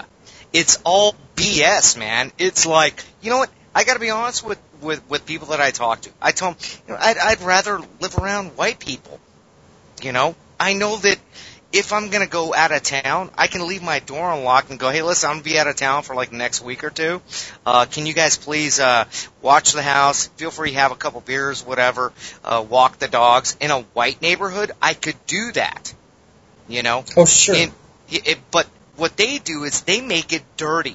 it's all B S, man. It's like, you know what? I got to be honest with, with, with people that I talk to. I tell them, you know, I'd, I'd rather live around white people. You know, I know that if I'm going to go out of town, I can leave my door unlocked and go, hey, listen, I'm going to be out of town for like the next week or two. Uh, can you guys please uh, watch the house? Feel free to have a couple beers, whatever, uh, walk the dogs. In a white neighborhood, I could do that. You know? Oh, sure. And it, it, but what they do is they make it dirty.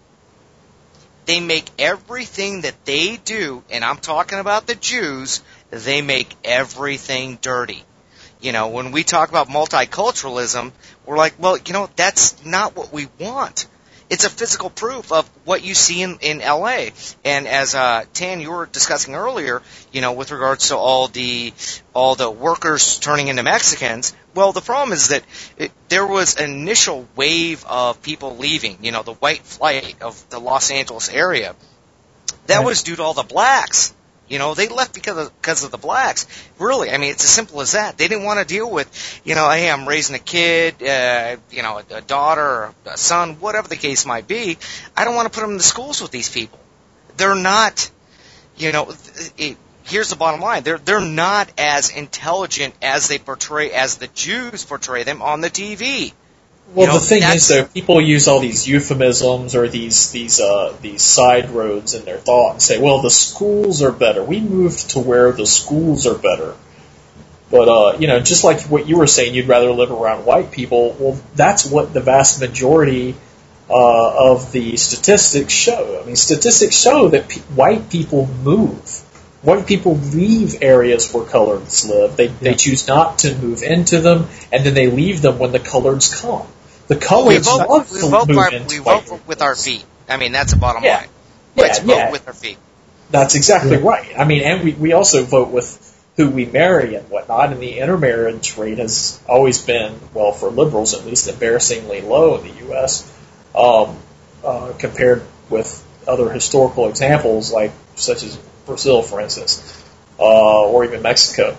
They make everything that they do, and I'm talking about the Jews, they make everything dirty. You know, when we talk about multiculturalism, we're like, well, you know, that's not what we want. It's a physical proof of what you see in, in L A. And as uh, Tan, you were discussing earlier, you know, with regards to all the all the workers turning into Mexicans, well, the problem is that it, there was an initial wave of people leaving, you know, the white flight of the Los Angeles area. That Right. was due to all the blacks. You know, they left because of, because of the blacks. Really, I mean, it's as simple as that. They didn't want to deal with, you know, hey, I'm raising a kid, uh, you know, a, a daughter, or a son, whatever the case might be. I don't want to put them in the schools with these people. They're not, you know, it, here's the bottom line. They're, they're not as intelligent as they portray, as the Jews portray them on the T V. Well, You know, the thing that's- is, though, people use all these euphemisms or these these uh, these side roads in their thought and say, "Well, the schools are better. We moved to where the schools are better." But uh, you know, just like what you were saying, you'd rather live around white people. Well, that's what the vast majority uh, of the statistics show. I mean, statistics show that pe- white people move. White people leave areas where coloreds live. They they choose not to move into them, and then they leave them when the coloreds come. The We coloreds vote, love we to vote, move our, into we white vote with our neighborhoods. feet. I mean, that's the bottom Yeah. line. Yeah, Let's yeah. vote with our feet. That's exactly Yeah. right. I mean, and we, we also vote with who we marry and whatnot, and the intermarriage rate has always been, well, for liberals at least, embarrassingly low in the U S um, uh, compared with other historical examples, like such as Brazil, for instance, uh, or even Mexico.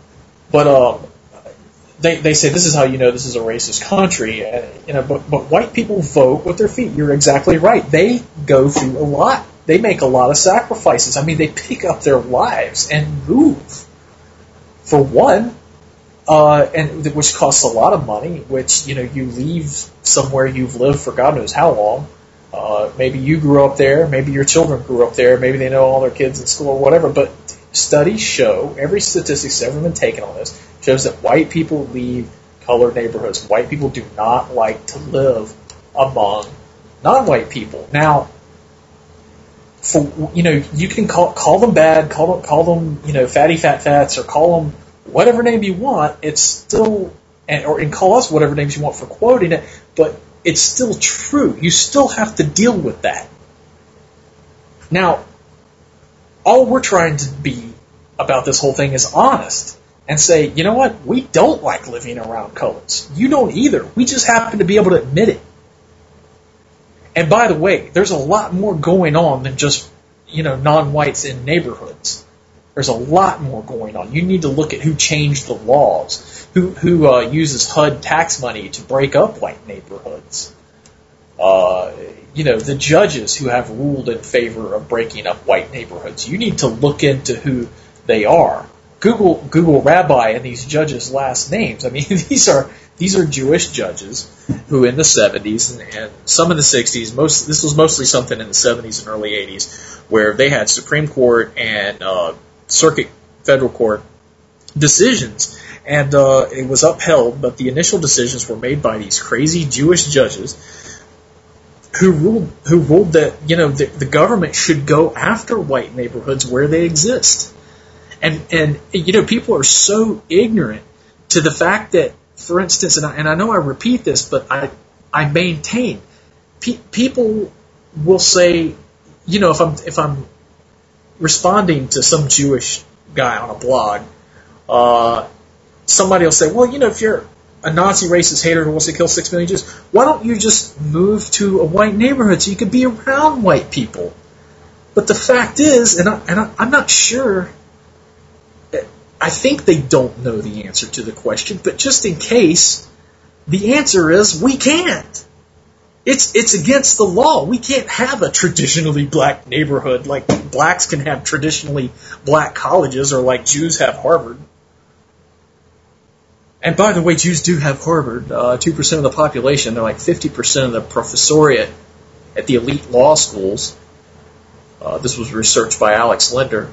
But um, they they say this is how you know this is a racist country, and, you know. But but white people vote with their feet. You're exactly right. They go through a lot. They make a lot of sacrifices. I mean, they pick up their lives and move. For one, uh, and which costs a lot of money. Which you know you leave somewhere you've lived for God knows how long. Uh, maybe you grew up there. Maybe your children grew up there. Maybe they know all their kids in school or whatever. But studies show, every statistic that's ever been taken on this shows that white people leave colored neighborhoods. White people do not like to live among non-white people. Now, for you know, you can call call them bad, call them call them you know fatty fat fats, or call them whatever name you want. It's still and or and call us whatever names you want for quoting it, but it's still true. You still have to deal with that. Now, all we're trying to be about this whole thing is honest and say, you know what, we don't like living around coloreds. You don't either. We just happen to be able to admit it. And by the way, there's a lot more going on than just, you know, non-whites in neighborhoods. There's a lot more going on. You need to look at who changed the laws, who who uh, uses H U D tax money to break up white neighborhoods. Uh, you know, the judges who have ruled in favor of breaking up white neighborhoods. You need to look into who they are. Google Google Rabbi and these judges' last names. I mean, these are these are Jewish judges who in the seventies and, and some in the sixties. Most this was mostly something in the seventies and early eighties, where they had Supreme Court and uh, Circuit Federal Court decisions, and uh, it was upheld. But the initial decisions were made by these crazy Jewish judges who ruled who ruled that you know the, the government should go after white neighborhoods where they exist. And, and you know, people are so ignorant to the fact that, for instance, and I, and I know I repeat this, but I, I maintain, pe- people will say, you know, if I'm, if I'm responding to some Jewish guy on a blog, uh, somebody will say, well, you know, if you're a Nazi racist hater who wants to kill six million Jews, why don't you just move to a white neighborhood so you can be around white people? But the fact is, and, I, and I, I'm not sure, I think they don't know the answer to the question, but just in case, the answer is we can't. It's it's against the law. We can't have a traditionally black neighborhood like blacks can have traditionally black colleges, or like Jews have Harvard. And by the way, Jews do have Harvard. Uh, two percent of the population. They're like fifty percent of the professoriate at the elite law schools. Uh, this was researched by Alex Linder.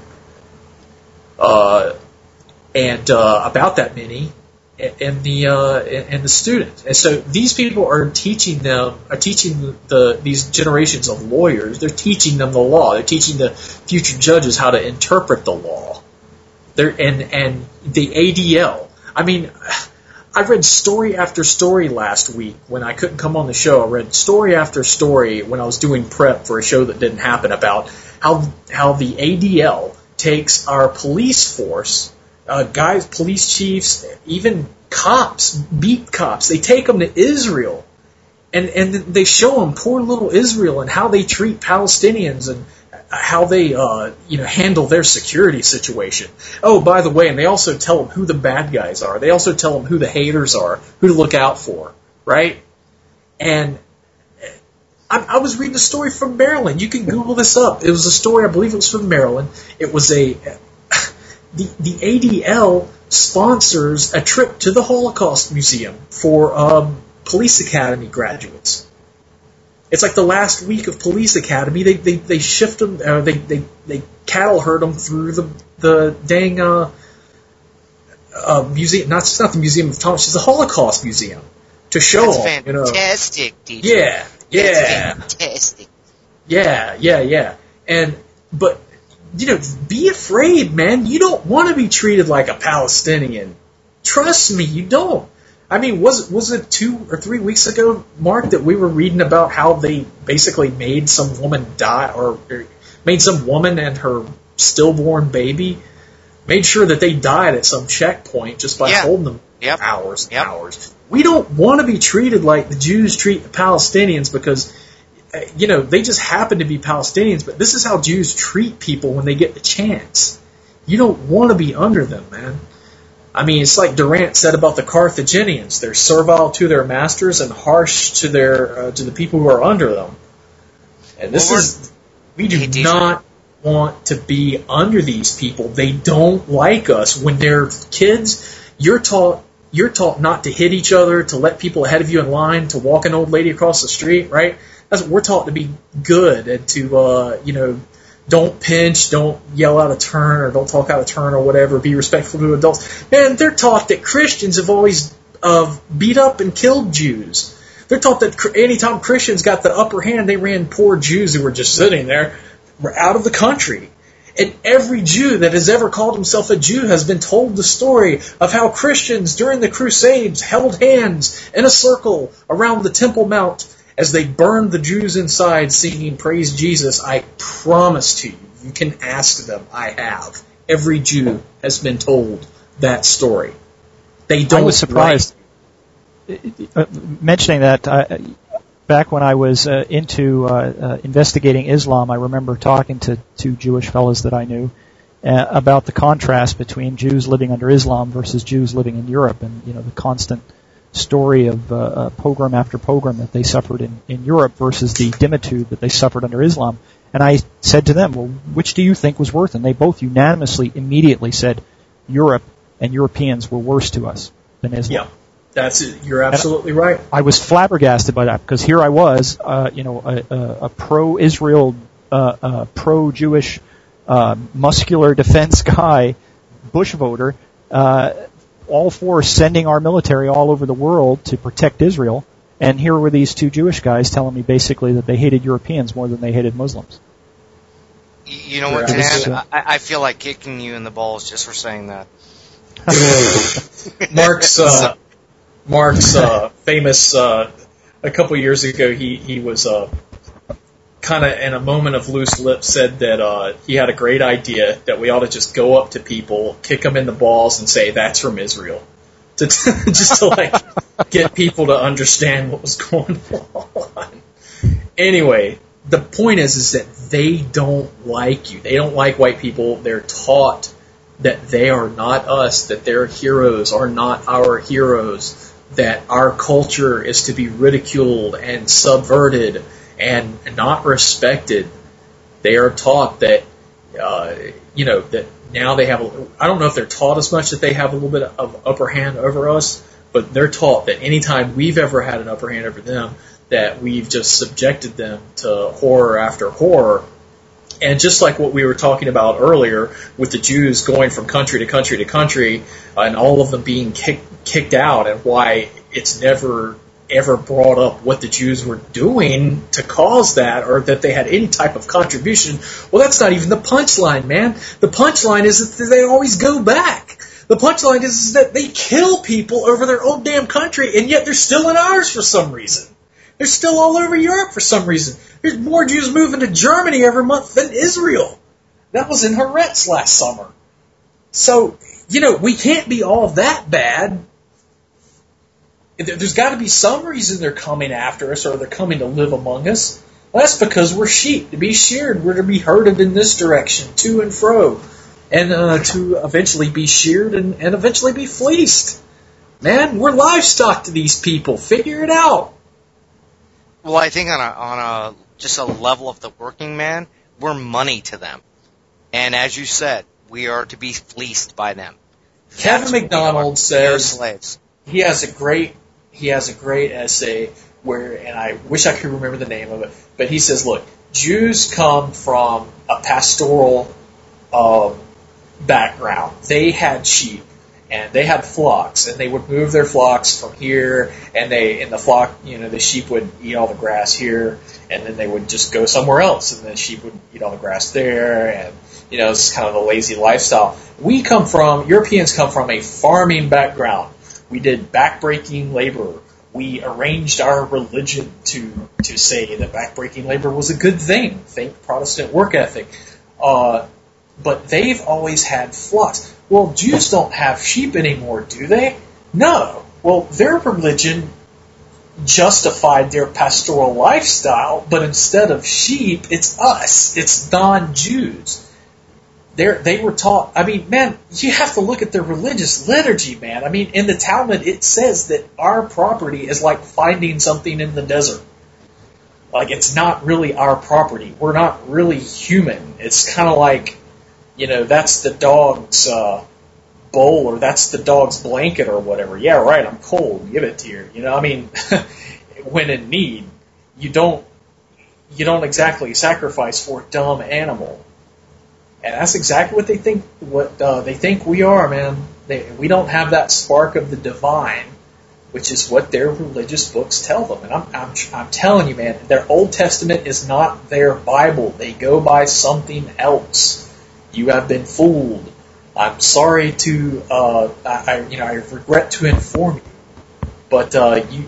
Uh, and uh, about that many. And the uh, and the students, and so these people are teaching them, are teaching the these generations of lawyers. They're teaching them the law. They're teaching the future judges how to interpret the law. They're and and the A D L. I mean, I read story after story last week when I couldn't come on the show. I read story after story when I was doing prep for a show that didn't happen about how how the A D L takes our police force. Uh, guys, police chiefs, even cops, beat cops, they take them to Israel, and, and they show them poor little Israel and how they treat Palestinians and how they uh, you know handle their security situation. Oh, by the way, and they also tell them who the bad guys are. They also tell them who the haters are, who to look out for, right? And I, I was reading a story from Maryland. You can Google this up. It was a story, I believe it was from Maryland. It was a... The, the A D L sponsors a trip to the Holocaust Museum for um, police academy graduates. It's like the last week of police academy. They they, they shift them, uh, they, they they cattle herd them through the the dang uh, uh, museum. Not it's not the Museum of Thomas. It's the Holocaust Museum to show That's them. You know. Fantastic, teacher. Yeah, yeah, That's fantastic. Yeah, yeah, yeah. And but. You know, be afraid, man. You don't want to be treated like a Palestinian. Trust me, you don't. I mean, was was it two or three weeks ago, Mark, that we were reading about how they basically made some woman die, or, or made some woman and her stillborn baby, made sure that they died at some checkpoint just by yeah. holding them yep. for hours and yep. hours. We don't want to be treated like the Jews treat the Palestinians because... You know, they just happen to be Palestinians, but this is how Jews treat people when they get the chance. You don't want to be under them, man. I mean, it's like Durant said about the Carthaginians. They're servile to their masters and harsh to their uh, to the people who are under them. And this well, is, we do not want to be under these people. They don't like us. When they're kids, you're taught you're taught not to hit each other, to let people ahead of you in line, to walk an old lady across the street, right? That's what we're taught, to be good and to, uh, you know, don't pinch, don't yell out of turn, or don't talk out of turn, or whatever. Be respectful to adults. Man, they're taught that Christians have always uh, beat up and killed Jews. They're taught that anytime Christians got the upper hand, they ran poor Jews who were just sitting there, were out of the country. And every Jew that has ever called himself a Jew has been told the story of how Christians during the Crusades held hands in a circle around the Temple Mount as they burned the Jews inside singing Praise Jesus. I promise to you, you can ask them. I have. Every Jew has been told that story. They don't. I was surprised. Uh, mentioning that, uh, back when I was uh, into uh, uh, investigating Islam, I remember talking to two Jewish fellows that I knew uh, about the contrast between Jews living under Islam versus Jews living in Europe, and you know the constant story of uh, uh, pogrom after pogrom that they suffered in, in Europe versus the dimitude that they suffered under Islam. And I said to them, well, which do you think was worse? And they both unanimously, immediately said, Europe and Europeans were worse to us than Islam. Yeah, that's it. You're absolutely right. I was flabbergasted by that, because here I was, uh, you know, a, a, a pro-Israel, uh, uh, pro-Jewish, uh, muscular defense guy, Bush voter, uh, all for sending our military all over the world to protect Israel, and here were these two Jewish guys telling me basically that they hated Europeans more than they hated Muslims. You know what, Dan? I, I feel like kicking you in the balls just for saying that. Mark's uh, Mark's uh, famous uh, a couple years ago. He he was uh, kind of in a moment of loose lips said that uh, he had a great idea that we ought to just go up to people, kick them in the balls, and say that's from Israel, to just to like get people to understand what was going on. Anyway, the point is is that they don't like you. They don't like white people. They're taught that they are not us, that their heroes are not our heroes, that our culture is to be ridiculed and subverted and not respected. They are taught that, uh, you know, that now they have, a, I don't know if they're taught as much that they have a little bit of upper hand over us, but they're taught that anytime we've ever had an upper hand over them, that we've just subjected them to horror after horror. And just like what we were talking about earlier with the Jews going from country to country to country uh, and all of them being kick, kicked out, and why it's never ever brought up what the Jews were doing to cause that, or that they had any type of contribution. Well, that's not even the punchline, man. The punchline is that they always go back. The punchline is, is that they kill people over their own damn country, and yet they're still in ours for some reason. They're still all over Europe for some reason. There's more Jews moving to Germany every month than Israel. That was in Haaretz last summer. So, you know, we can't be all that bad. There's got to be some reason they're coming after us, or they're coming to live among us. Well, that's because we're sheep to be sheared. We're to be herded in this direction, to and fro, and uh, to eventually be sheared and, and eventually be fleeced. Man, we're livestock to these people. Figure it out. Well, I think on a on a just a level of the working man, we're money to them, and as you said, we are to be fleeced by them. Kevin That's McDonald says slaves. he has a great he has a great essay where, and I wish I could remember the name of it, but he says, look, Jews come from a pastoral uh, background. They had sheep. And they had flocks, and they would move their flocks from here, and they, in the flock, you know, the sheep would eat all the grass here, and then they would just go somewhere else, and the sheep would eat all the grass there, and, you know, it's kind of a lazy lifestyle. We come from, Europeans come from a farming background. We did backbreaking labor. We arranged our religion to, to say that backbreaking labor was a good thing. Think Protestant work ethic. Uh, but they've always had flocks. Well, Jews don't have sheep anymore, do they? No. Well, their religion justified their pastoral lifestyle, but instead of sheep, it's us. It's non-Jews. They're, they were taught, I mean, man, you have to look at their religious liturgy, man. I mean, in the Talmud, it says that our property is like finding something in the desert. Like, it's not really our property. We're not really human. It's kind of like, you know, that's the dog's uh, bowl, or that's the dog's blanket, or whatever. Yeah, right, I'm cold. Give it to you. You know, I mean, when in need, you don't you don't exactly sacrifice for a dumb animal. And that's exactly what they think. What uh, they think we are, man. They, we don't have that spark of the divine, which is what their religious books tell them. And I'm, I'm, I'm telling you, man, their Old Testament is not their Bible. They go by something else. You have been fooled. I'm sorry to, uh, I, you know, I regret to inform you, but uh, you,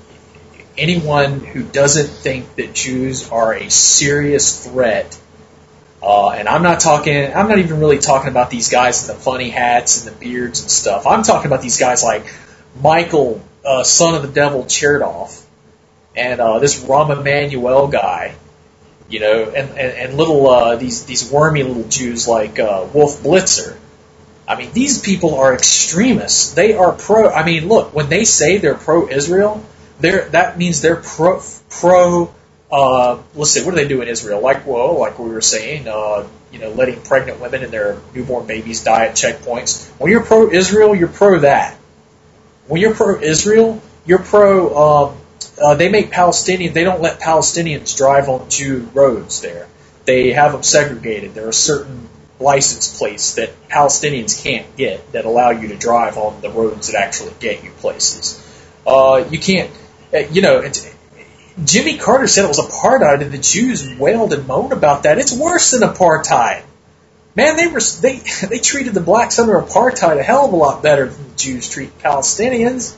anyone who doesn't think that Jews are a serious threat, uh, and I'm not talking, I'm not even really talking about these guys in the funny hats and the beards and stuff. I'm talking about these guys like Michael, uh, son of the devil, Chertoff, and uh, this Rahm Emanuel guy. You know, and, and, and little, uh, these, these wormy little Jews like, uh, Wolf Blitzer. I mean, these people are extremists. They are pro, I mean, look, when they say they're pro-Israel, they're, that means they're pro, pro, uh, let's see, what do they do in Israel? Like, well, like we were saying, uh, you know, letting pregnant women and their newborn babies die at checkpoints. When you're pro-Israel, you're pro that. When you're pro-Israel, you're pro, um, Uh, they make Palestinians, they don't let Palestinians drive on Jew roads there. They have them segregated. There are certain license plates that Palestinians can't get that allow you to drive on the roads that actually get you places. Uh, you can't, uh, you know, it's, Jimmy Carter said it was apartheid, and the Jews wailed and moaned about that. It's worse than apartheid. Man, they were they they treated the blacks under apartheid a hell of a lot better than the Jews treat Palestinians.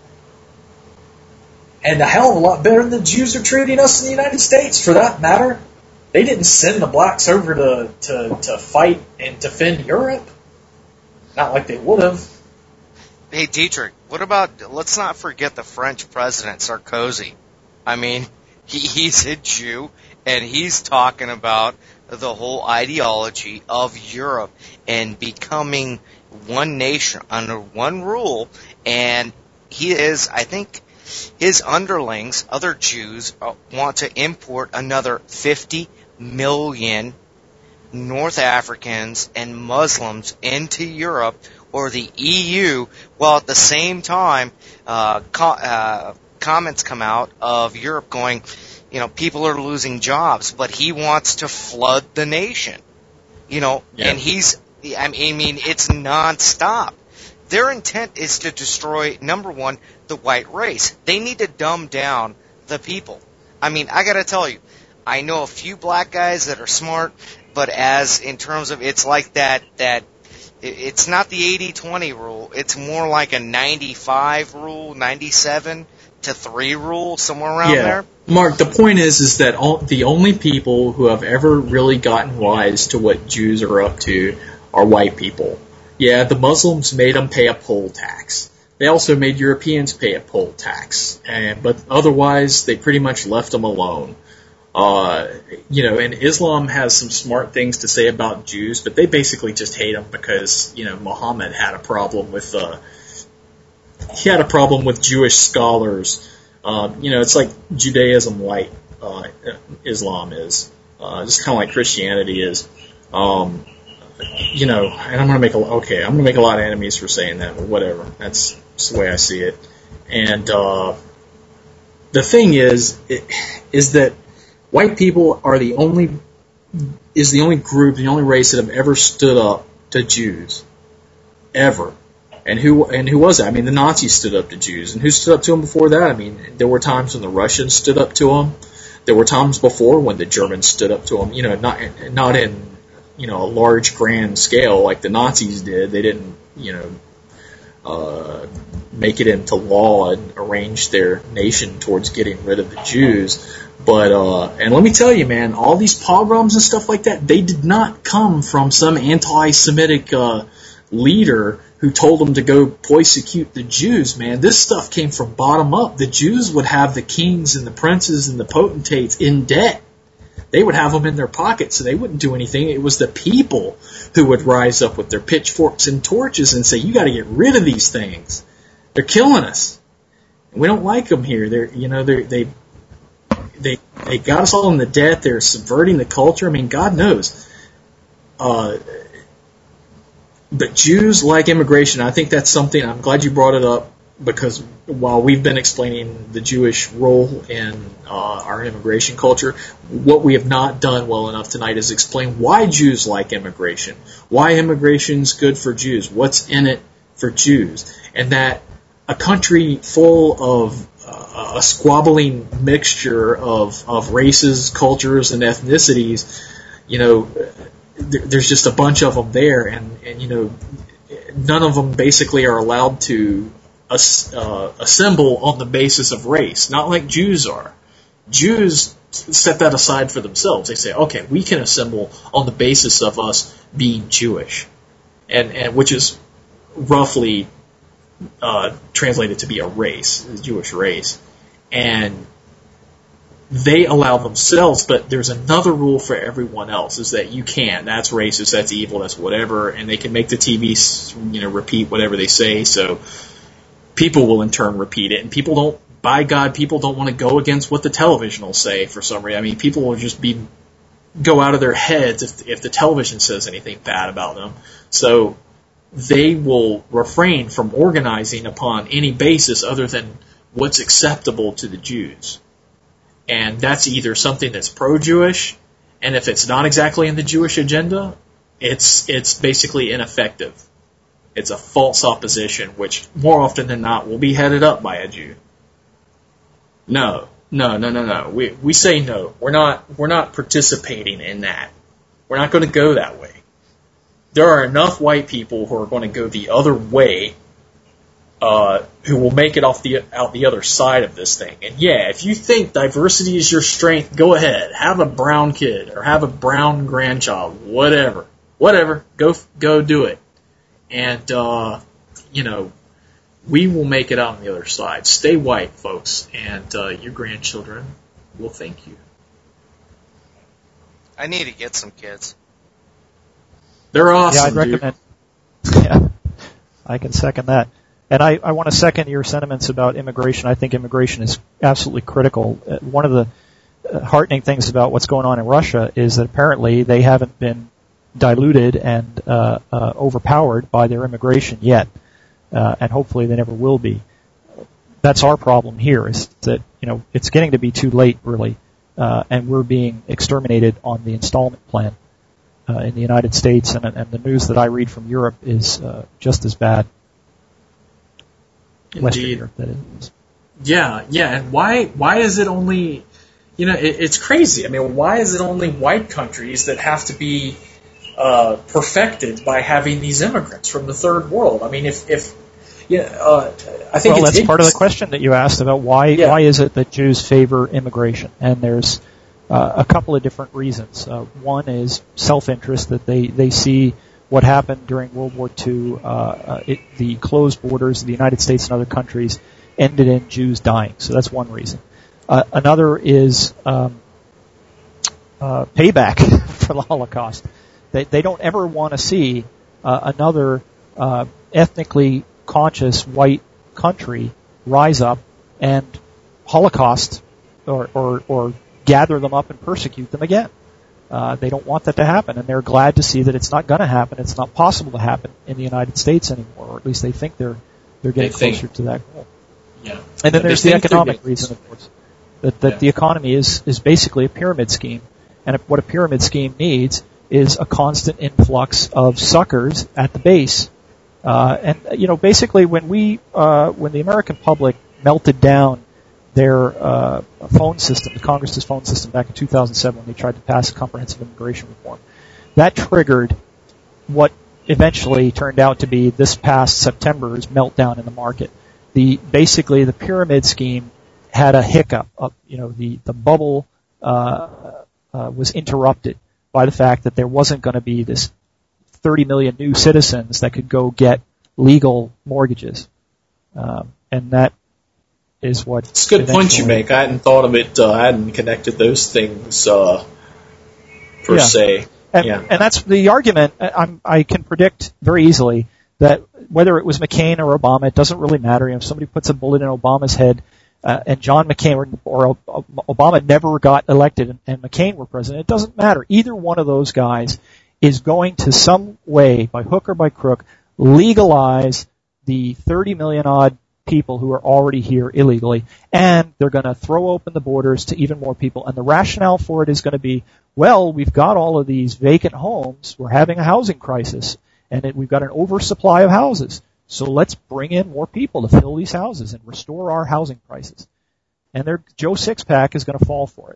And a hell of a lot better than the Jews are treating us in the United States, for that matter. They didn't send the blacks over to, to, to fight and defend Europe. Not like they would have. Hey, Dietrich, what about, let's not forget the French president, Sarkozy. I mean, he, he's a Jew, and he's talking about the whole ideology of Europe and becoming one nation under one rule, and he is, I think, his underlings, other Jews, uh, want to import another fifty million North Africans and Muslims into Europe or the E U, while at the same time, uh, co- uh, comments come out of Europe going, you know, people are losing jobs, but he wants to flood the nation. You know, yeah. and he's, I mean, it's nonstop. Their intent is to destroy, number one, the white race. They need to dumb down the people. I mean, I gotta tell you, I know a few black guys that are smart, but as in terms of, it's like that, that, it's not the eighty twenty rule. It's more like a ninety-five rule, ninety-seven to three rule, somewhere around yeah. there. Mark, the point is, is that all, the only people who have ever really gotten wise to what Jews are up to are white people. Yeah, the Muslims made them pay a poll tax. They also made Europeans pay a poll tax, and but otherwise they pretty much left them alone. Uh, you know, and Islam has some smart things to say about Jews, but they basically just hate them because, you know, Muhammad had a problem with, uh, he had a problem with Jewish scholars. Uh, you know, it's like Judaism light, uh, Islam is, uh, just kind of like Christianity is. Um, you know, and I'm gonna make a, okay, I'm gonna make a lot of enemies for saying that, but whatever. That's just the way I see it. And, uh, the thing is, it, is that white people are the only, is the only group, the only race that have ever stood up to Jews. Ever. And who, and who was that? I mean, the Nazis stood up to Jews. And who stood up to them before that? I mean, there were times when the Russians stood up to them. There were times before when the Germans stood up to them. You know, not, not in, you know, a large, grand scale like the Nazis did. They didn't, you know, uh, make it into law and arrange their nation towards getting rid of the Jews. But, uh, and let me tell you, man, all these pogroms and stuff like that, they did not come from some anti-Semitic, uh, leader who told them to go persecute the Jews, man. This stuff came from bottom up. The Jews would have the kings and the princes and the potentates in debt. They would have them in their pockets, so they wouldn't do anything. It was the people who would rise up with their pitchforks and torches and say, you got to get rid of these things. They're killing us. We don't like them here. They're, you know, they're, they, they, they got us all in the debt. They're subverting the culture. I mean, God knows. Uh, but Jews like immigration. I think that's something, I'm glad you brought it up, because while we've been explaining the Jewish role in uh, our immigration culture, what we have not done well enough tonight is explain why Jews like immigration, why immigration's good for Jews, what's in it for Jews, and that a country full of uh, a squabbling mixture of, of races, cultures, and ethnicities, you know, th- there's just a bunch of them there, and, and you know, none of them basically are allowed to Uh, assemble on the basis of race, not like Jews are. Jews set that aside for themselves. They say, okay, we can assemble on the basis of us being Jewish, and, and which is roughly uh, translated to be a race, a Jewish race. And they allow themselves, but there's another rule for everyone else, is that you can't. That's racist, that's evil, that's whatever, and they can make the T V, you know, repeat whatever they say, so people will in turn repeat it, and people don't, by God, people don't want to go against what the television will say for some reason. I mean, people will just be, go out of their heads if, if the television says anything bad about them. So they will refrain from organizing upon any basis other than what's acceptable to the Jews. And that's either something that's pro-Jewish, and if it's not exactly in the Jewish agenda, it's it's basically ineffective. It's a false opposition, which more often than not will be headed up by a Jew. No, no, no, no, no. We we say no. We're not we're not participating in that. We're not going to go that way. There are enough white people who are going to go the other way, uh, who will make it off the out the other side of this thing. And yeah, if you think diversity is your strength, go ahead. Have a brown kid or have a brown grandchild, whatever, whatever. Go go do it. And, uh, you know, we will make it out on the other side. Stay white, folks, and uh, your grandchildren will thank you. I need to get some kids. They're awesome, Yeah, I'd recommend. dude. Yeah, I can second that. And I, I want to second your sentiments about immigration. I think immigration is absolutely critical. Uh, one of the uh, heartening things about what's going on in Russia is that apparently they haven't been diluted and uh, uh, overpowered by their immigration yet, uh, and hopefully they never will be. That's our problem here, is that, you know, it's getting to be too late, really, uh, and we're being exterminated on the installment plan uh, in the United States, and, and the news that I read from Europe is uh, just as bad. Western Indeed. Europe, that is. Yeah, yeah. And why why is it only, you know, it, it's crazy. I mean, why is it only white countries that have to be uh, perfected by having these immigrants from the third world? I mean, if, if yeah, uh, I think well, it's that's part of the question that you asked about why yeah. why is it that Jews favor immigration? And there's uh, a couple of different reasons. Uh, one is self-interest, that they, they see what happened during World War Two, uh, uh, it, the closed borders of the United States and other countries ended in Jews dying. So that's one reason. Uh, another is um, uh, payback for the Holocaust. They, they don't ever want to see uh, another uh, ethnically conscious white country rise up and Holocaust or, or, or gather them up and persecute them again. Uh, they don't want that to happen, and they're glad to see that it's not going to happen. It's not possible to happen in the United States anymore, or at least they think they're they're getting they closer to that goal. Yeah. And then They there's the think they're economic getting- reason, of course, that that Yeah. the economy is is basically a pyramid scheme, and if, what a pyramid scheme needs is a constant influx of suckers at the base. Uh, and you know, basically, when we uh, when the American public melted down their uh, phone system, the Congress's phone system, back in two thousand seven when they tried to pass comprehensive immigration reform, that triggered what eventually turned out to be this past September's meltdown in the market. The basically the pyramid scheme had a hiccup. Up, you know, the the bubble uh, uh, was interrupted by the fact that there wasn't going to be this thirty million new citizens that could go get legal mortgages, um, and that is what. It's a good point you eventually- make. I hadn't thought of it. Uh, I hadn't connected those things uh, per Yeah. se. And, Yeah. and that's the argument. I'm, I can predict very easily that whether it was McCain or Obama, it doesn't really matter. You know, if somebody puts a bullet in Obama's head, uh, and John McCain or, or Obama never got elected, and, and McCain were president, it doesn't matter. Either one of those guys is going to some way, by hook or by crook, legalize the thirty million odd people who are already here illegally, and they're going to throw open the borders to even more people. And the rationale for it is going to be, well, we've got all of these vacant homes, we're having a housing crisis, and it, we've got an oversupply of houses, so let's bring in more people to fill these houses and restore our housing prices. And their Joe Sixpack is going to fall for it.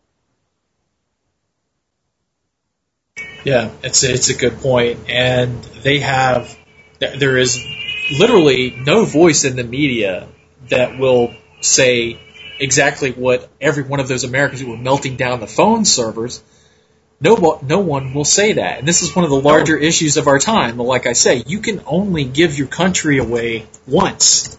Yeah, it's a, it's a good point, and they have there is literally no voice in the media that will say exactly what every one of those Americans who were melting down the phone servers. No, no one will say that, and this is one of the larger no. issues of our time. But like I say, you can only give your country away once.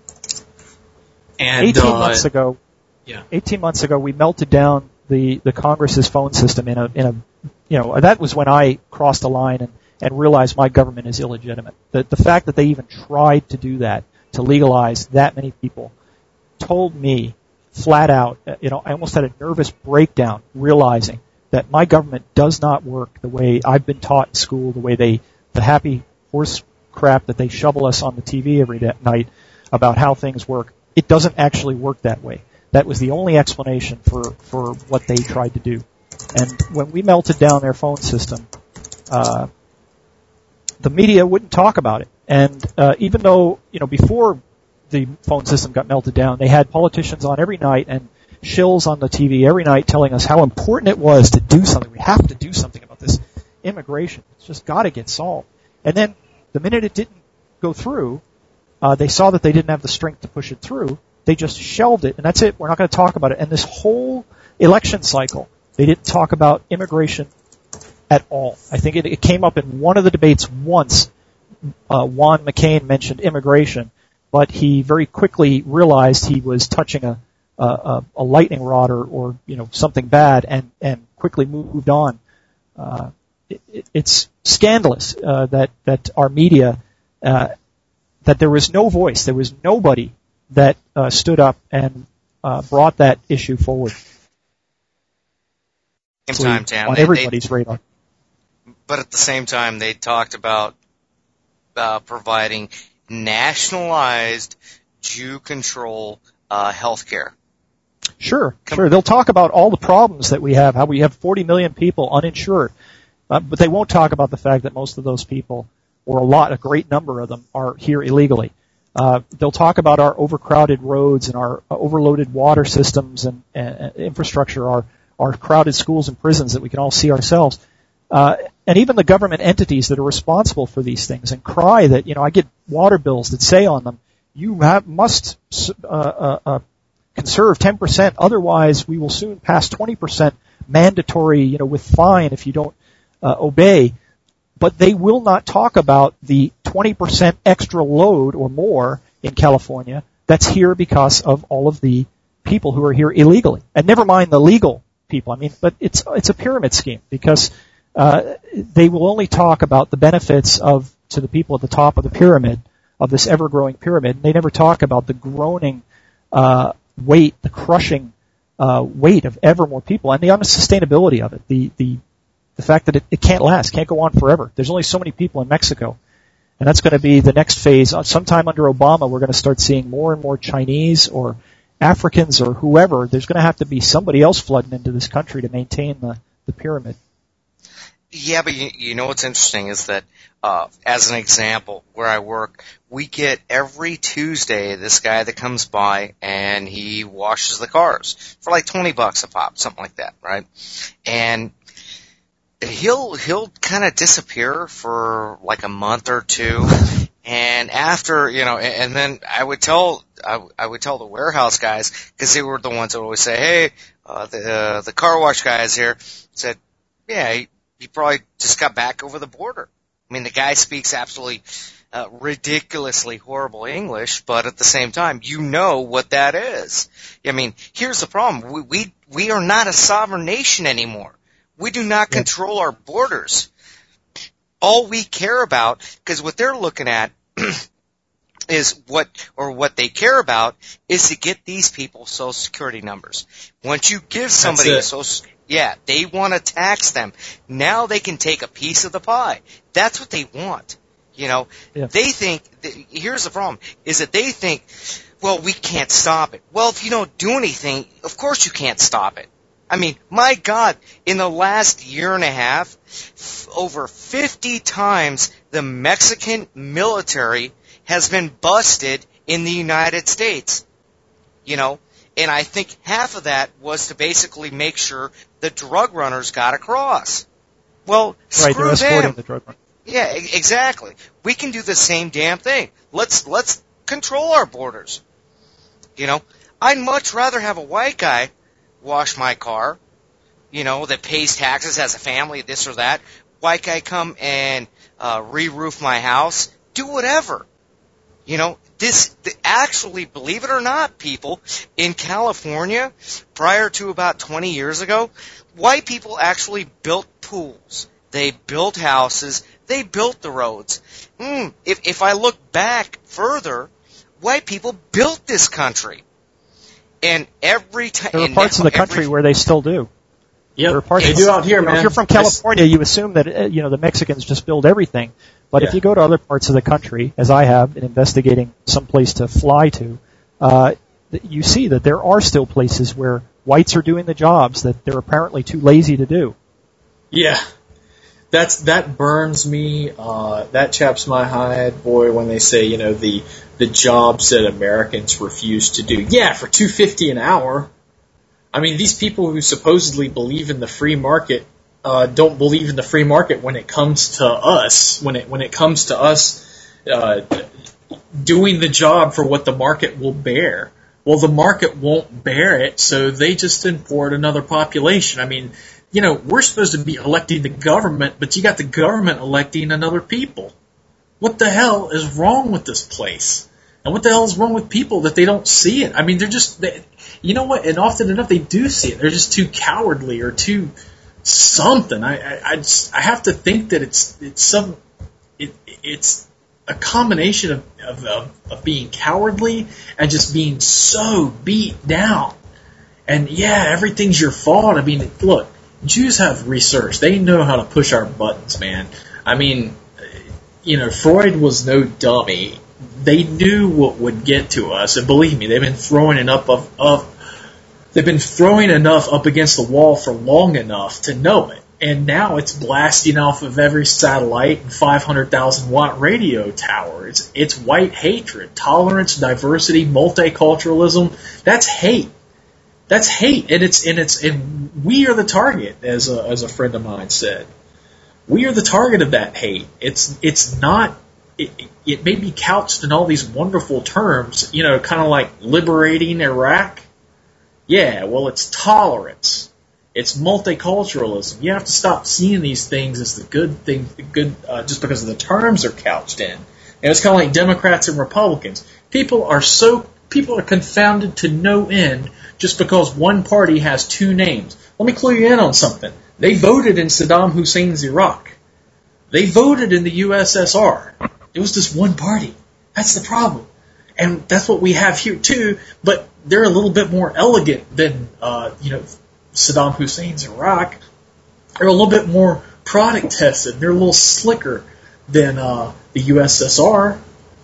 And eighteen uh, months ago, yeah, eighteen months ago, we melted down the the Congress's phone system in a in a you know that was when I crossed the line and. and realize my government is illegitimate. The, the fact that they even tried to do that, to legalize that many people, told me flat out, you know, I almost had a nervous breakdown realizing that my government does not work the way I've been taught in school, the way they, the happy horse crap that they shovel us on the T V every day, night about how things work. It doesn't actually work that way. That was the only explanation for, for what they tried to do. And when we melted down their phone system, uh, the media wouldn't talk about it. And uh, even though, you know, before the phone system got melted down, they had politicians on every night and shills on the T V every night telling us how important it was to do something. We have to do something about this immigration. It's just got to get solved. And then the minute it didn't go through, uh, they saw that they didn't have the strength to push it through. They just shelved it, and that's it. We're not going to talk about it. And this whole election cycle, they didn't talk about immigration at all. I think it, it came up in one of the debates once. Uh, Juan McCain mentioned immigration, but he very quickly realized he was touching a a, a lightning rod or, or you know something bad, and and quickly moved on. Uh, it, it, it's scandalous uh, that that our media uh, that there was no voice, there was nobody that uh, stood up and uh, brought that issue forward. Same time, Tam, on they, everybody's they, radar. But at the same time, they talked about uh, providing nationalized Jew control uh, health care. Sure, sure. They'll talk about all the problems that we have, how we have forty million people uninsured, uh, but they won't talk about the fact that most of those people, or a lot, a great number of them, are here illegally. Uh, they'll talk about our overcrowded roads and our uh, overloaded water systems and, and, and infrastructure, our, our crowded schools and prisons that we can all see ourselves. Uh, and even the government entities that are responsible for these things, and cry that, you know, I get water bills that say on them, you have, must uh, uh, uh, conserve ten percent, otherwise we will soon pass twenty percent mandatory, you know, with fine if you don't uh, obey. But they will not talk about the twenty percent extra load or more in California that's here because of all of the people who are here illegally. And never mind the legal people. I mean, but it's it's a pyramid scheme because uh, they will only talk about the benefits of to the people at the top of the pyramid, of this ever-growing pyramid. And they never talk about the groaning uh, weight, the crushing uh, weight of ever more people, and the unsustainability of it, the the the fact that it, it can't last, can't go on forever. There's only so many people in Mexico, and that's going to be the next phase. Sometime under Obama, we're going to start seeing more and more Chinese or Africans or whoever. There's going to have to be somebody else flooding into this country to maintain the, the pyramid. Yeah, but you, you know what's interesting is that, uh, as an example, where I work, we get every Tuesday this guy that comes by and he washes the cars for like twenty bucks a pop, something like that, right? And he'll, he'll kind of disappear for like a month or two. And after, you know, and, and then I would tell, I, I would tell the warehouse guys, cause they were the ones that would always say, hey, uh, the, uh, the car wash guy is here, said, yeah, he, he probably just got back over the border. I mean, the guy speaks absolutely, uh, ridiculously horrible English, but at the same time, you know what that is. I mean, here's the problem. We, we, we are not a sovereign nation anymore. We do not control our borders. All we care about, because what they're looking at is what, or what they care about is to get these people social security numbers. Once you give somebody a social, yeah, they want to tax them. Now they can take a piece of the pie. That's what they want. You know, yeah. They think, here's the problem, is that they think, well, we can't stop it. Well, if you don't do anything, of course you can't stop it. I mean, my God, in the last year and a half, f- over fifty times the Mexican military has been busted in the United States. You know, and I think half of that was to basically make sure the drug runners got across. Well, right, screw they're escorting them. The drug runners. Yeah, exactly. We can do the same damn thing. Let's let's control our borders. You know, I'd much rather have a white guy wash my car, you know, that pays taxes, has a family, this or that. White guy come and uh, re-roof my house, do whatever. You know, this the, actually, believe it or not, people, in California, prior to about twenty years ago, white people actually built pools. They built houses. They built the roads. Mm, if, if I look back further, white people built this country. And every time... There are parts of the country every, where they still do. Yeah, there are parts they do out here, man. If you're from California, you assume that, uh, you know, the Mexicans just build everything. But yeah. if you go to other parts of the country, as I have in investigating some place to fly to, uh, you see that there are still places where whites are doing the jobs that they're apparently too lazy to do. Yeah. That's, that burns me, uh, that chaps my hide, boy, when they say, you know, the, the jobs that Americans refuse to do. Yeah, for two fifty an hour. I mean, these people who supposedly believe in the free market, uh, don't believe in the free market when it comes to us, when it, when it comes to us, uh, doing the job for what the market will bear. Well, the market won't bear it, so they just import another population. I mean, you know, we're supposed to be electing the government, but you got the government electing another people. What the hell is wrong with this place? And what the hell is wrong with people that they don't see it? I mean, they're just, they, you know what, and often enough they do see it. They're just too cowardly or too something. I, I, I just, I have to think that it's, it's some, it, it's, a combination of, of, of, of being cowardly and just being so beat down. And yeah, everything's your fault. I mean, look, Jews have research. They know how to push our buttons, man. I mean, you know, Freud was no dummy. They knew what would get to us, and believe me, they've been throwing it up of, of they've been throwing enough up against the wall for long enough to know it. And now it's blasting off of every satellite and five hundred thousand watt radio tower. It's, it's white hatred, tolerance, diversity, multiculturalism. That's hate. That's hate, and it's and it's and we are the target, as a as a friend of mine said. We are the target of that hate. It's it's not. It, it may be couched in all these wonderful terms, you know, kind of like liberating Iraq. Yeah, well, it's tolerance. It's multiculturalism. You have to stop seeing these things as the good thing, the good uh, just because of the terms they're couched in. And it's kind of like Democrats and Republicans. People are so people are confounded to no end just because one party has two names. Let me clue you in on something. They voted in Saddam Hussein's Iraq. They voted in the U S S R. It was just one party. That's the problem. And that's what we have here too, but they're a little bit more elegant than, uh, you know, Saddam Hussein's Iraq. They're a little bit more product tested. They're a little slicker than uh, the U S S R.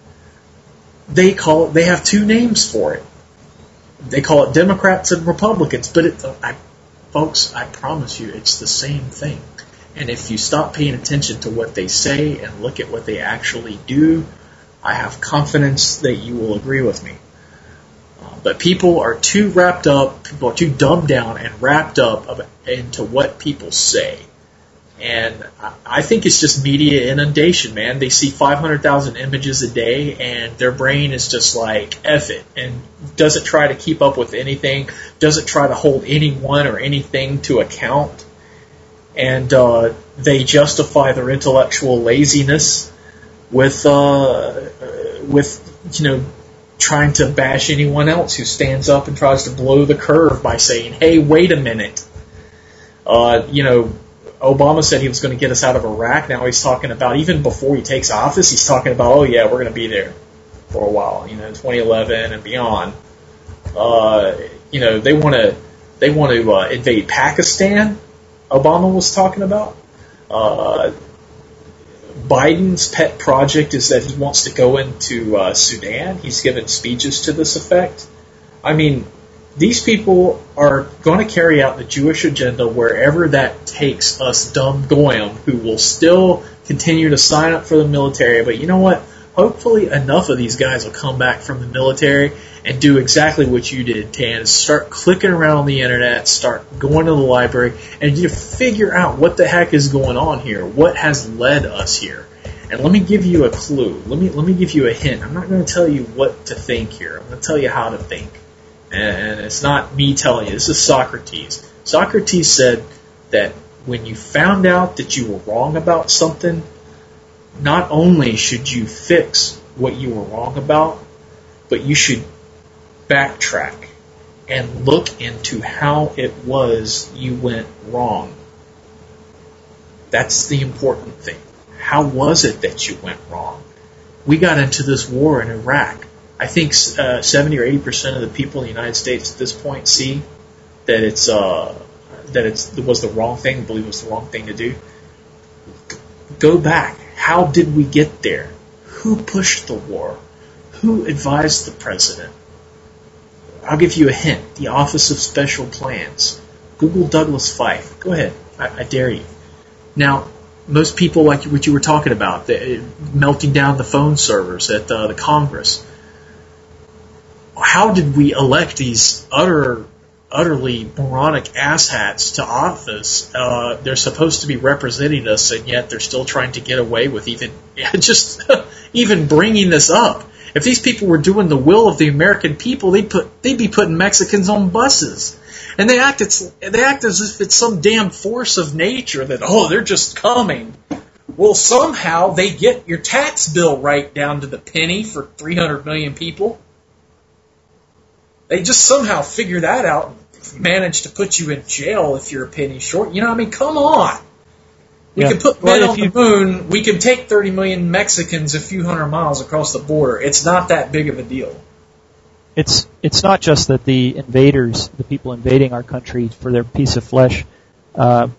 They call it, they have two names for it. They call it Democrats and Republicans, but it, I, folks, I promise you, it's the same thing. And if you stop paying attention to what they say and look at what they actually do, I have confidence that you will agree with me. Uh, but people are too wrapped up, people are too dumbed down and wrapped up into what people say. And I think it's just media inundation, man. They see five hundred thousand images a day, and their brain is just like, F it, and doesn't try to keep up with anything, doesn't try to hold anyone or anything to account. And uh, they justify their intellectual laziness with, uh, with you know, trying to bash anyone else who stands up and tries to blow the curve by saying, hey, wait a minute. Uh, you know, Obama said he was going to get us out of Iraq. Now he's talking about, even before he takes office, he's talking about, oh yeah, we're going to be there for a while, you know, twenty eleven and beyond. Uh, you know, they want to they want to uh, invade Pakistan. Obama was talking about. Uh, Biden's pet project is that he wants to go into uh, Sudan. He's given speeches to this effect. I mean, these people are going to carry out the Jewish agenda wherever that takes us dumb goyim who will still continue to sign up for the military. But you know what? Hopefully enough of these guys will come back from the military and do exactly what you did, Tan. Start clicking around on the internet, start going to the library, and you figure out what the heck is going on here, what has led us here. And let me give you a clue. Let me let me give you a hint. I'm not going to tell you what to think here. I'm going to tell you how to think. And it's not me telling you. This is Socrates. Socrates said that when you found out that you were wrong about something, not only should you fix what you were wrong about, but you should backtrack and look into how it was you went wrong. That's the important thing. How was it that you went wrong? We got into this war in Iraq. I think uh, seventy or eighty percent of the people in the United States at this point see that it's uh, that it's it was the wrong thing, believe it was the wrong thing to do. Go back. How did we get there? Who pushed the war? Who advised the president? I'll give you a hint. The Office of Special Plans. Google Douglas Feith. Go ahead. I, I dare you. Now, most people, like what you were talking about, the, melting down the phone servers at uh, the Congress. How did we elect these utter, utterly moronic asshats to office? Uh, they're supposed to be representing us, and yet they're still trying to get away with even just even bringing this up. If these people were doing the will of the American people, they'd put they'd be putting Mexicans on buses, and they act it's, they act as if it's some damn force of nature that oh they're just coming. Well, somehow they get your tax bill right down to the penny for three hundred million people. They just somehow figure that out and manage to put you in jail if you're a penny short. You know, I mean, come on. We Yeah. could put Well, men if on you- the moon. We could take thirty million Mexicans a few hundred miles across the border. It's not that big of a deal. It's it's not just that the invaders, the people invading our country for their piece of flesh, uh,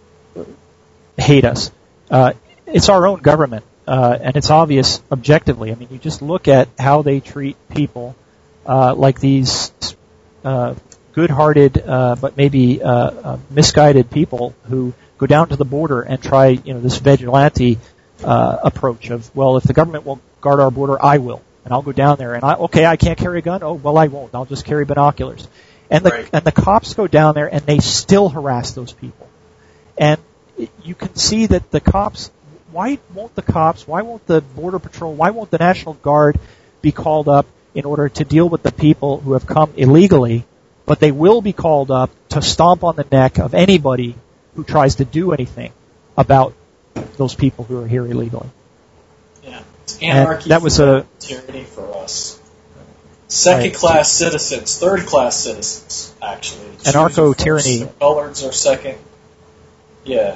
hate us. Uh, it's our own government, uh, and it's obvious objectively. I mean, you just look at how they treat people uh, like these uh, good-hearted uh, but maybe uh, uh, misguided people who go down to the border and try, you know, this vigilante uh, approach of, well, if the government won't guard our border, I will. And I'll go down there, and I okay, I can't carry a gun. Oh, well, I won't. I'll just carry binoculars. And the Right. and the cops go down there, and they still harass those people. And it, you can see that the cops. Why won't the cops? Why won't the Border Patrol? Why won't the National Guard be called up in order to deal with the people who have come illegally? But they will be called up to stomp on the neck of anybody who tries to do anything about those people who are here illegally. Yeah, it's And anarchy. that was for a- them, tyranny for us. Second-class citizens, third-class citizens, actually. Anarcho-tyranny. The colors are second. Yeah.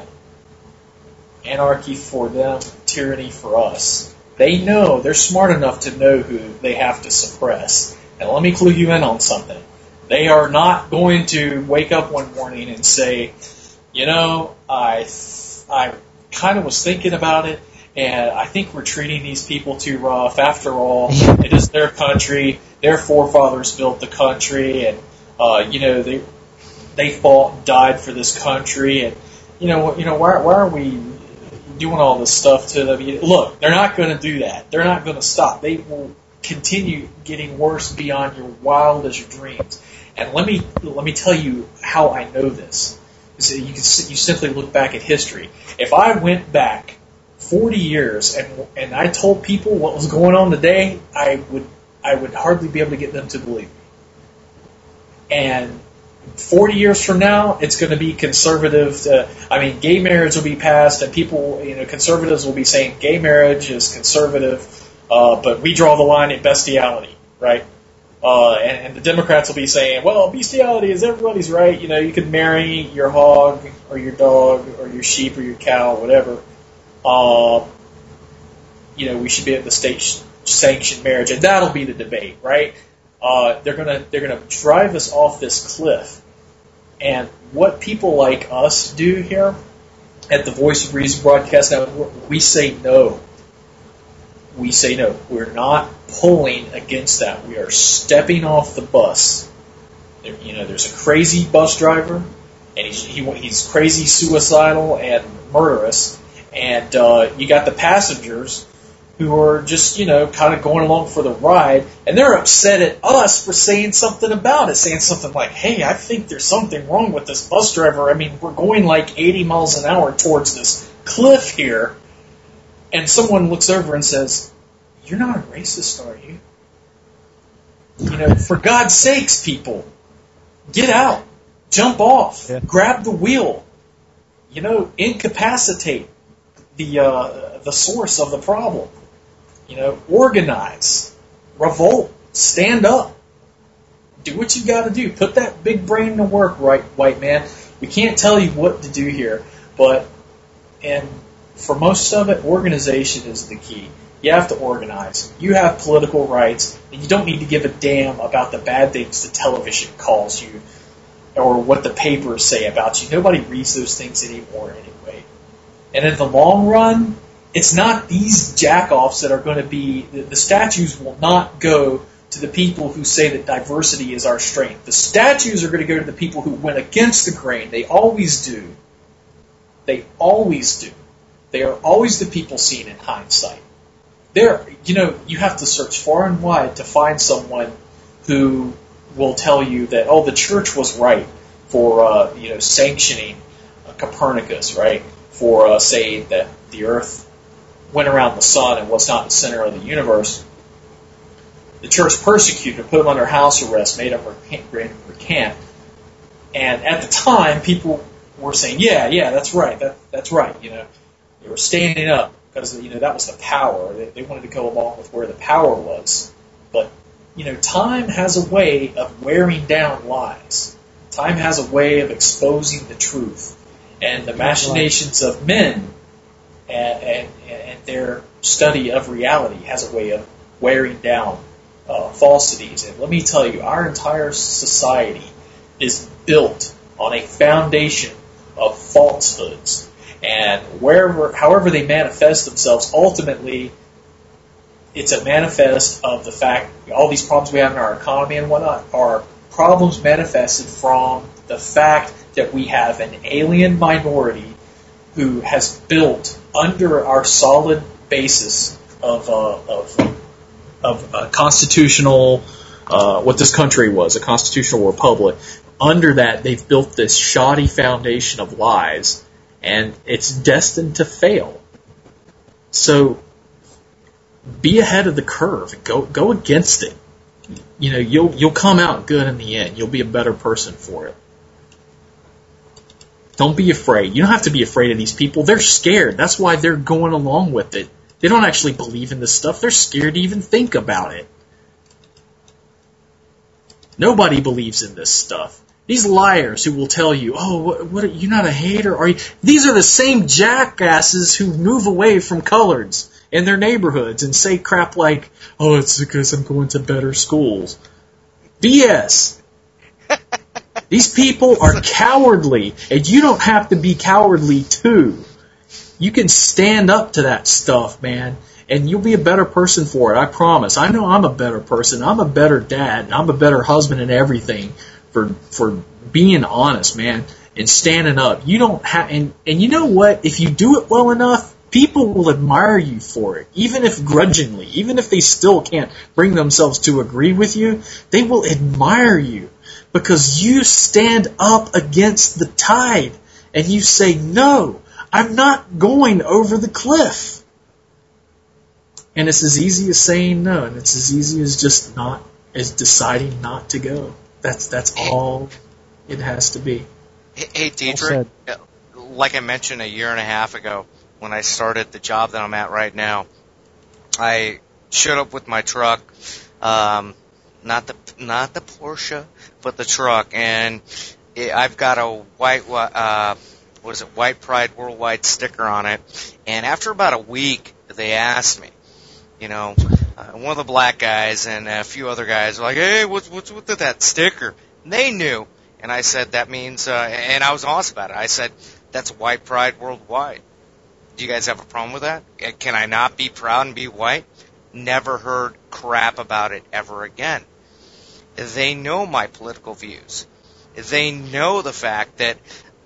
Anarchy for them, tyranny for us. They know, they're smart enough to know who they have to suppress. And let me clue you in on something. They are not going to wake up one morning and say, you know, I, I kind of was thinking about it, and I think we're treating these people too rough. After all, it is their country. Their forefathers built the country, and uh, you know they they fought and died for this country. And you know, you know, why why are we doing all this stuff to them? You- Look, they're not going to do that. They're not going to stop. They will continue getting worse beyond your wildest dreams. And let me let me tell you how I know this. So you can s- you simply look back at history. If I went back forty years and and I told people what was going on today, I would I would hardly be able to get them to believe me. And forty years from now, it's going to be conservative. Uh, I mean, gay marriage will be passed, and people, you know, conservatives will be saying gay marriage is conservative, uh, but we draw the line at bestiality, right? Uh, and, and the Democrats will be saying, well, bestiality is everybody's right. You know, you can marry your hog or your dog or your sheep or your cow, whatever. Uh, you know, we should be able to state sh- sanction marriage, and that'll be the debate, right? Uh, they're gonna they're gonna drive us off this cliff, and what people like us do here at the Voice of Reason broadcast now, we say no. We say no. We're not pulling against that. We are stepping off the bus. There, you know, there's a crazy bus driver, and he's he, he's crazy, suicidal, and murderous. And uh, you got the passengers who are just, you know, kind of going along for the ride, and they're upset at us for saying something about it, saying something like, hey, I think there's something wrong with this bus driver. I mean, we're going like eighty miles an hour towards this cliff here, and someone looks over and says, you're not a racist, are you? You know, for God's sakes, people, get out, jump off, Yeah. grab the wheel, you know, incapacitate the uh, the source of the problem. You know, organize, revolt, stand up, do what you got to do. Put that big brain to work, right, white man. We can't tell you what to do here, but and for most of it, organization is the key. You have to organize. You have political rights, and you don't need to give a damn about the bad things the television calls you or what the papers say about you. Nobody reads those things anymore anyway. And in the long run, it's not these jack-offs that are going to be, the, the statues will not go to the people who say that diversity is our strength. The statues are going to go to the people who went against the grain. They always do. They always do. They are always the people seen in hindsight. There, you know, you have to search far and wide to find someone who will tell you that, oh, the church was right for, uh, you know, sanctioning uh, Copernicus, right? For uh, saying that the Earth went around the sun and was not the center of the universe. The church persecuted him, put him under house arrest, made him recant. And at the time, people were saying, yeah, yeah, that's right, that, that's right. You know, they were standing up because, you know, that was the power. They, they wanted to go along with where the power was. But, you know, time has a way of wearing down lies. Time has a way of exposing the truth. and the machinations of men and, and, and their study of reality has a way of wearing down uh, falsities. And let me tell you, our entire society is built on a foundation of falsehoods. And wherever, however they manifest themselves, ultimately, it's a manifest of the fact all these problems we have in our economy and whatnot are problems manifested from the fact that we have an alien minority who has built under our solid basis of uh, of of a constitutional, uh, what this country was, a constitutional republic. Under that, they've built this shoddy foundation of lies, and it's destined to fail. So, be ahead of the curve. Go go against it. You know, you'll you'll come out good in the end. You'll be a better person for it. Don't be afraid. You don't have to be afraid of these people. They're scared. That's why they're going along with it. They don't actually believe in this stuff. They're scared to even think about it. Nobody believes in this stuff. These liars who will tell you, oh, what, what you're not a hater, are you? These are the same jackasses who move away from coloreds in their neighborhoods and say crap like, oh, it's because I'm going to better schools. B S. These people are cowardly, and you don't have to be cowardly too. You can stand up to that stuff, man, and you'll be a better person for it, I promise. I know I'm a better person. I'm a better dad, and I'm a better husband and everything for for being honest, man, and standing up. You don't have, and, and you know what? If you do it well enough, people will admire you for it, even if grudgingly, even if they still can't bring themselves to agree with you, they will admire you. Because you stand up against the tide and you say, no, I'm not going over the cliff. And it's as easy as saying no, and it's as easy as just not, as deciding not to go. That's that's all it has to be. Hey, hey Dietrich, like I mentioned a year and a half ago when I started the job that I'm at right now, I showed up with my truck, um, not the not the Porsche, but the truck, and it, I've got a white, uh, what is it, White Pride Worldwide sticker on it. And after about a week, they asked me, you know, uh, one of the black guys and a few other guys were like, hey, what's what's with that sticker? And they knew, and I said that means, uh, and I was honest about it. I said that's White Pride Worldwide. Do you guys have a problem with that? Can I not be proud and be white? Never heard crap about it ever again. They know my political views. They know the fact that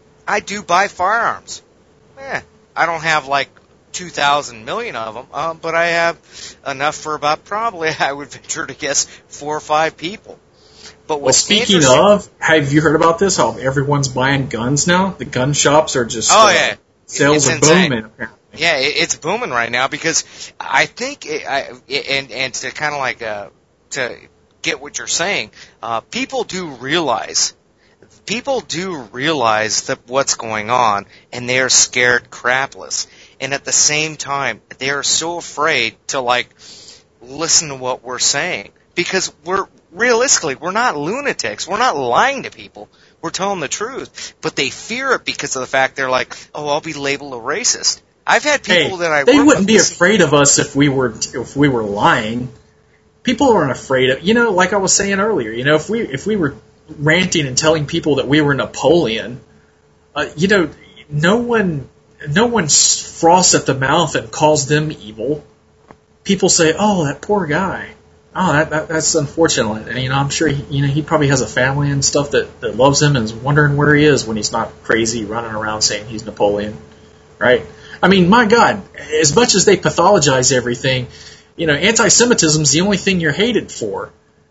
I do buy firearms. Eh, I don't have like two thousand million of them, uh, but I have enough for about probably, I would venture to guess, four or five people. But well, speaking of, have you heard about this? How everyone's buying guns now? The gun shops are just oh uh, yeah, sales it's are insane. booming. Apparently. Yeah, it's booming right now because I think, it, I, and and to kind of like uh, to get what you're saying, uh, people do realize, people do realize that what's going on, and they are scared crapless. And at the same time, they are so afraid to like listen to what we're saying because we're realistically we're not lunatics, we're not lying to people, we're telling the truth. But they fear it because of the fact they're like, oh, I'll be labeled a racist. I've had people hey, that I they work wouldn't with be afraid of us if we were if we were lying. People aren't afraid of, you know, like I was saying earlier, you know, if we if we were ranting and telling people that we were Napoleon, uh, you know, no one no one frosts at the mouth and calls them evil. People say, "Oh, that poor guy. Oh, that, that that's unfortunate." And you know, I'm sure he, you know he probably has a family and stuff that that loves him and is wondering where he is when he's not crazy running around saying he's Napoleon, right? I mean, my God, as much as they pathologize everything. You know, anti-Semitism is the only thing you're hated for.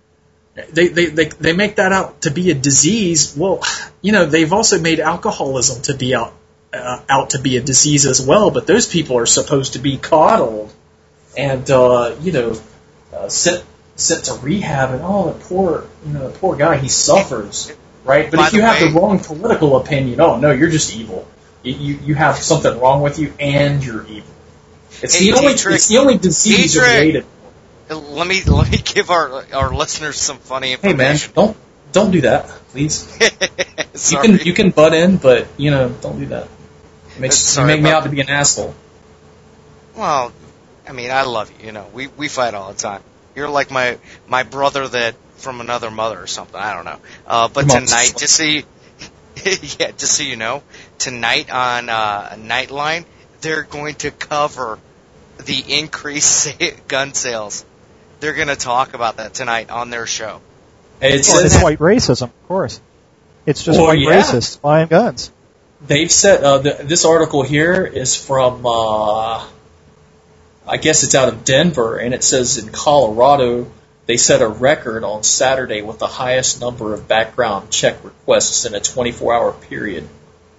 They, they they they make that out to be a disease. Well, you know, they've also made alcoholism to be out uh, out to be a disease as well. But those people are supposed to be coddled and uh, you know uh, sent sent to rehab. And oh, the poor you know the poor guy, he suffers, right? But By if you the have way, the wrong political opinion, oh no, you're just evil. You you have something wrong with you, and you're evil. It's hey, the only Dietrich, it's the only disease you're Dietrich, rated. Let me let me give our our listeners some funny Hey man, information. don't don't do that, please. You Sorry. can you can butt in, but you know, don't do that. Makes, Sorry you make me about out to be an asshole. Well, I mean, I love you. You know, we we fight all the time. You're like my my brother that from another mother or something. I don't know. Uh, but Come on. tonight, just so you, yeah, just so you know, tonight on uh, Nightline, they're going to cover the increased gun sales. They're going to talk about that tonight on their show. It Well, says it's white racism, of course. It's just Well, white yeah. racists buying guns. they've said uh, the, this article here is from uh, I guess it's out of Denver, and it says in Colorado they set a record on Saturday with the highest number of background check requests in a twenty-four hour period.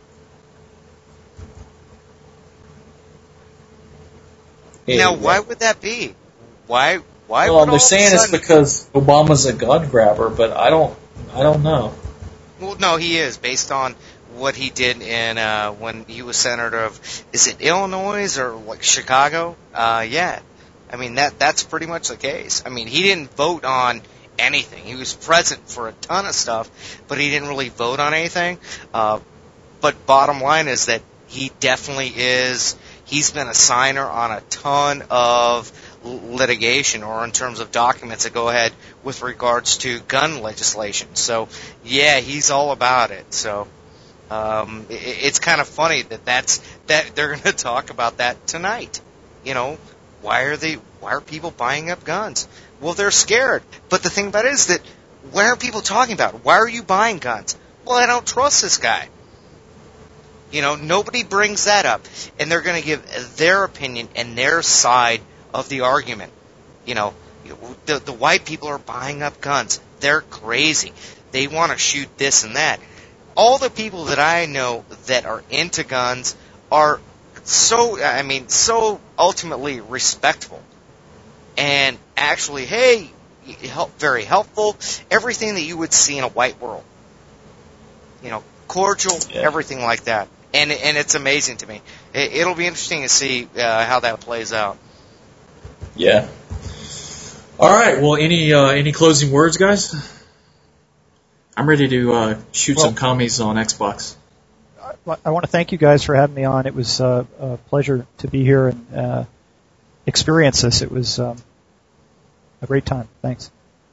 Now, Anyway. why would that be? Why? Why? Well, would all they're of a saying it's sudden- because Obama's a gun grabber, but I don't, I don't know. Well, no, he is based on what he did in uh, when he was senator of, is it Illinois or like Chicago? Uh, yeah, I mean that that's pretty much the case. I mean, he didn't vote on anything. He was present for a ton of stuff, but he didn't really vote on anything. Uh, but bottom line is that he definitely is. He's been a signer on a ton of litigation, or in terms of documents that go ahead with regards to gun legislation. So, yeah, he's all about it. So, um, it, it's kind of funny that that's that they're going to talk about that tonight. You know, why are they? Why are people buying up guns? Well, they're scared. But the thing about it is that why are people talking about it? Why are you buying guns? Well, I don't trust this guy. You know, nobody brings that up, and they're going to give their opinion and their side of the argument. You know, the, the white people are buying up guns. They're crazy. They want to shoot this and that. All the people that I know that are into guns are so, I mean, so ultimately respectful. And actually, hey, help, very helpful. Everything that you would see in a white world. You know, cordial, Yeah. everything like that. And and it's amazing to me. It, it'll be interesting to see uh, how that plays out. Yeah. All right. Well, any uh, any closing words, guys? I'm ready to uh, shoot Well- some commies on Xbox. I- I want to thank you guys for having me on. It was uh, a pleasure to be here and uh, experience this. It was um, a great time. Thanks.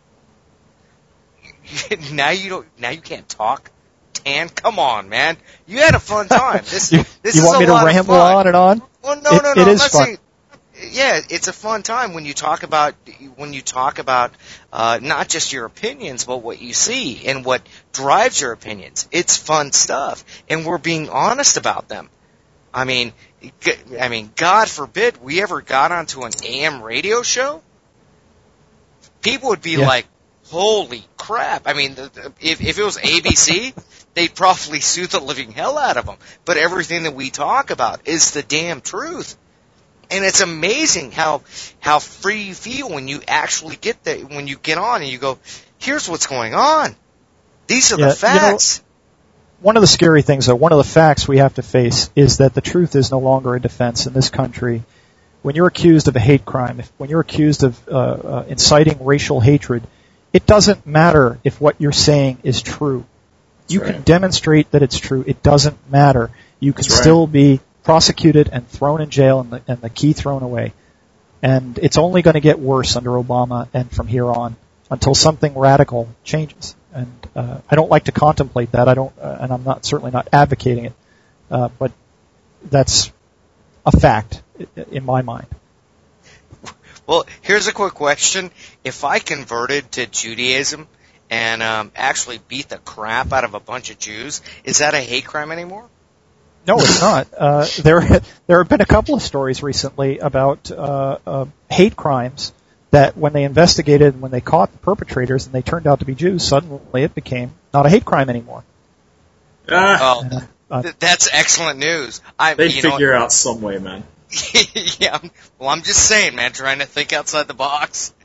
now you don't. Now you can't talk. Tan, come on, man. You had a fun time. This you this you is want a me to lot of ramble fun. on and on? Well, no, It- no, no. it I'm is not fun. saying- Yeah, it's a fun time when you talk about when you talk about uh, not just your opinions, but what you see and what drives your opinions. It's fun stuff, and we're being honest about them. I mean, g- I mean, God forbid we ever got onto an A M radio show. People would be Yeah. like, "Holy crap!" I mean, the, the, if if it was A B C, they'd probably sue the living hell out of them. But everything that we talk about is the damn truth. And it's amazing how how free you feel when you actually get there, when you get on and you go, here's what's going on. These are Yeah, the facts. One of the scary things, though, one of the facts we have to face is that the truth is no longer a defense in this country. When you're accused of a hate crime, if, when you're accused of uh, uh, inciting racial hatred, it doesn't matter if what you're saying is true. You right. can demonstrate that it's true. It doesn't matter. You can That's right. still be prosecuted and thrown in jail and the, and the key thrown away. And it's only going to get worse under Obama and from here on until something radical changes. And uh, I don't like to contemplate that. I don't, uh, and I'm not certainly not advocating it. Uh, but that's a fact i- in my mind. Well, here's a quick question. If I converted to Judaism and um, actually beat the crap out of a bunch of Jews, is that a hate crime anymore? No, it's not. Uh, there, there have been a couple of stories recently about uh, uh, hate crimes that, when they investigated and when they caught the perpetrators and they turned out to be Jews, suddenly it became not a hate crime anymore. Ah, Oh, Uh, th- that's excellent news. I, they'd you know, figure out some way, man. yeah. I'm- Well, I'm just saying, man, trying to think outside the box.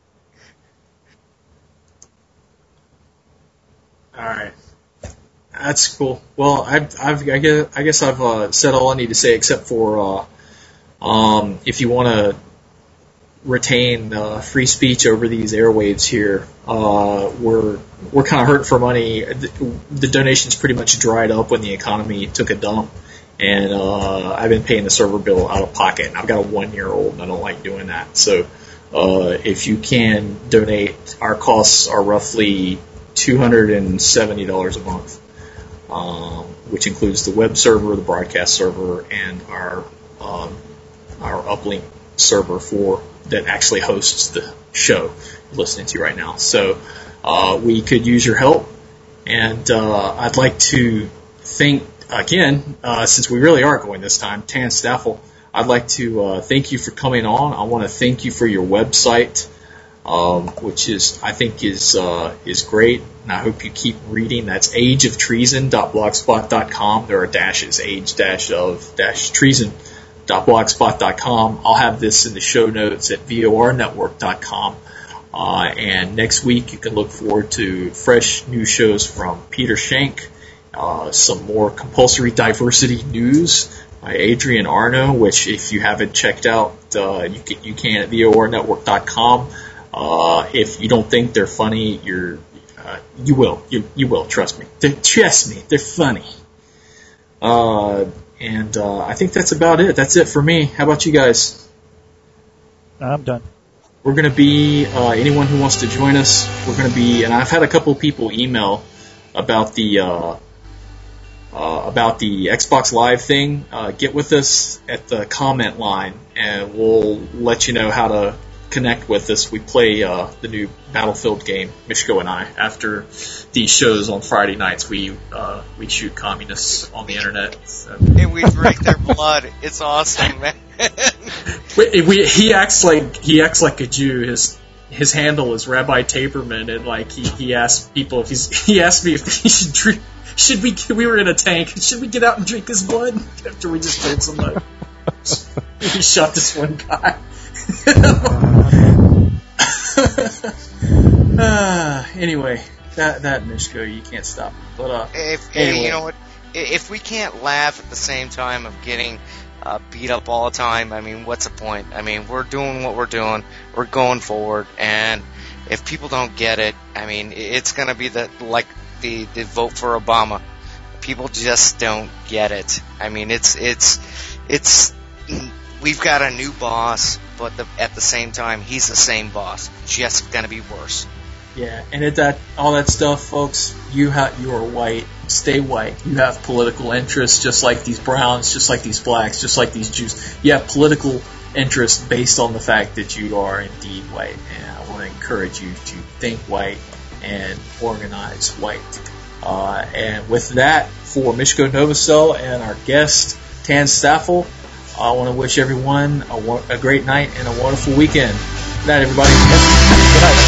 All right. That's cool. Well, I've, I've, I guess, I guess I've uh, said all I need to say, except for uh, um, if you want to retain uh, free speech over these airwaves here, uh, we're we're kind of hurting for money. The, the donations pretty much dried up when the economy took a dump, and uh, I've been paying the server bill out of pocket. And I've got a one-year-old, and I don't like doing that. So uh, if you can donate, our costs are roughly two hundred seventy dollars a month, um, which includes the web server, the broadcast server, and our um, our uplink server for that actually hosts the show you're listening to right now. So uh, we could use your help, and uh, I'd like to thank again, uh, since we really are going this time, Tan Staffel. I'd like to uh, thank you for coming on. I want to thank you for your website, um, which is I think is uh, is great, and I hope you keep reading. That's age of treason dot blogspot dot com. There are dashes, age dash of dash treason dot blogspot dot com. I'll have this in the show notes at V O R network dot com. Uh, and next week you can look forward to fresh new shows from Peter Shank, uh, some more compulsory diversity news by Adrian Arno, which if you haven't checked out, uh, you can, you can at V O R network dot com. Uh, if you don't think they're funny, you're, uh, you will, you, you will, trust me. They're, trust me, they're funny. Uh, and, uh, I think that's about it. That's it for me. How about you guys? I'm done. We're going to be, uh, anyone who wants to join us, we're going to be, and I've had a couple people email about the, uh, uh, about the Xbox Live thing. Uh, get with us at the comment line, and we'll let you know how to connect with us. We play, uh, the new Battlefield game, Mishko and I. After these shows on Friday nights, we, uh, we shoot communists on the internet. So. And we drink their blood. It's awesome, man. we, we, he acts like, he acts like a Jew. His, his handle is Rabbi Taberman, and like, he, he asked people if he's, he asked me if he should drink, should we, we were in a tank, should we get out and drink his blood after we just killed somebody? He shot this one guy. uh, anyway, that that Mishko, you can't stop. But uh, if anyway. You know what, if we can't laugh at the same time of getting uh, beat up all the time, I mean, what's the point? I mean, we're doing what we're doing, we're going forward, and if people don't get it, I mean, it's gonna be the like the the vote for Obama. People just don't get it. I mean, it's it's it's. We've got a new boss, but the, at the same time, he's the same boss, just gonna be worse. Yeah, and at that, all that stuff, folks, you have, you are white, stay white. You have political interests, just like these browns, just like these blacks, just like these Jews. You have political interests based on the fact that you are indeed white, and I want to encourage you to think white and organize white. Uh, and with that, for Mishko Novosel and our guest, Tan Staffel, I want to wish everyone a, a great night and a wonderful weekend. Good night, everybody. Good night.